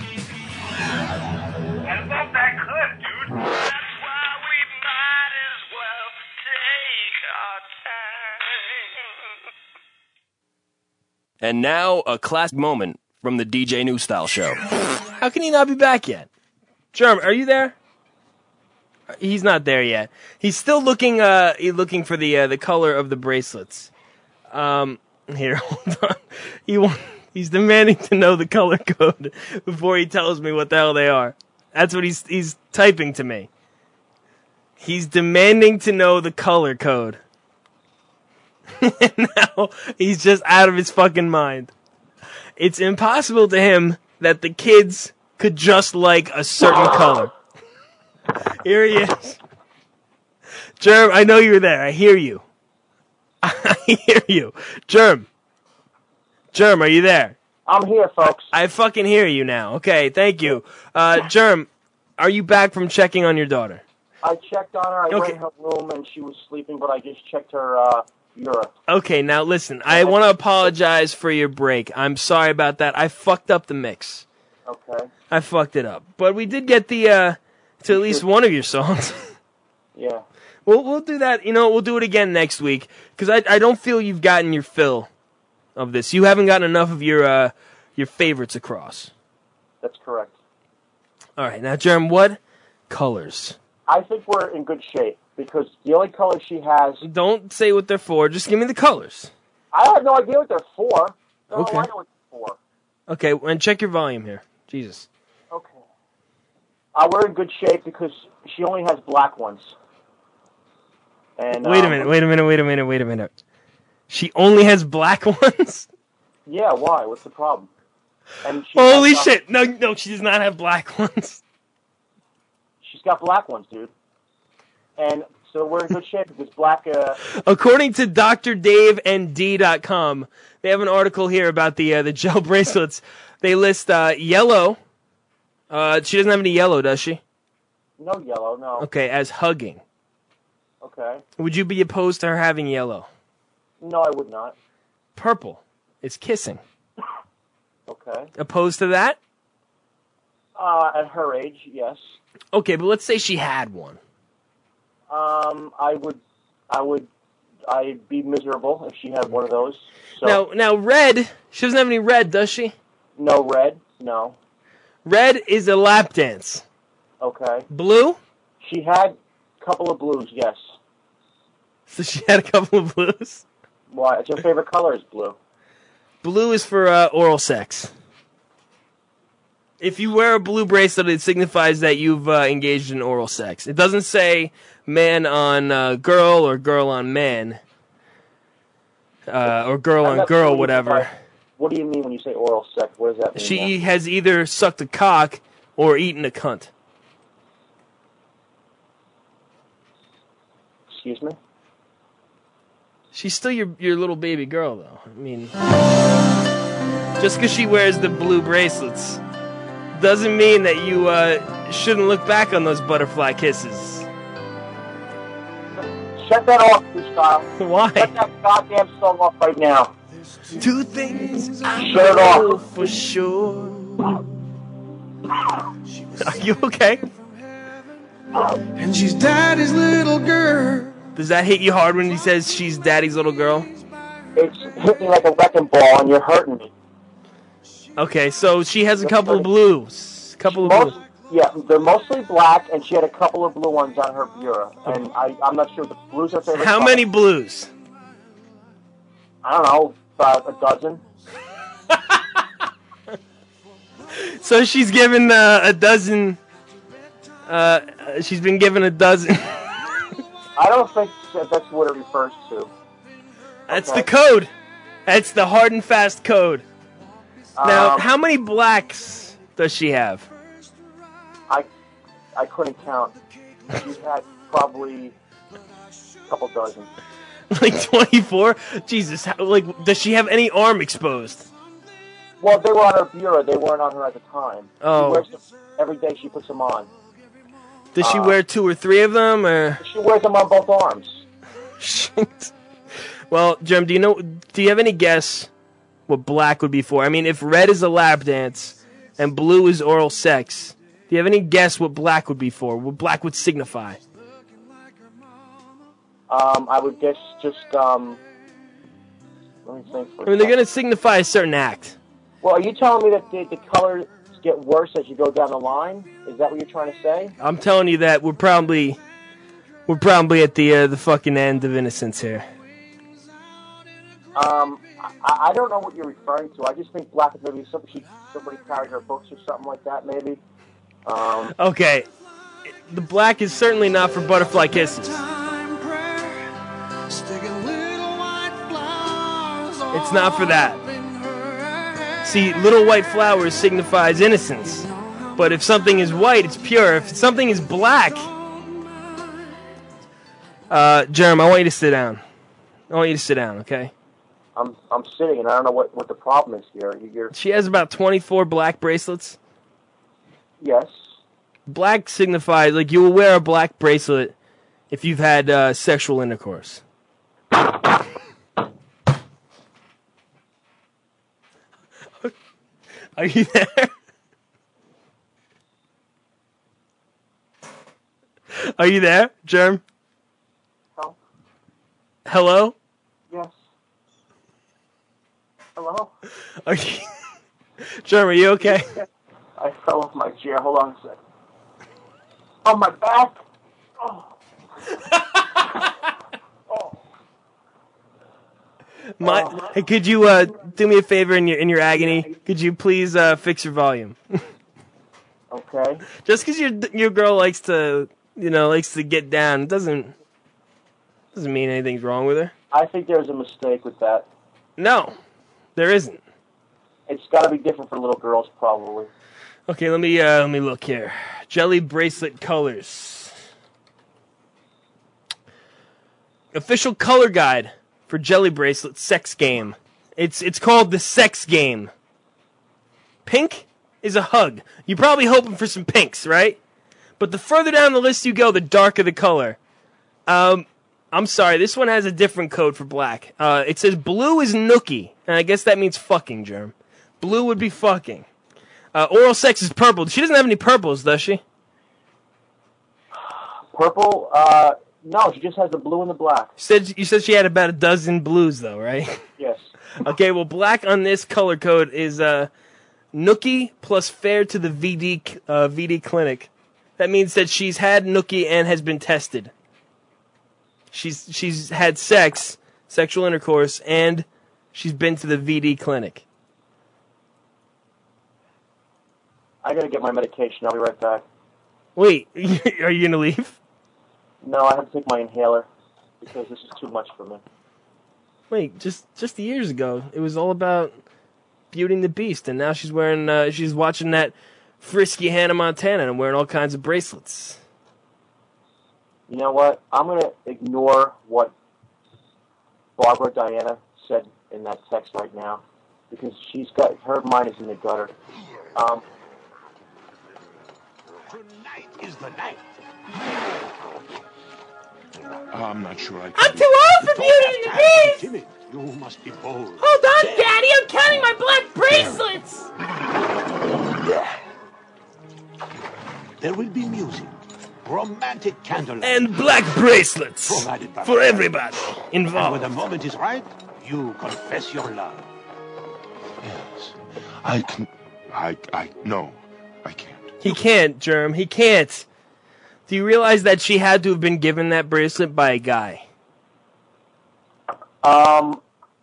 Speaker 17: That's not that good, dude. That's why we might as well take our time.
Speaker 10: And now, a classic moment from the DJ New Style Show. How can he not be back yet? Jerm, are you there? He's not there yet. He's still looking for the color of the bracelets. Here, hold on. He's demanding to know the color code before he tells me what the hell they are. That's what he's typing to me. He's demanding to know the color code. And now he's just out of his fucking mind. It's impossible to him that the kids could just like a certain color. Here he is. Germ, I know you're there. I hear you. I hear you. Germ, are you there?
Speaker 1: I'm here, folks.
Speaker 10: I fucking hear you now. Okay, thank you. Germ, are you back from checking on your daughter?
Speaker 1: I checked on her. I went in her room and she was sleeping, but I just checked her urine.
Speaker 10: Okay, now listen. I want to apologize for your break. I'm sorry about that. I fucked up the mix.
Speaker 1: Okay.
Speaker 10: I fucked it up. But we did get the to at least one of your songs.
Speaker 1: Yeah.
Speaker 10: We'll do that. You know, we'll do it again next week because I don't feel you've gotten your fill of this. You haven't gotten enough of your favorites across.
Speaker 1: That's correct.
Speaker 10: All right, now, Jerem, what colors?
Speaker 1: I think we're in good shape because the only color she has.
Speaker 10: Don't say what they're for. Just give me the colors.
Speaker 1: I have no idea what they're for.
Speaker 10: Okay.
Speaker 1: I know what they're for.
Speaker 10: Okay, and check your volume here. Jesus.
Speaker 1: Okay. We're in good shape because she only has black ones. And
Speaker 10: wait a minute. She only has black ones?
Speaker 1: Yeah, why? What's the problem? And
Speaker 10: holy shit! No, she does not have black ones.
Speaker 1: She's got black ones, dude. And so we're in good shape because black.
Speaker 10: According to DrDaveND.com, they have an article here about the gel bracelets. They list yellow. She doesn't have any yellow, does she?
Speaker 1: No yellow, no.
Speaker 10: Okay, as hugging.
Speaker 1: Okay.
Speaker 10: Would you be opposed to her having yellow?
Speaker 1: No, I would not.
Speaker 10: Purple. It's kissing.
Speaker 1: Okay.
Speaker 10: Opposed to that?
Speaker 1: At her age, yes.
Speaker 10: Okay, but let's say she had one.
Speaker 1: I'd be miserable if she had one of those. So.
Speaker 10: Now red, she doesn't have any red, does she?
Speaker 1: No red, no.
Speaker 10: Red is a lap dance.
Speaker 1: Okay.
Speaker 10: Blue?
Speaker 1: She had a couple of blues, yes.
Speaker 10: So she had a couple of blues?
Speaker 1: Why? It's her favorite color is blue.
Speaker 10: Blue is for oral sex. If you wear a blue bracelet, it signifies that you've engaged in oral sex. It doesn't say man on girl or girl on man. Or girl on girl, whatever.
Speaker 1: What do you mean when you say oral sex? What does that mean?
Speaker 10: She has either sucked a cock or eaten a cunt.
Speaker 1: Excuse me?
Speaker 10: She's still your little baby girl, though. I mean, just because she wears the blue bracelets doesn't mean that you shouldn't look back on those butterfly kisses.
Speaker 1: Shut that off, Style.
Speaker 10: Why?
Speaker 1: Shut that goddamn song off right now.
Speaker 10: Two things I
Speaker 1: Shut it
Speaker 10: know
Speaker 1: off.
Speaker 10: for sure. Are you okay?
Speaker 5: And she's daddy's little girl.
Speaker 10: Does that hit you hard when he says she's daddy's little girl?
Speaker 1: It's hit me like a wrecking ball, and you're hurting me.
Speaker 10: Okay, so she has a couple of blues.
Speaker 1: Yeah, they're mostly black, and she had a couple of blue ones on her bureau. And I'm not sure the blues are her favorite.
Speaker 10: How
Speaker 1: color.
Speaker 10: many blues?
Speaker 1: I don't know, about a dozen.
Speaker 10: So she's given a dozen. She's been given a dozen.
Speaker 1: I don't think that's what it refers to.
Speaker 10: That's the code. That's the hard and fast code. Now, how many blacks does she have?
Speaker 1: I couldn't count. She had probably a couple dozen.
Speaker 10: Like 24? Jesus, does she have any arm exposed?
Speaker 1: Well, they were on her bureau. They weren't on her at the time.
Speaker 10: Oh.
Speaker 1: She wears them every day she puts them on.
Speaker 10: Does she wear 2 or 3 of them, or?
Speaker 1: She wears them on both arms.
Speaker 10: Shit. Well, Jim, do you have any guess what black would be for? I mean, if red is a lap dance and blue is oral sex, do you have any guess what black would be for? What black would signify?
Speaker 1: I would guess just, let me think.
Speaker 10: I mean, they're going to signify a certain act.
Speaker 1: Well, are you telling me that the colors get worse as you go down the line? Is that what you're trying to say?
Speaker 10: I'm telling you that we're probably at the fucking end of innocence here.
Speaker 1: I don't know what you're referring to. I just think black is maybe somebody carried her books or something like that, maybe.
Speaker 10: Okay, the black is certainly not for butterfly kisses. It's not for that. See, little white flowers signifies innocence. But if something is white, it's pure. If something is black... Jerem, I want you to sit down. Okay?
Speaker 1: I'm sitting, and I don't know what the problem is here.
Speaker 10: She has about 24 black bracelets.
Speaker 1: Yes.
Speaker 10: Black signifies, like, you will wear a black bracelet if you've had sexual intercourse. Are you there? Are you there, Germ?
Speaker 1: No.
Speaker 10: Hello?
Speaker 1: Yes. Hello?
Speaker 10: Are you... Germ, are you okay?
Speaker 1: I fell off my chair. Hold on a second. On my back. Oh.
Speaker 10: Hey, could you do me a favor in your agony? Could you please fix your volume?
Speaker 1: Okay.
Speaker 10: Just because your girl likes to get down doesn't mean anything's wrong with her.
Speaker 1: I think there's a mistake with that.
Speaker 10: No, there isn't.
Speaker 1: It's got to be different for little girls, probably.
Speaker 10: Okay, let me look here. Jelly bracelet colors. Official color guide for jelly bracelet sex game. It's called the sex game. Pink is a hug. You're probably hoping for some pinks, right? But the further down the list you go, the darker the color. I'm sorry, this one has a different code for black. It says blue is nookie, and I guess that means fucking, Germ. Blue would be fucking. Oral sex is purple. She doesn't have any purples, does she?
Speaker 1: Purple? No, she just has the blue and the black.
Speaker 10: You said she had about a dozen blues, though, right?
Speaker 1: Yes.
Speaker 10: Okay, well, black on this color code is nookie plus fare to the VD clinic. That means that she's had nookie and has been tested. She's had sexual intercourse, and she's been to the VD clinic.
Speaker 1: I gotta get my medication. I'll be right back.
Speaker 10: Wait, are you gonna leave?
Speaker 1: No, I have to take my inhaler because this is too much for me.
Speaker 10: Wait, just years ago, it was all about Beauty and the Beast, and now she's watching that frisky Hannah Montana and wearing all kinds of bracelets.
Speaker 1: You know what? I'm gonna ignore what Barbara Diana said in that text right now because her mind is in the gutter.
Speaker 3: Tonight is the night. I'm not sure
Speaker 5: I'm too old for Beauty and the Beast!
Speaker 3: Timid. You must be bold.
Speaker 5: Hold on, Daddy, I'm counting my black bracelets!
Speaker 3: There will be music, romantic candlelight,
Speaker 10: and black bracelets for everybody involved.
Speaker 3: And when the moment is right, you confess your love. Yes, I can. No, I can't.
Speaker 10: He can't, Germ. He can't. Do you realize that she had to have been given that bracelet by a guy?
Speaker 1: I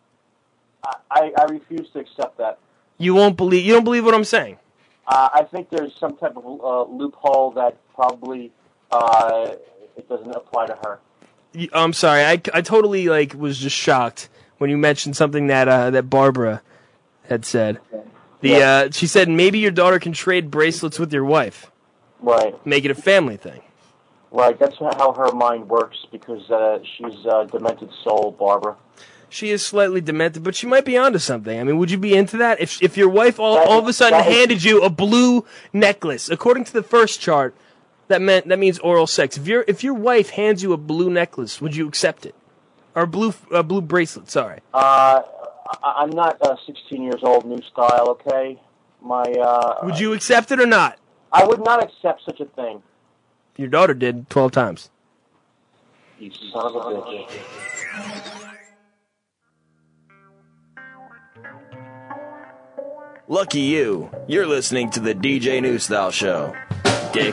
Speaker 1: refuse to accept that.
Speaker 10: You don't believe what I'm saying?
Speaker 1: I think there's some type of loophole that probably it doesn't apply to her.
Speaker 10: I'm sorry. I totally was just shocked when you mentioned something that Barbara had said. She said maybe your daughter can trade bracelets with your wife.
Speaker 1: Right.
Speaker 10: Make it a family thing.
Speaker 1: Right. That's how her mind works because she's a demented soul, Barbara.
Speaker 10: She is slightly demented, but she might be onto something. I mean, would you be into that? If your wife all of a sudden handed you a blue necklace, according to the first chart, that means oral sex. If your wife hands you a blue necklace, would you accept it? Or a blue bracelet, sorry.
Speaker 1: I'm not 16 years old, new style, okay?
Speaker 10: Would you accept it or not?
Speaker 1: I would not accept such a thing.
Speaker 10: Your daughter did 12 times.
Speaker 1: You son of a bitch.
Speaker 4: Lucky you. You're listening to the DJ New Style Show. Dick.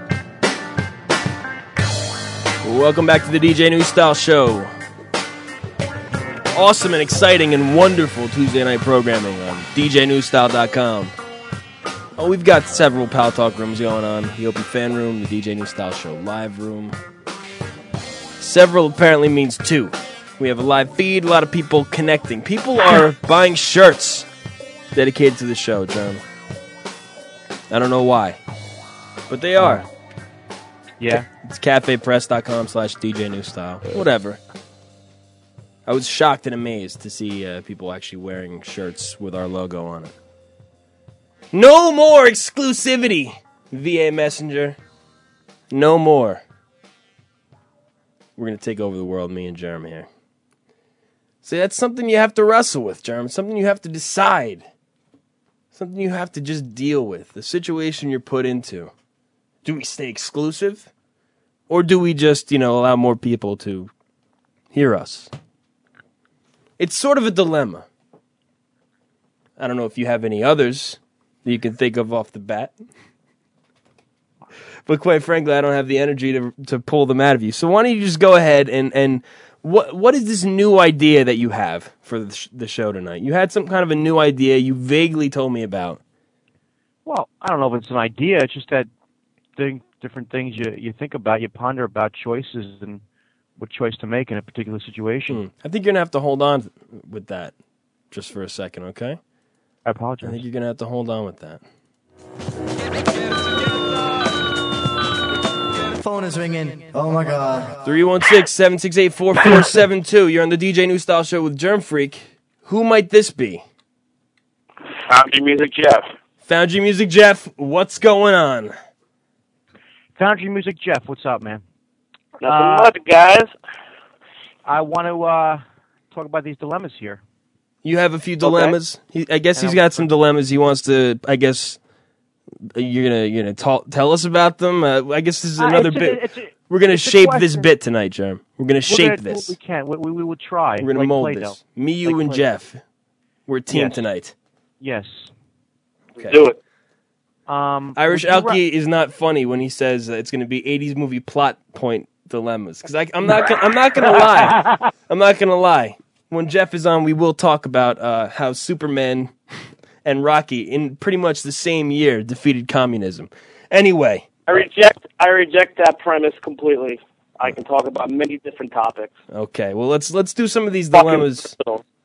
Speaker 10: Welcome back to the DJ New Style Show. Awesome and exciting and wonderful Tuesday night programming on DJNewStyle.com. Oh, we've got several Pal Talk rooms going on. The Open Fan Room, the DJ New Style Show Live Room. Several apparently means two. We have a live feed, a lot of people connecting. People are buying shirts dedicated to the show, Jeremy. I don't know why, but they are.
Speaker 11: Yeah.
Speaker 10: It's cafepress.com/DJ New Style. Whatever. I was shocked and amazed to see people actually wearing shirts with our logo on it. No more exclusivity, VA Messenger. No more. We're going to take over the world, me and Jeremy here. See, that's something you have to wrestle with, Jeremy. Something you have to decide. Something you have to just deal with. The situation you're put into. Do we stay exclusive? Or do we just, allow more people to hear us? It's sort of a dilemma. I don't know if you have any others that you can think of off the bat. But quite frankly, I don't have the energy to pull them out of you. So why don't you just go ahead and what is this new idea that you have for the show tonight? You had some kind of a new idea you vaguely told me about.
Speaker 11: Well, I don't know if it's an idea. It's just that different things you think about, you ponder about choices and what choice to make in a particular situation.
Speaker 10: I think you're going to have to hold on with that just for a second, okay?
Speaker 11: I apologize.
Speaker 10: I think you're going to have to hold on with that.
Speaker 12: Phone is ringing. Oh my God.
Speaker 10: 316-768-4472. You're on the DJ New Style Show with Germ Freak. Who might this be?
Speaker 2: Foundry Music Jeff.
Speaker 10: Foundry Music Jeff, what's going on?
Speaker 11: Foundry Music Jeff, what's up, man?
Speaker 2: Nothing much, guys.
Speaker 11: I want to talk about these dilemmas here.
Speaker 10: You have a few dilemmas. Okay. I guess he's got some dilemmas. He wants to. I guess you're gonna tell us about them. I guess this is another bit. We're gonna shape this bit tonight, Jerm. We're gonna shape this.
Speaker 11: We can. We will try.
Speaker 10: We're gonna mold this. Me, you, and Jeff. We're a team tonight.
Speaker 11: Yes.
Speaker 10: Okay.
Speaker 2: Do it.
Speaker 10: Irish Alki is not funny when he says it's going to be 80s movie plot point dilemmas. Because I'm not going to lie. I'm not going to lie. When Jeff is on, we will talk about how Superman and Rocky, in pretty much the same year, defeated communism. Anyway.
Speaker 2: I reject that premise completely. I can talk about many different topics.
Speaker 10: Okay, well let's do some of these dilemmas.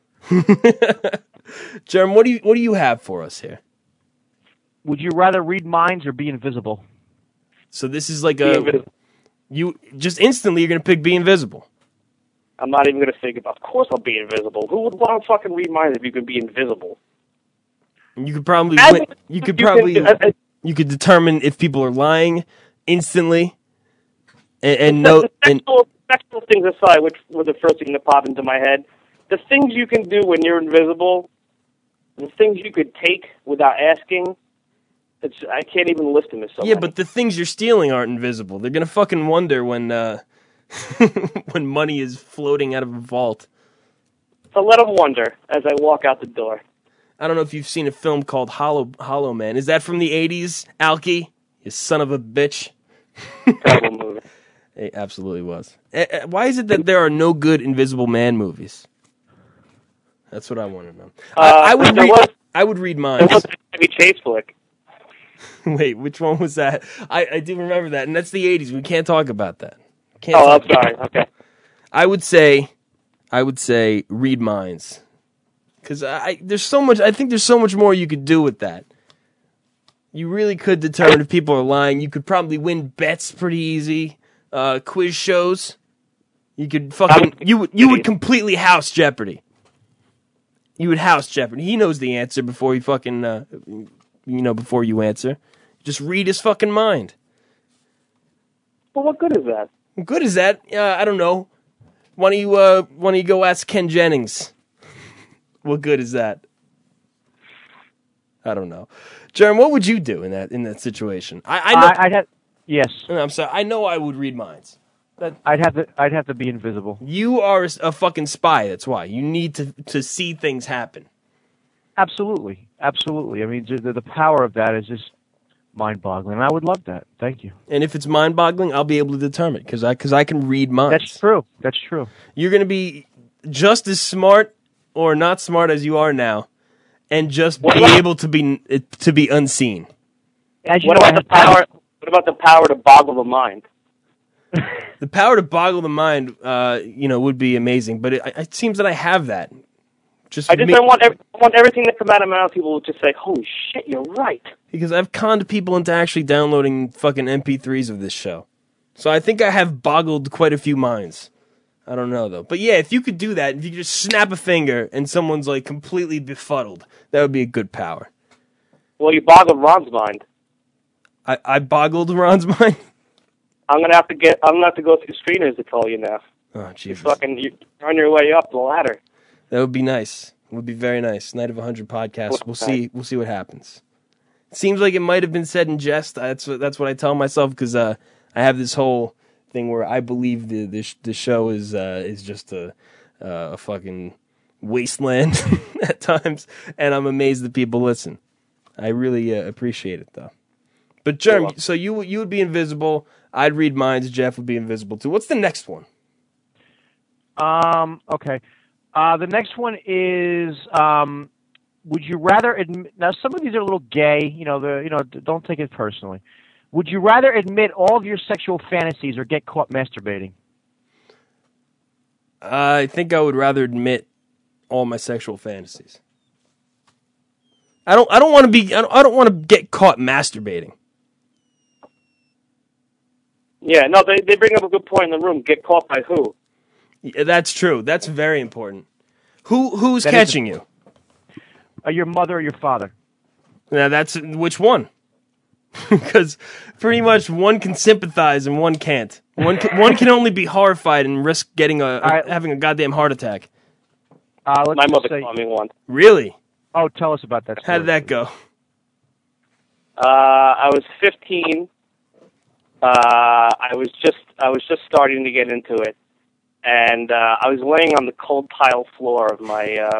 Speaker 10: Jerm, what do you have for us here?
Speaker 11: Would you rather read minds or be invisible?
Speaker 10: So this is like you just instantly you're going to pick be invisible.
Speaker 2: I'm not even going to think about. Of course, I'll be invisible. Who would want to fucking read minds if you could be invisible?
Speaker 10: You could probably you could determine if people are lying instantly, and know.
Speaker 2: Sexual things aside, which was the first thing that popped into my head, the things you can do when you're invisible, the things you could take without asking. I can't even list them as so many.
Speaker 10: But the things you're stealing aren't invisible. They're gonna fucking wonder when when money is floating out of a vault.
Speaker 2: So let them wonder as I walk out the door.
Speaker 10: I don't know if you've seen a film called Hollow Man. Is that from the 80s, Alki? You son of a bitch.
Speaker 2: Terrible movie.
Speaker 10: It absolutely was. Why is it that there are no good Invisible Man movies? That's what I want to know. I would read mine.
Speaker 2: There was a Chevy Chase flick.
Speaker 10: Wait, which one was that? I do remember that, and that's the 80s. We can't talk about that.
Speaker 2: I'm sorry. Okay.
Speaker 10: I would say read minds. Because there's so much. I think there's so much more you could do with that. You really could determine if people are lying. You could probably win bets pretty easy. Quiz shows. You could fucking you would completely house Jeopardy. You would house Jeopardy. He knows the answer before he fucking before you answer. Just read his fucking mind.
Speaker 2: Well, what good is that?
Speaker 10: What good is that? I don't know. Why don't you go ask Ken Jennings? What good is that? I don't know. Jerem, what would you do in that situation? I know.
Speaker 11: I'd have. Yes.
Speaker 10: I'm sorry. I know I would read minds.
Speaker 11: I'd have to be invisible.
Speaker 10: You are a fucking spy. That's why you need to see things happen.
Speaker 11: Absolutely. I mean, the power of that is just mind-boggling. I would love that. Thank you.
Speaker 10: And if it's mind-boggling, I'll be able to determine because I can read minds.
Speaker 11: That's true. You're
Speaker 10: going to be just as smart or not smart as you are now, and just be able to be unseen.
Speaker 2: What about the power to boggle the mind?
Speaker 10: The power to boggle the mind, would be amazing. But it seems that I have that.
Speaker 2: I want everything that comes out of my mouth. People will just say, "Holy shit, you're right."
Speaker 10: Because I've conned people into actually downloading fucking MP3s of this show. So I think I have boggled quite a few minds. I don't know, though. But yeah, if you could do that, if you could just snap a finger and someone's like completely befuddled, that would be a good power.
Speaker 2: Well, you boggled Ron's mind.
Speaker 10: I boggled Ron's mind?
Speaker 2: I'm gonna have to go through screeners to call you now.
Speaker 10: Oh, Jesus.
Speaker 2: You're on your way up the ladder.
Speaker 10: That would be nice. It would be very nice. Night of 100 podcast. We'll see what happens. It seems like it might have been said in jest. That's what I tell myself, because I have this whole thing where I believe the show is just a fucking wasteland at times, and I'm amazed that people listen. I really appreciate it, though. But Germ, so you would be invisible. I'd read minds. Jeff would be invisible too. What's the next one?
Speaker 11: Okay. The next one is, would you rather admit? Now, some of these are a little gay. Don't take it personally. Would you rather admit all of your sexual fantasies or get caught masturbating?
Speaker 10: I think I would rather admit all my sexual fantasies. I don't want to get caught masturbating.
Speaker 2: Yeah, no, they bring up a good point in the room. Get caught by who?
Speaker 10: Yeah, that's true. That's very important. Who's catching you?
Speaker 11: Your mother or your father?
Speaker 10: Now that's which one? Because pretty much one can sympathize and one can't. One can only be horrified and risk getting having a goddamn heart attack.
Speaker 2: My mother caught me once.
Speaker 10: Really?
Speaker 11: Oh, tell us about that story.
Speaker 10: How did that go?
Speaker 2: I was 15. I was just starting to get into it, and I was laying on the cold tile floor of my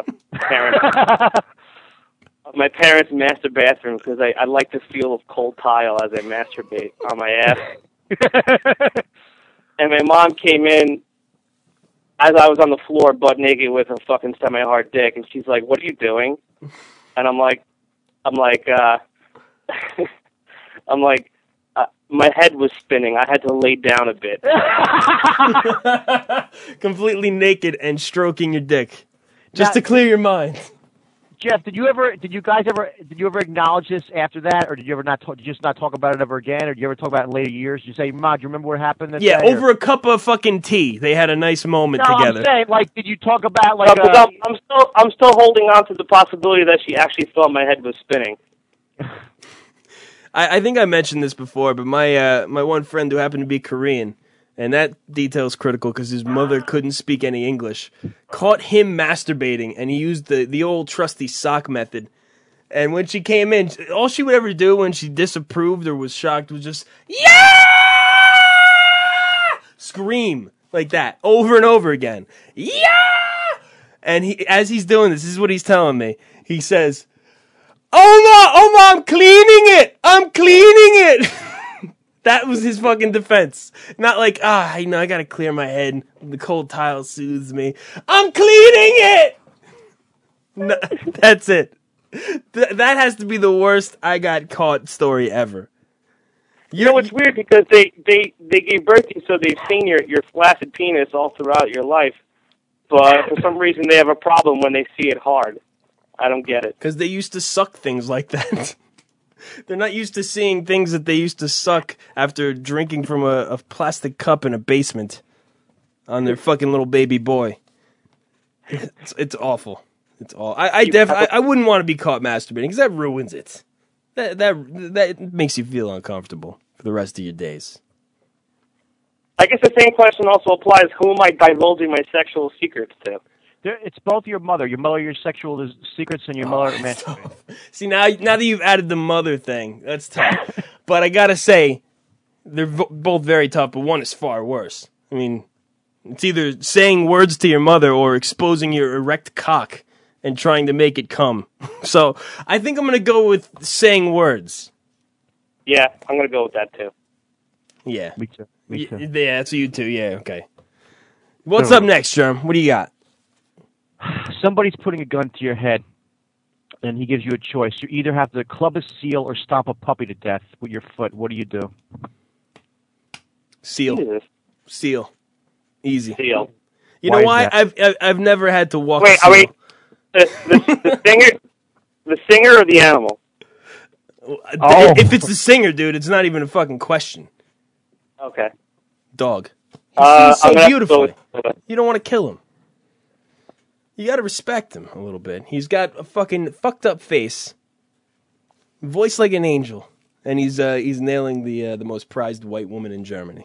Speaker 2: parents' master bathroom because I like the feel of cold tile as I masturbate on my ass. And my mom came in as I was on the floor, butt naked, with her fucking semi-hard dick, and she's like, "What are you doing?" And I'm like, my head was spinning. I had to lay down a bit.
Speaker 10: Completely naked and stroking your dick, just to clear your mind.
Speaker 11: Jeff, did you ever acknowledge this after that, or did you just not talk about it ever again, or did you ever talk about it in later years? Did you say, "Ma, do you remember what happened?" That day,
Speaker 10: over a cup of fucking tea, they had a nice moment together.
Speaker 11: I'm saying, did you talk about
Speaker 2: I'm still holding on to the possibility that she actually thought my head was spinning.
Speaker 10: I think I mentioned this before, but my one friend who happened to be Korean, and that detail is critical because his mother couldn't speak any English, caught him masturbating, and he used the old trusty sock method. And when she came in, all she would ever do when she disapproved or was shocked was just, "Yeah!" Scream like that over and over again. "Yeah!" And as he's doing this is what he's telling me. He says, Oma, I'm cleaning it. That was his fucking defense. Not like, I gotta clear my head. The cold tile soothes me. I'm cleaning it! No, that's it. That has to be the worst I got caught story ever.
Speaker 2: It's weird because they gave birth to you, so they've seen your flaccid penis all throughout your life. But for some reason they have a problem when they see it hard. I don't get it.
Speaker 10: Because they used to suck things like that. They're not used to seeing things that they used to suck after drinking from a plastic cup in a basement on their fucking little baby boy. It's awful. It's all. I wouldn't want to be caught masturbating because that ruins it. That makes you feel uncomfortable for the rest of your days.
Speaker 2: I guess the same question also applies. Who am I divulging my sexual secrets to?
Speaker 11: It's both your mother, your sexual secrets, and your mother.
Speaker 10: See, now that you've added the mother thing, that's tough. But I gotta say, they're both very tough, but one is far worse. I mean, it's either saying words to your mother or exposing your erect cock and trying to make it come. So I think I'm gonna go with saying words.
Speaker 2: Yeah, I'm gonna go with that too.
Speaker 10: Yeah.
Speaker 11: Me too.
Speaker 10: Yeah, that's you too. Yeah, okay. What's up next, Germ? What do you got?
Speaker 11: Somebody's putting a gun to your head, and he gives you a choice. You either have to club a seal or stomp a puppy to death with your foot. What do you do?
Speaker 10: Seal.
Speaker 2: Jesus.
Speaker 10: Seal. Easy.
Speaker 2: Seal.
Speaker 10: You know why? I've never had to walk.
Speaker 2: Wait,
Speaker 10: a seal.
Speaker 2: The singer or the animal?
Speaker 10: If it's the singer, dude, it's not even a fucking question.
Speaker 2: Okay.
Speaker 10: Dog. He sings so
Speaker 2: I'm gonna
Speaker 10: beautifully. You don't want to kill him. You got to respect him a little bit. He's got a fucking fucked up face, voice like an angel, and he's nailing the most prized white woman in Germany.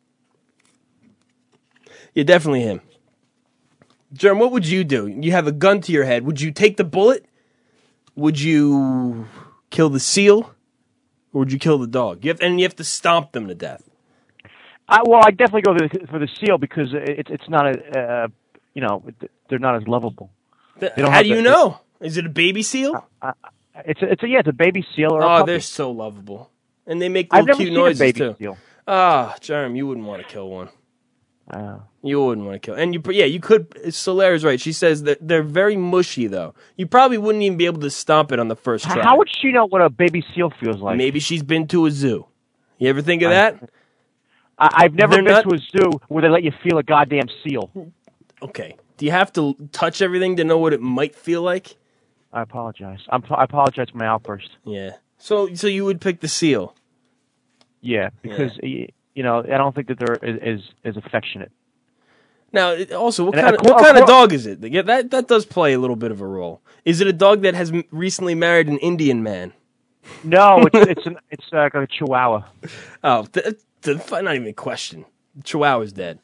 Speaker 10: Yeah, definitely him. Germ, what would you do? You have a gun to your head. Would you take the bullet? Would you kill the seal? Or would you kill the dog? You have to stomp them to death.
Speaker 11: Well, I definitely go for the seal because it's not they're not as lovable.
Speaker 10: How do you know? Is it a baby seal?
Speaker 11: It's a baby seal or a puppy.
Speaker 10: They're so lovable, and they make
Speaker 11: I've
Speaker 10: little
Speaker 11: never
Speaker 10: cute
Speaker 11: seen
Speaker 10: noises
Speaker 11: a baby
Speaker 10: too.
Speaker 11: seal.
Speaker 10: Germ, you wouldn't want to kill one. You wouldn't want to kill, and you could. Solaire's right. She says that they're very mushy, though. You probably wouldn't even be able to stomp it on the first try.
Speaker 11: How would she know what a baby seal feels like?
Speaker 10: Maybe she's been to a zoo. You ever think of that?
Speaker 11: I've never been to a zoo where they let you feel a goddamn seal.
Speaker 10: Okay. Do you have to touch everything to know what it might feel like?
Speaker 11: I apologize. I apologize for my outburst.
Speaker 10: Yeah. So you would pick the seal?
Speaker 11: Yeah, because I don't think that they're as affectionate.
Speaker 10: Now, also, what kind of dog is it? Yeah, that does play a little bit of a role. Is it a dog that has recently married an Indian man?
Speaker 11: No, it's like a Chihuahua.
Speaker 10: Oh, not even a question. The Chihuahua's dead.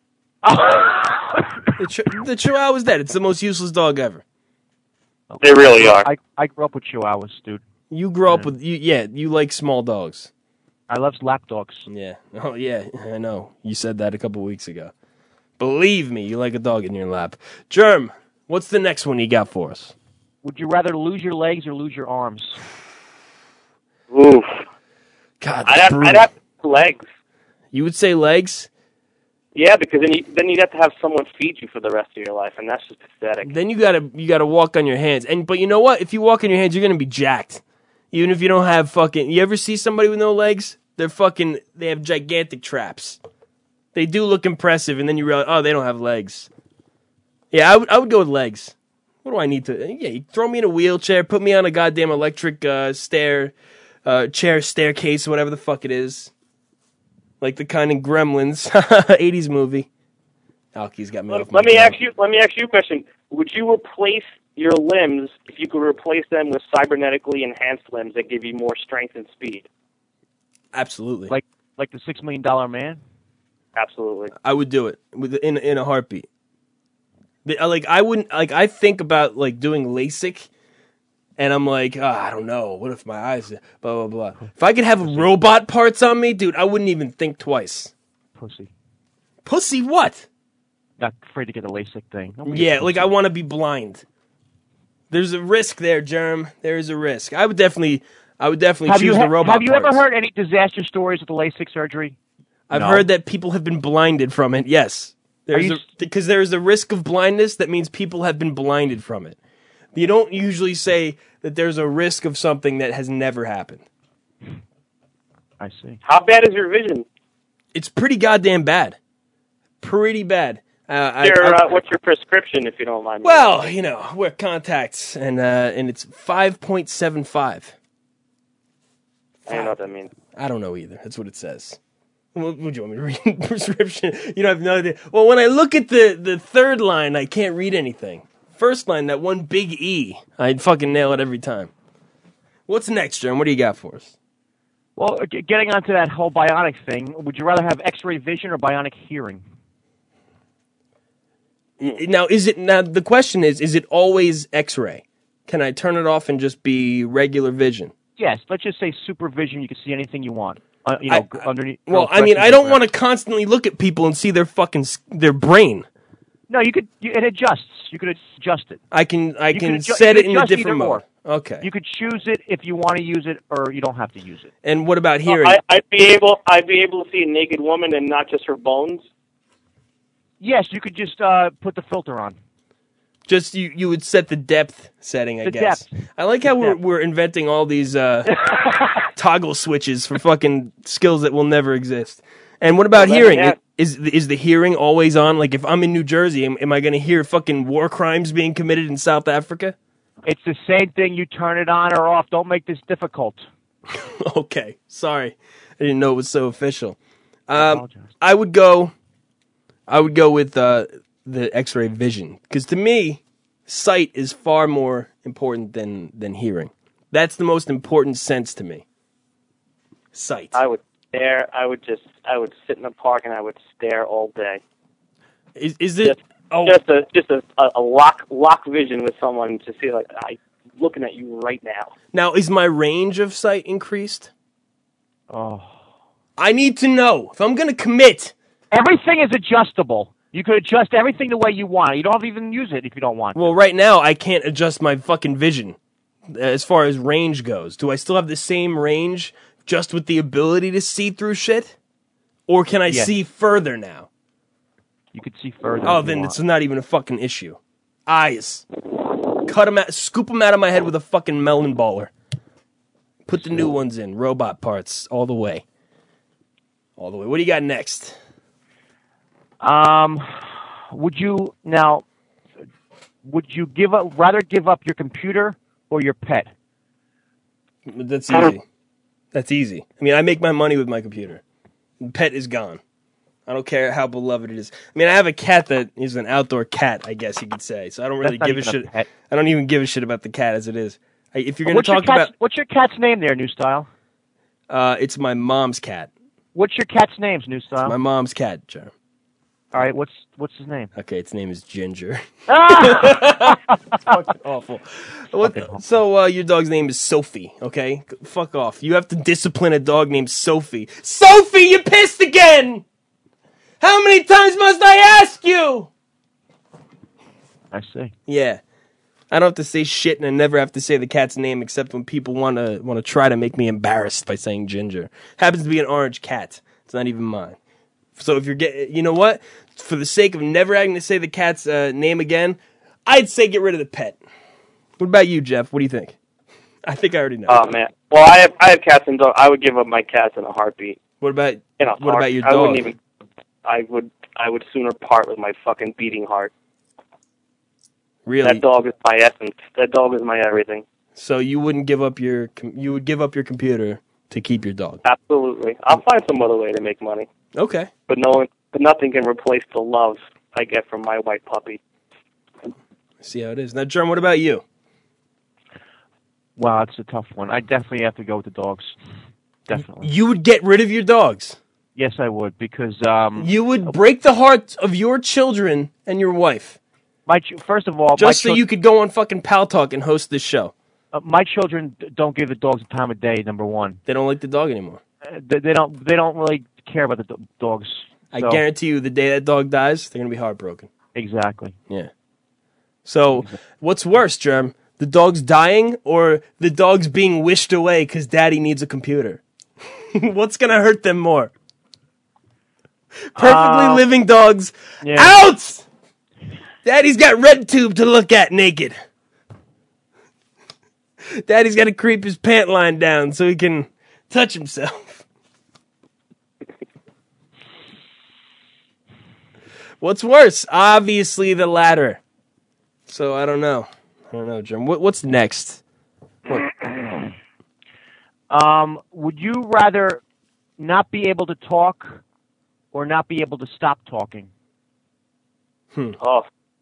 Speaker 10: The Chihuahua's dead. It's the most useless dog ever.
Speaker 2: They really are.
Speaker 11: I grew up with Chihuahuas, dude.
Speaker 10: You grew up with you like small dogs.
Speaker 11: I love lap dogs.
Speaker 10: Yeah. Oh yeah, I know. You said that a couple weeks ago. Believe me, you like a dog in your lap. Germ, what's the next one you got for us?
Speaker 11: Would you rather lose your legs or lose your arms?
Speaker 2: Oof.
Speaker 10: God,
Speaker 2: I'd have legs.
Speaker 10: You would say legs?
Speaker 2: Yeah, because then you'd have to have someone feed you for the rest of your life, and that's just pathetic.
Speaker 10: Then you gotta walk on your hands. But you know what? If you walk on your hands, you're gonna be jacked. Even if you don't have fucking... You ever see somebody with no legs? They have gigantic traps. They do look impressive, and then you realize, they don't have legs. Yeah, I would go with legs. What do I need to... Yeah, you throw me in a wheelchair, put me on a goddamn electric staircase, whatever the fuck it is. Like the kind in Gremlins, 80s movie. Alky's got me off my
Speaker 2: Let me ask you a question. Would you replace your limbs if you could replace them with cybernetically enhanced limbs that give you more strength and speed?
Speaker 10: Absolutely.
Speaker 11: Like the $6 Million Man?
Speaker 2: Absolutely.
Speaker 10: I would do it in a heartbeat. I think about doing LASIK, and I'm like, I don't know. What if my eyes, blah, blah, blah. If I could have robot parts on me, dude, I wouldn't even think twice.
Speaker 11: Pussy.
Speaker 10: Pussy what?
Speaker 11: Not afraid to get a LASIK thing.
Speaker 10: Yeah, I want to be blind. There's a risk there, Germ. There is a risk. I would definitely choose the robot
Speaker 11: Have you ever
Speaker 10: parts.
Speaker 11: heard any disaster stories with the LASIK surgery?
Speaker 10: I've heard that people have been blinded from it, yes. Because there is a risk of blindness, that means people have been blinded from it. You don't usually say that there's a risk of something that has never happened.
Speaker 11: I see.
Speaker 2: How bad is your vision?
Speaker 10: It's pretty goddamn bad. Pretty bad.
Speaker 2: What's your prescription, if you don't mind me?
Speaker 10: Well, wear contacts, and it's 5.75.
Speaker 2: I don't know what that means.
Speaker 10: I don't know either. That's what it says. What do you want me to read? Prescription? You don't have no idea. Well, when I look at the third line, I can't read anything. First line, that one big E, I'd fucking nail it every time. What's next, Jerm? What do you got for us?
Speaker 11: Well, getting onto that whole bionic thing, would you rather have X-ray vision or bionic hearing?
Speaker 10: Now, the question is it always X-ray? Can I turn it off and just be regular vision?
Speaker 11: Yes, let's just say supervision. You can see anything you want. Underneath.
Speaker 10: Well, I mean, I don't want to constantly look at people and see their brain.
Speaker 11: No, it adjusts. You could adjust it.
Speaker 10: I can set it in a different mode. Okay.
Speaker 11: You could choose it if you want to use it, or you don't have to use it.
Speaker 10: And what about hearing?
Speaker 2: I'd be able to see a naked woman and not just her bones.
Speaker 11: Yes, you could just put the filter on.
Speaker 10: Just you would set the depth setting, I guess.
Speaker 11: Depth.
Speaker 10: I like how we're inventing all these toggle switches for fucking skills that will never exist. And what about hearing? Is the hearing always on? Like, if I'm in New Jersey, am I going to hear fucking war crimes being committed in South Africa?
Speaker 11: It's the same thing. You turn it on or off. Don't make this difficult.
Speaker 10: Okay, sorry, I didn't know it was so official. I would go with the X-ray vision, because to me, sight is far more important than hearing. That's the most important sense to me. Sight.
Speaker 2: I would stare. I would sit in the park and I would stare all day.
Speaker 10: Is it
Speaker 2: just a lock vision with someone to see, like, I'm looking at you right now.
Speaker 10: Now, is my range of sight increased?
Speaker 11: Oh,
Speaker 10: I need to know if I'm going to commit.
Speaker 11: Everything is adjustable. You could adjust everything the way you want. You don't have to even use it if you don't want to.
Speaker 10: Well, right now I can't adjust my fucking vision as far as range goes. Do I still have the same range just with the ability to see through shit? Or can I see further now?
Speaker 11: You could see further.
Speaker 10: Oh, then it's not even a fucking issue. Eyes. Cut them out, scoop them out of my head with a fucking melon baller. Put the new ones in. Robot parts all the way. All the way. What do you got next?
Speaker 11: Would you rather give up your computer or your pet?
Speaker 10: That's easy. That's easy. I mean, I make my money with my computer. Pet is gone. I don't care how beloved it is. I mean, I have a cat that is an outdoor cat, I guess you could say. So I don't really give a shit. I don't even give a shit about the cat as it is. If you're going to talk about,
Speaker 11: what's your cat's name there, New Style?
Speaker 10: It's my mom's cat.
Speaker 11: What's your cat's name, New Style?
Speaker 10: It's my mom's cat, Jerm.
Speaker 11: All right, what's his name?
Speaker 10: Okay, its name is Ginger.
Speaker 11: Ah!
Speaker 10: It's fucking awful. So your dog's name is Sophie, okay? Fuck off. You have to discipline a dog named Sophie. Sophie, you pissed again! How many times must I ask you?
Speaker 11: I see.
Speaker 10: Yeah. I don't have to say shit, and I never have to say the cat's name except when people want to try to make me embarrassed by saying Ginger. Happens to be an orange cat. It's not even mine. So if you know what? For the sake of never having to say the cat's name again, I'd say get rid of the pet. What about you, Jeff? What do you think? I think I already know.
Speaker 2: Oh man. Well, I have cats and dogs. I would give up my cats in a heartbeat.
Speaker 10: What about your
Speaker 2: I
Speaker 10: dog?
Speaker 2: wouldn't even. I would sooner part with my fucking beating heart.
Speaker 10: Really?
Speaker 2: That dog is my essence. That dog is my everything.
Speaker 10: So you wouldn't give up your computer to keep your dog?
Speaker 2: Absolutely. I'll find some other way to make money.
Speaker 10: Okay.
Speaker 2: But nothing can replace the love I get from my white puppy.
Speaker 10: See how it is. Now, Jerm, what about you?
Speaker 11: Wow, it's a tough one. I definitely have to go with the dogs. Definitely.
Speaker 10: You would get rid of your dogs?
Speaker 11: Yes, I would, because
Speaker 10: you would break the hearts of your children and your wife.
Speaker 11: First of all,
Speaker 10: just so you could go on fucking Pal Talk and host this show.
Speaker 11: My children don't give the dogs the time of day. Number one,
Speaker 10: they don't like the dog anymore.
Speaker 11: They don't really care about the dogs.
Speaker 10: I guarantee you, the day that dog dies, they're gonna be heartbroken.
Speaker 11: Exactly.
Speaker 10: Yeah. So, what's worse, Germ? The dog's dying or the dog's being wished away because Daddy needs a computer? What's gonna hurt them more? Perfectly living dogs out! Daddy's got RedTube to look at naked. Daddy's got to creep his pant line down so he can touch himself. What's worse? Obviously the latter. So I don't know. Jim. What's next?
Speaker 11: Would you rather not be able to talk or not be able to stop talking?
Speaker 2: Oh.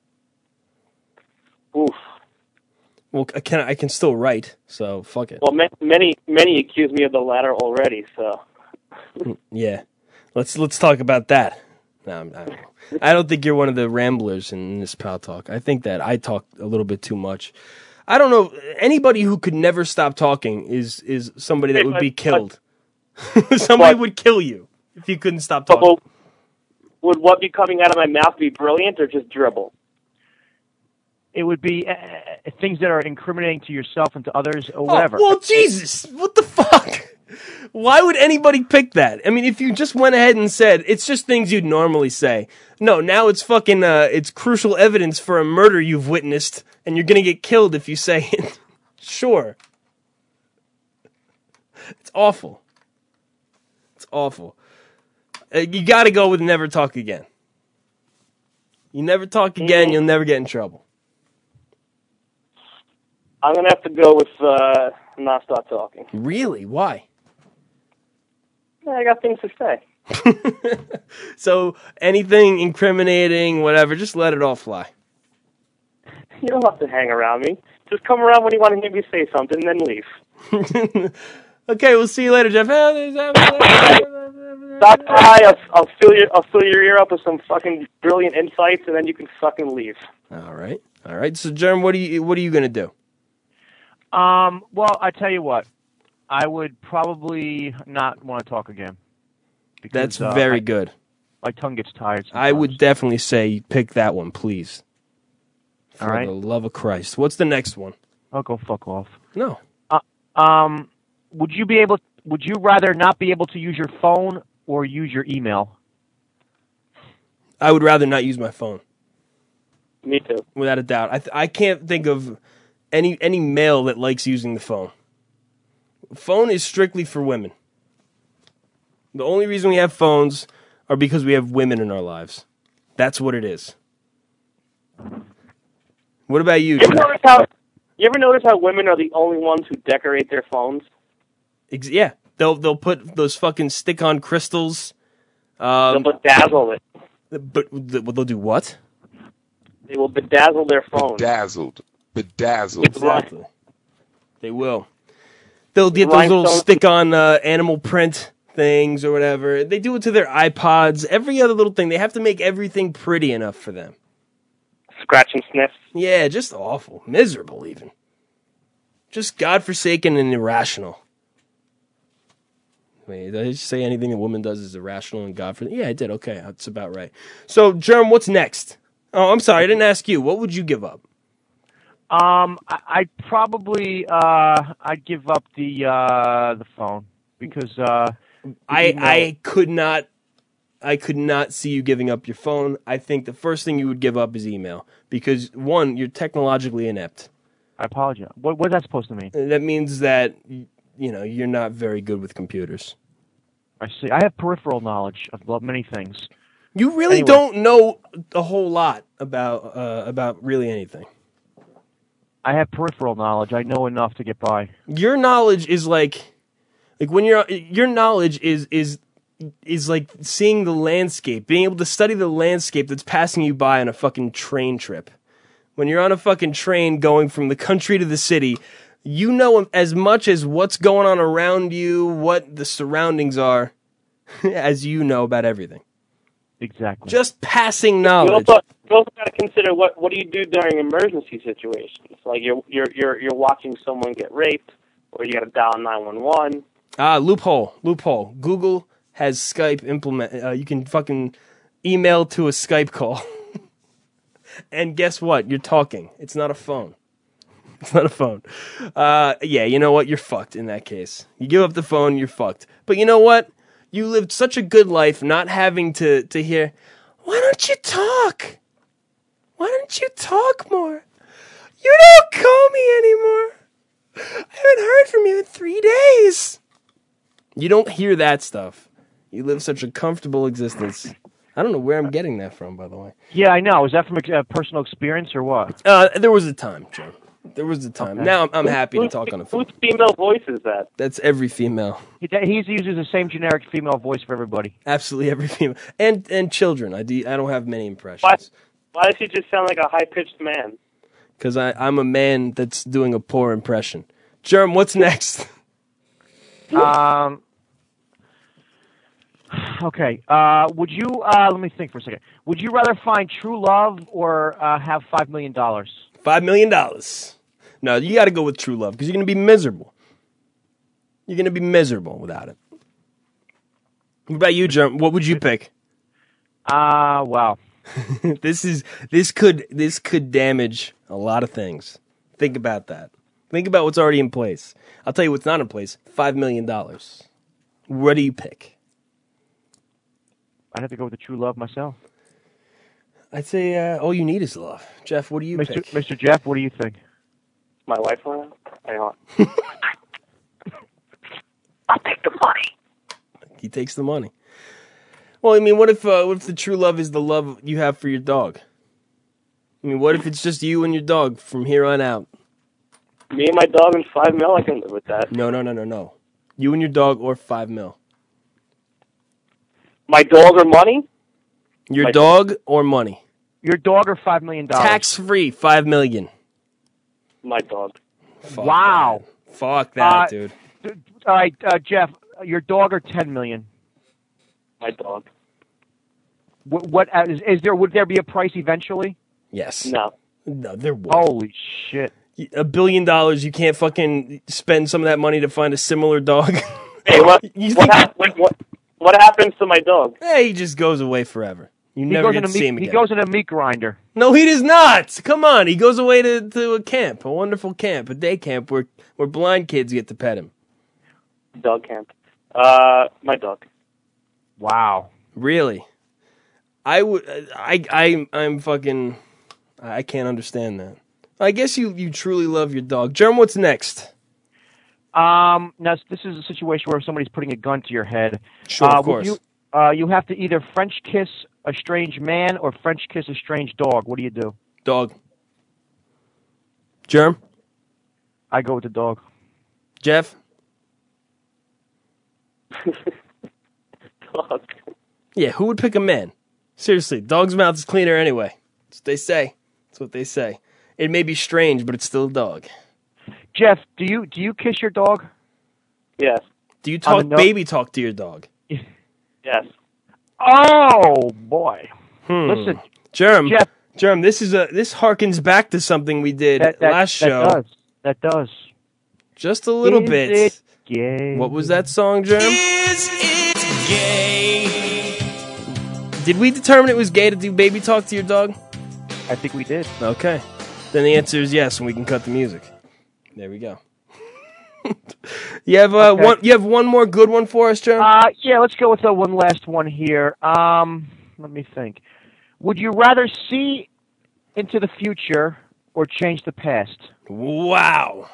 Speaker 2: Oof.
Speaker 10: Well, I can still write, so fuck it.
Speaker 2: Well, many accuse me of the latter already, so.
Speaker 10: Yeah, let's talk about that. No, I don't think you're one of the ramblers in this Pal Talk. I think that I talk a little bit too much. I don't know. Anybody who could never stop talking is somebody that would be killed. Somebody would kill you if you couldn't stop talking.
Speaker 2: Well, would what be coming out of my mouth be brilliant or just dribble?
Speaker 11: It would be things that are incriminating to yourself and to others or whatever.
Speaker 10: Well, Jesus, what the fuck? Why would anybody pick that? I mean, if you just went ahead and said, it's just things you'd normally say. No, now it's fucking, it's crucial evidence for a murder you've witnessed, and you're gonna get killed if you say it. Sure. It's awful. It's awful. You got to go with never talk again. You never talk again, you'll never get in trouble.
Speaker 2: I'm going to have to go with not start talking.
Speaker 10: Really? Why?
Speaker 2: I got things to say.
Speaker 10: So anything incriminating, whatever, just let it all fly.
Speaker 2: You don't have to hang around me. Just come around when you want to hear me say something, and then leave.
Speaker 10: Okay, we'll see you later, Jeff.
Speaker 2: Stop by. I'll fill your ear up with some fucking brilliant insights, and then you can fucking leave.
Speaker 10: All right. So, Jerm, what are you gonna do?
Speaker 11: Well, I tell you what, I would probably not want to talk again.
Speaker 10: That's very good.
Speaker 11: My tongue gets tired sometimes.
Speaker 10: I would definitely say pick that one, please. For
Speaker 11: All right.
Speaker 10: the love of Christ. What's the next one?
Speaker 11: I'll go fuck off.
Speaker 10: No.
Speaker 11: Would you rather not be able to use your phone or use your email?
Speaker 10: I would rather not use my phone.
Speaker 2: Me too.
Speaker 10: Without a doubt. I can't think of any male that likes using the phone. Phone is strictly for women. The only reason we have phones are because we have women in our lives. That's what it is. What about you?
Speaker 2: You ever notice how women are the only ones who decorate their phones?
Speaker 10: Yeah, they'll put those fucking stick-on crystals.
Speaker 2: They'll bedazzle it.
Speaker 10: But they'll do what?
Speaker 2: They will bedazzle their phone.
Speaker 18: Bedazzled.
Speaker 10: Exactly. They will. They'll get those little stick-on animal print things or whatever. They do it to their iPods. Every other little thing. They have to make everything pretty enough for them.
Speaker 2: Scratch and sniff.
Speaker 10: Yeah, just awful. Miserable, even. Just godforsaken and irrational. Wait, did I just say anything a woman does is irrational and godforsaken? Yeah, I did. Okay, that's about right. So, Jerm, what's next? Oh, I'm sorry, I didn't ask you. What would you give up?
Speaker 11: I'd probably I'd give up the phone because
Speaker 10: I could not see you giving up your phone. I think the first thing you would give up is email because one, you're technologically inept.
Speaker 11: I apologize. What is that supposed to mean?
Speaker 10: That means that you're not very good with computers.
Speaker 11: I see. I have peripheral knowledge of many things.
Speaker 10: You really don't know a whole lot about really anything.
Speaker 11: I have peripheral knowledge. I know enough to get by.
Speaker 10: Your knowledge is like when your knowledge is like seeing the landscape, being able to study the landscape that's passing you by on a fucking train trip. When you're on a fucking train going from the country to the city, you know as much as what's going on around you, what the surroundings are, as you know about everything.
Speaker 11: Exactly.
Speaker 10: Just passing knowledge.
Speaker 2: You also got to consider what do you do during emergency situations? Like you're watching someone get raped, or you got to dial 911.
Speaker 10: Loophole. Google has Skype implement. You can fucking email to a Skype call, and guess what? You're talking. It's not a phone. It's not a phone. Yeah, you know what? You're fucked in that case. You give up the phone, you're fucked. But you know what? You lived such a good life not having to hear, why don't you talk? Why don't you talk more? You don't call me anymore. I haven't heard from you in 3 days. You don't hear that stuff. You live such a comfortable existence. I don't know where I'm getting that from, by the way.
Speaker 11: Yeah, I know. Is that from a personal experience or what?
Speaker 10: There was a time, Joe. There was a time.
Speaker 11: Okay.
Speaker 10: Now I'm happy to talk on the phone.
Speaker 2: Whose female voice is that?
Speaker 10: That's every female.
Speaker 11: He uses the same generic female voice for everybody.
Speaker 10: Absolutely every female. And children. I don't have many impressions.
Speaker 2: Why does he just sound like a high-pitched man?
Speaker 10: Because I'm a man that's doing a poor impression. Jerm, what's next?
Speaker 11: Okay. Would you, let me think for a second. Would you rather find true love or have $5 million?
Speaker 10: $5 million. No, you got to go with true love because you're going to be miserable. You're going to be miserable without it. What about you, Jerm? What would you pick?
Speaker 11: Wow.
Speaker 10: This could damage a lot of things. Think about that. Think about what's already in place. I'll tell you what's not in place. $5 million. What do you pick?
Speaker 11: I'd have to go with the true love myself.
Speaker 10: I'd say all you need is love. Jeff, what do you pick?
Speaker 11: Mr. Jeff, what do you think?
Speaker 2: My wife around? Hang on.
Speaker 8: I'll take the money.
Speaker 10: He takes the money. Well, I mean, what if the true love is the love you have for your dog? I mean, what if it's just you and your dog from here on out?
Speaker 2: Me and my dog and $5 million, I can live with that.
Speaker 10: No. You and your dog or $5 million.
Speaker 2: My dog or money?
Speaker 10: Your dog or money?
Speaker 11: Your dog or $5 million?
Speaker 10: Tax-free, $5 million.
Speaker 2: My dog.
Speaker 11: Wow.
Speaker 10: Fuck that, dude.
Speaker 11: All right, Jeff, your dog or $10 million?
Speaker 2: My dog.
Speaker 11: What is there? Would there be a price eventually?
Speaker 10: Yes.
Speaker 2: No,
Speaker 10: there won't.
Speaker 11: Holy shit.
Speaker 10: $1 billion, you can't fucking spend some of that money to find a similar dog.
Speaker 2: Hey, what happens to my dog?
Speaker 10: Hey, he just goes away forever. You never get to see him again.
Speaker 11: He goes in a meat grinder.
Speaker 10: No, he does not. Come on, he goes away to a camp, a wonderful camp, a day camp where blind kids get to pet him.
Speaker 2: Dog camp. My dog.
Speaker 11: Wow.
Speaker 10: Really? I'm fucking. I can't understand that. I guess you truly love your dog. Germ, what's next?
Speaker 11: Now this is a situation where somebody's putting a gun to your head.
Speaker 10: Sure, of course.
Speaker 11: You have to either French kiss a strange man or French kiss a strange dog. What do you do?
Speaker 10: Dog. Germ?
Speaker 11: I go with the dog.
Speaker 10: Jeff?
Speaker 2: Dog.
Speaker 10: Yeah, who would pick a man? Seriously, dog's mouth is cleaner anyway. That's what they say. That's what they say. It may be strange, but it's still a dog.
Speaker 11: Jeff, do you kiss your dog?
Speaker 2: Yes.
Speaker 10: Do you baby talk to your dog?
Speaker 2: Yes.
Speaker 11: Oh boy. Listen,
Speaker 10: Germ.
Speaker 11: Jeff,
Speaker 10: Germ, this harkens back to something we did last show.
Speaker 11: That does.
Speaker 10: Just a little
Speaker 11: Is
Speaker 10: bit.
Speaker 11: it gay?
Speaker 10: What was that song, Germ?
Speaker 5: Is it gay?
Speaker 10: Did we determine it was gay to do baby talk to your dog?
Speaker 11: I think we did.
Speaker 10: Okay. Then the answer is yes, and we can cut the music. There we go. You have You have one more good one for us, Germ?
Speaker 11: Yeah, let's go with one last one here. Let me think. Would you rather see into the future or change the past?
Speaker 10: Wow.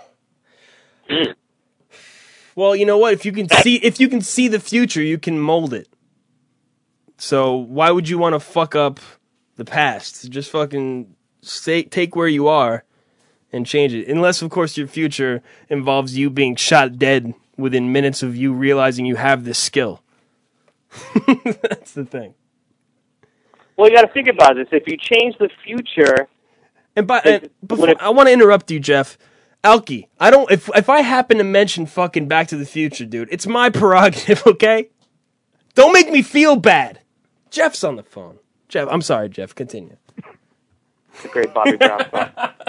Speaker 10: Well, you know what? If you can see the future, you can mold it. So why would you want to fuck up the past? Just fucking take where you are and change it. Unless, of course, your future involves you being shot dead within minutes of you realizing you have this skill. That's the thing.
Speaker 2: Well, you got to think about this. If you change the future,
Speaker 10: I want to interrupt you, Jeff. Alki, if I happen to mention fucking Back to the Future, dude, it's my prerogative, okay? Don't make me feel bad. Jeff's on the phone. Jeff, I'm sorry, Jeff. Continue.
Speaker 2: It's a great Bobby Brown song.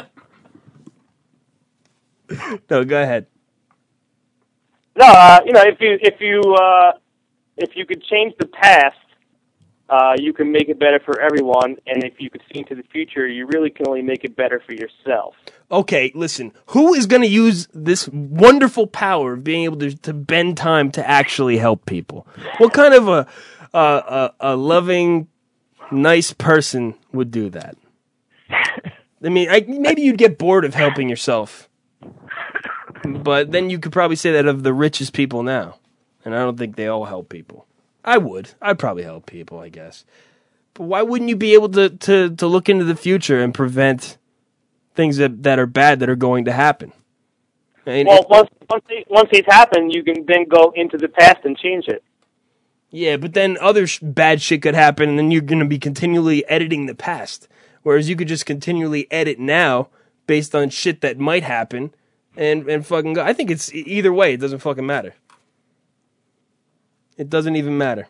Speaker 10: No, go ahead.
Speaker 2: No, if you could change the past, you can make it better for everyone, and if you could see into the future, you really can only make it better for yourself.
Speaker 10: Okay, listen. Who is going to use this wonderful power of being able to bend time to actually help people? What kind of a loving, nice person would do that? I mean, maybe you'd get bored of helping yourself. But then you could probably say that of the richest people now. And I don't think they all help people. I would. I'd probably help people, I guess. But why wouldn't you be able to look into the future and prevent things that are bad that are going to happen? I mean,
Speaker 2: once these happen, you can then go into the past and change it.
Speaker 10: Yeah, but then other bad shit could happen, and then you're going to be continually editing the past. Whereas you could just continually edit now based on shit that might happen and fucking go. I think it's either way. It doesn't fucking matter. It doesn't even matter.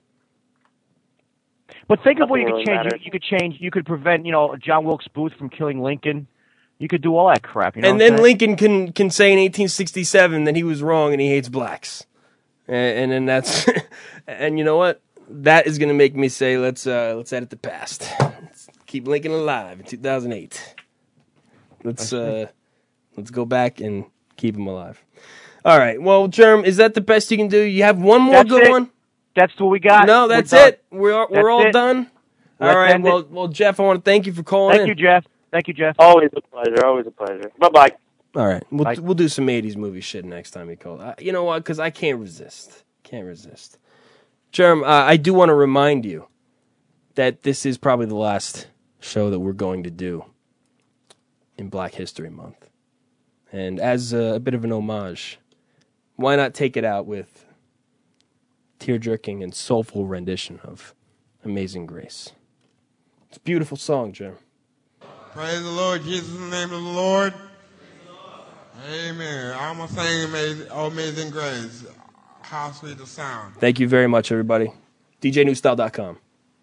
Speaker 11: But think of what you could change. You could change. You could prevent, John Wilkes Booth from killing Lincoln. You could do all that crap.
Speaker 10: And then Lincoln can say in 1867 that he was wrong and he hates blacks. And then that's and you know what? That is going to make me say let's edit the past. Let's keep Lincoln alive in 2008. Let's go back and keep him alive. All right. Well, Germ, is that the best you can do? You have one more good one?
Speaker 11: That's what we got.
Speaker 10: No, that's it. We're all done. All right. Well, Jeff, I want to thank you for calling in.
Speaker 11: Thank you, Jeff. Thank you, Jeff.
Speaker 2: Always a pleasure. Always a pleasure. Bye-bye.
Speaker 10: All right. We'll do some 80s movie shit next time you call. You know what? Because I can't resist. Jerem, I do want to remind you that this is probably the last show that we're going to do in Black History Month. And as a bit of an homage, why not take it out with tear-jerking and soulful rendition of Amazing Grace? It's a beautiful song, Jerem.
Speaker 6: Praise the Lord, Jesus in the name of the Lord. Amen. I'm going to sing Amazing Grace. How sweet the sound.
Speaker 10: Thank you very much, everybody. DJNewStyle.com.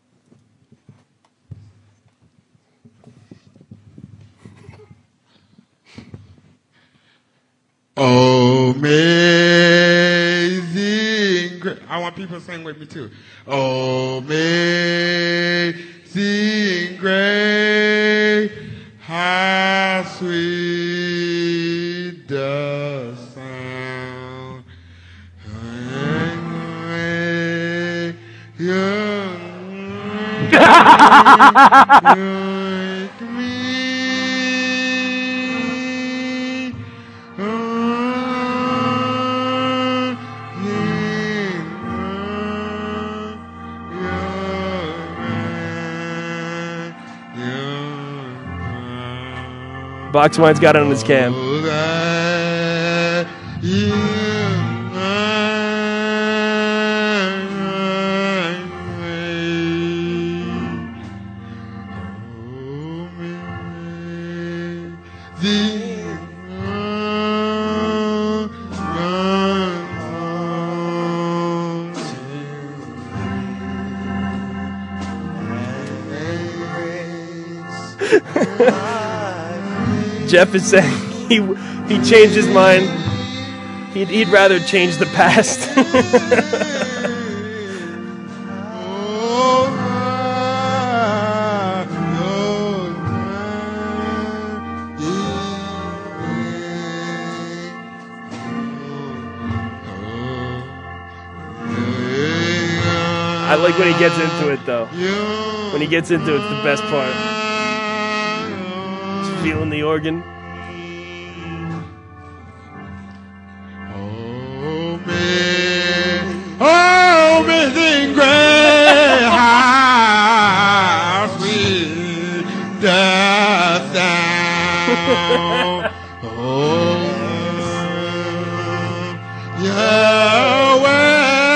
Speaker 6: Amazing Grace. I want people to sing with me too. Amazing Grace, how sweet the sound.
Speaker 10: Boxwine's got it on his cam. Jeff is saying he changed his mind. He'd rather change the past. I like when he gets into it, though. When he gets into it, it's the best part. Just feeling the organ.
Speaker 6: Oh, amazing grace, how sweet the sound. Oh, Yahweh.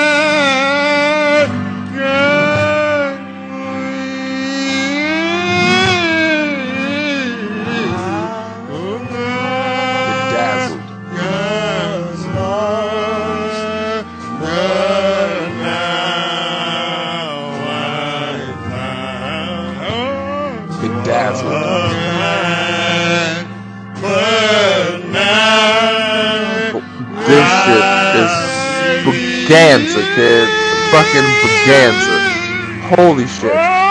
Speaker 22: Baganza, kid. Fucking Baganza. Holy shit.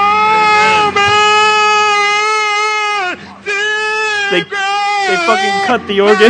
Speaker 10: They fucking cut the organ.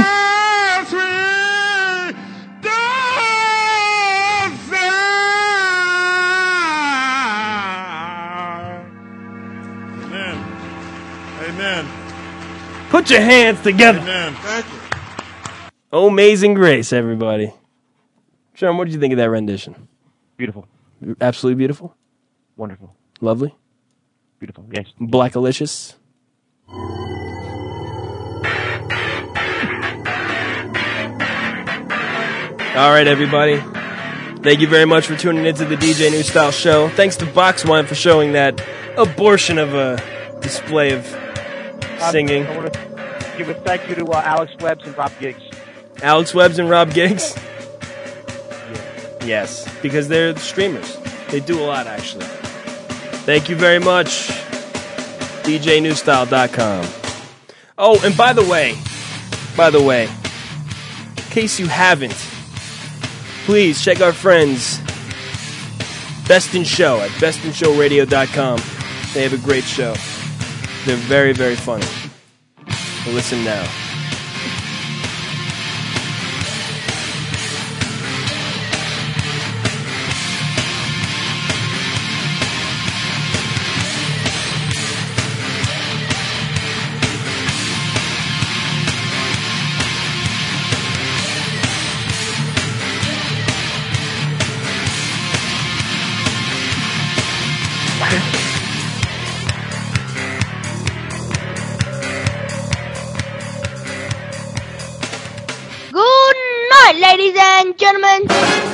Speaker 6: Amen. Amen.
Speaker 10: Put your hands together.
Speaker 6: Amen. Thank you.
Speaker 10: Amazing Grace, everybody. Sean, what did you think of that rendition?
Speaker 11: Beautiful.
Speaker 10: Absolutely beautiful?
Speaker 11: Wonderful.
Speaker 10: Lovely?
Speaker 11: Beautiful, yes.
Speaker 10: Blackalicious? All right, everybody. Thank you very much for tuning into the DJ New Style Show. Thanks to Boxwine for showing that abortion of a display of singing.
Speaker 11: I want to give a thank you to Alex Webbs and Rob Giggs.
Speaker 10: Alex Webbs and Rob Giggs? Yes, because they're streamers. They do a lot, actually. Thank you very much. DJNewStyle.com. Oh, and by the way, in case you haven't, please check our friends Best in Show at bestinshowradio.com. They have a great show. They're very, very funny. Listen now.
Speaker 7: ladies and gentlemen.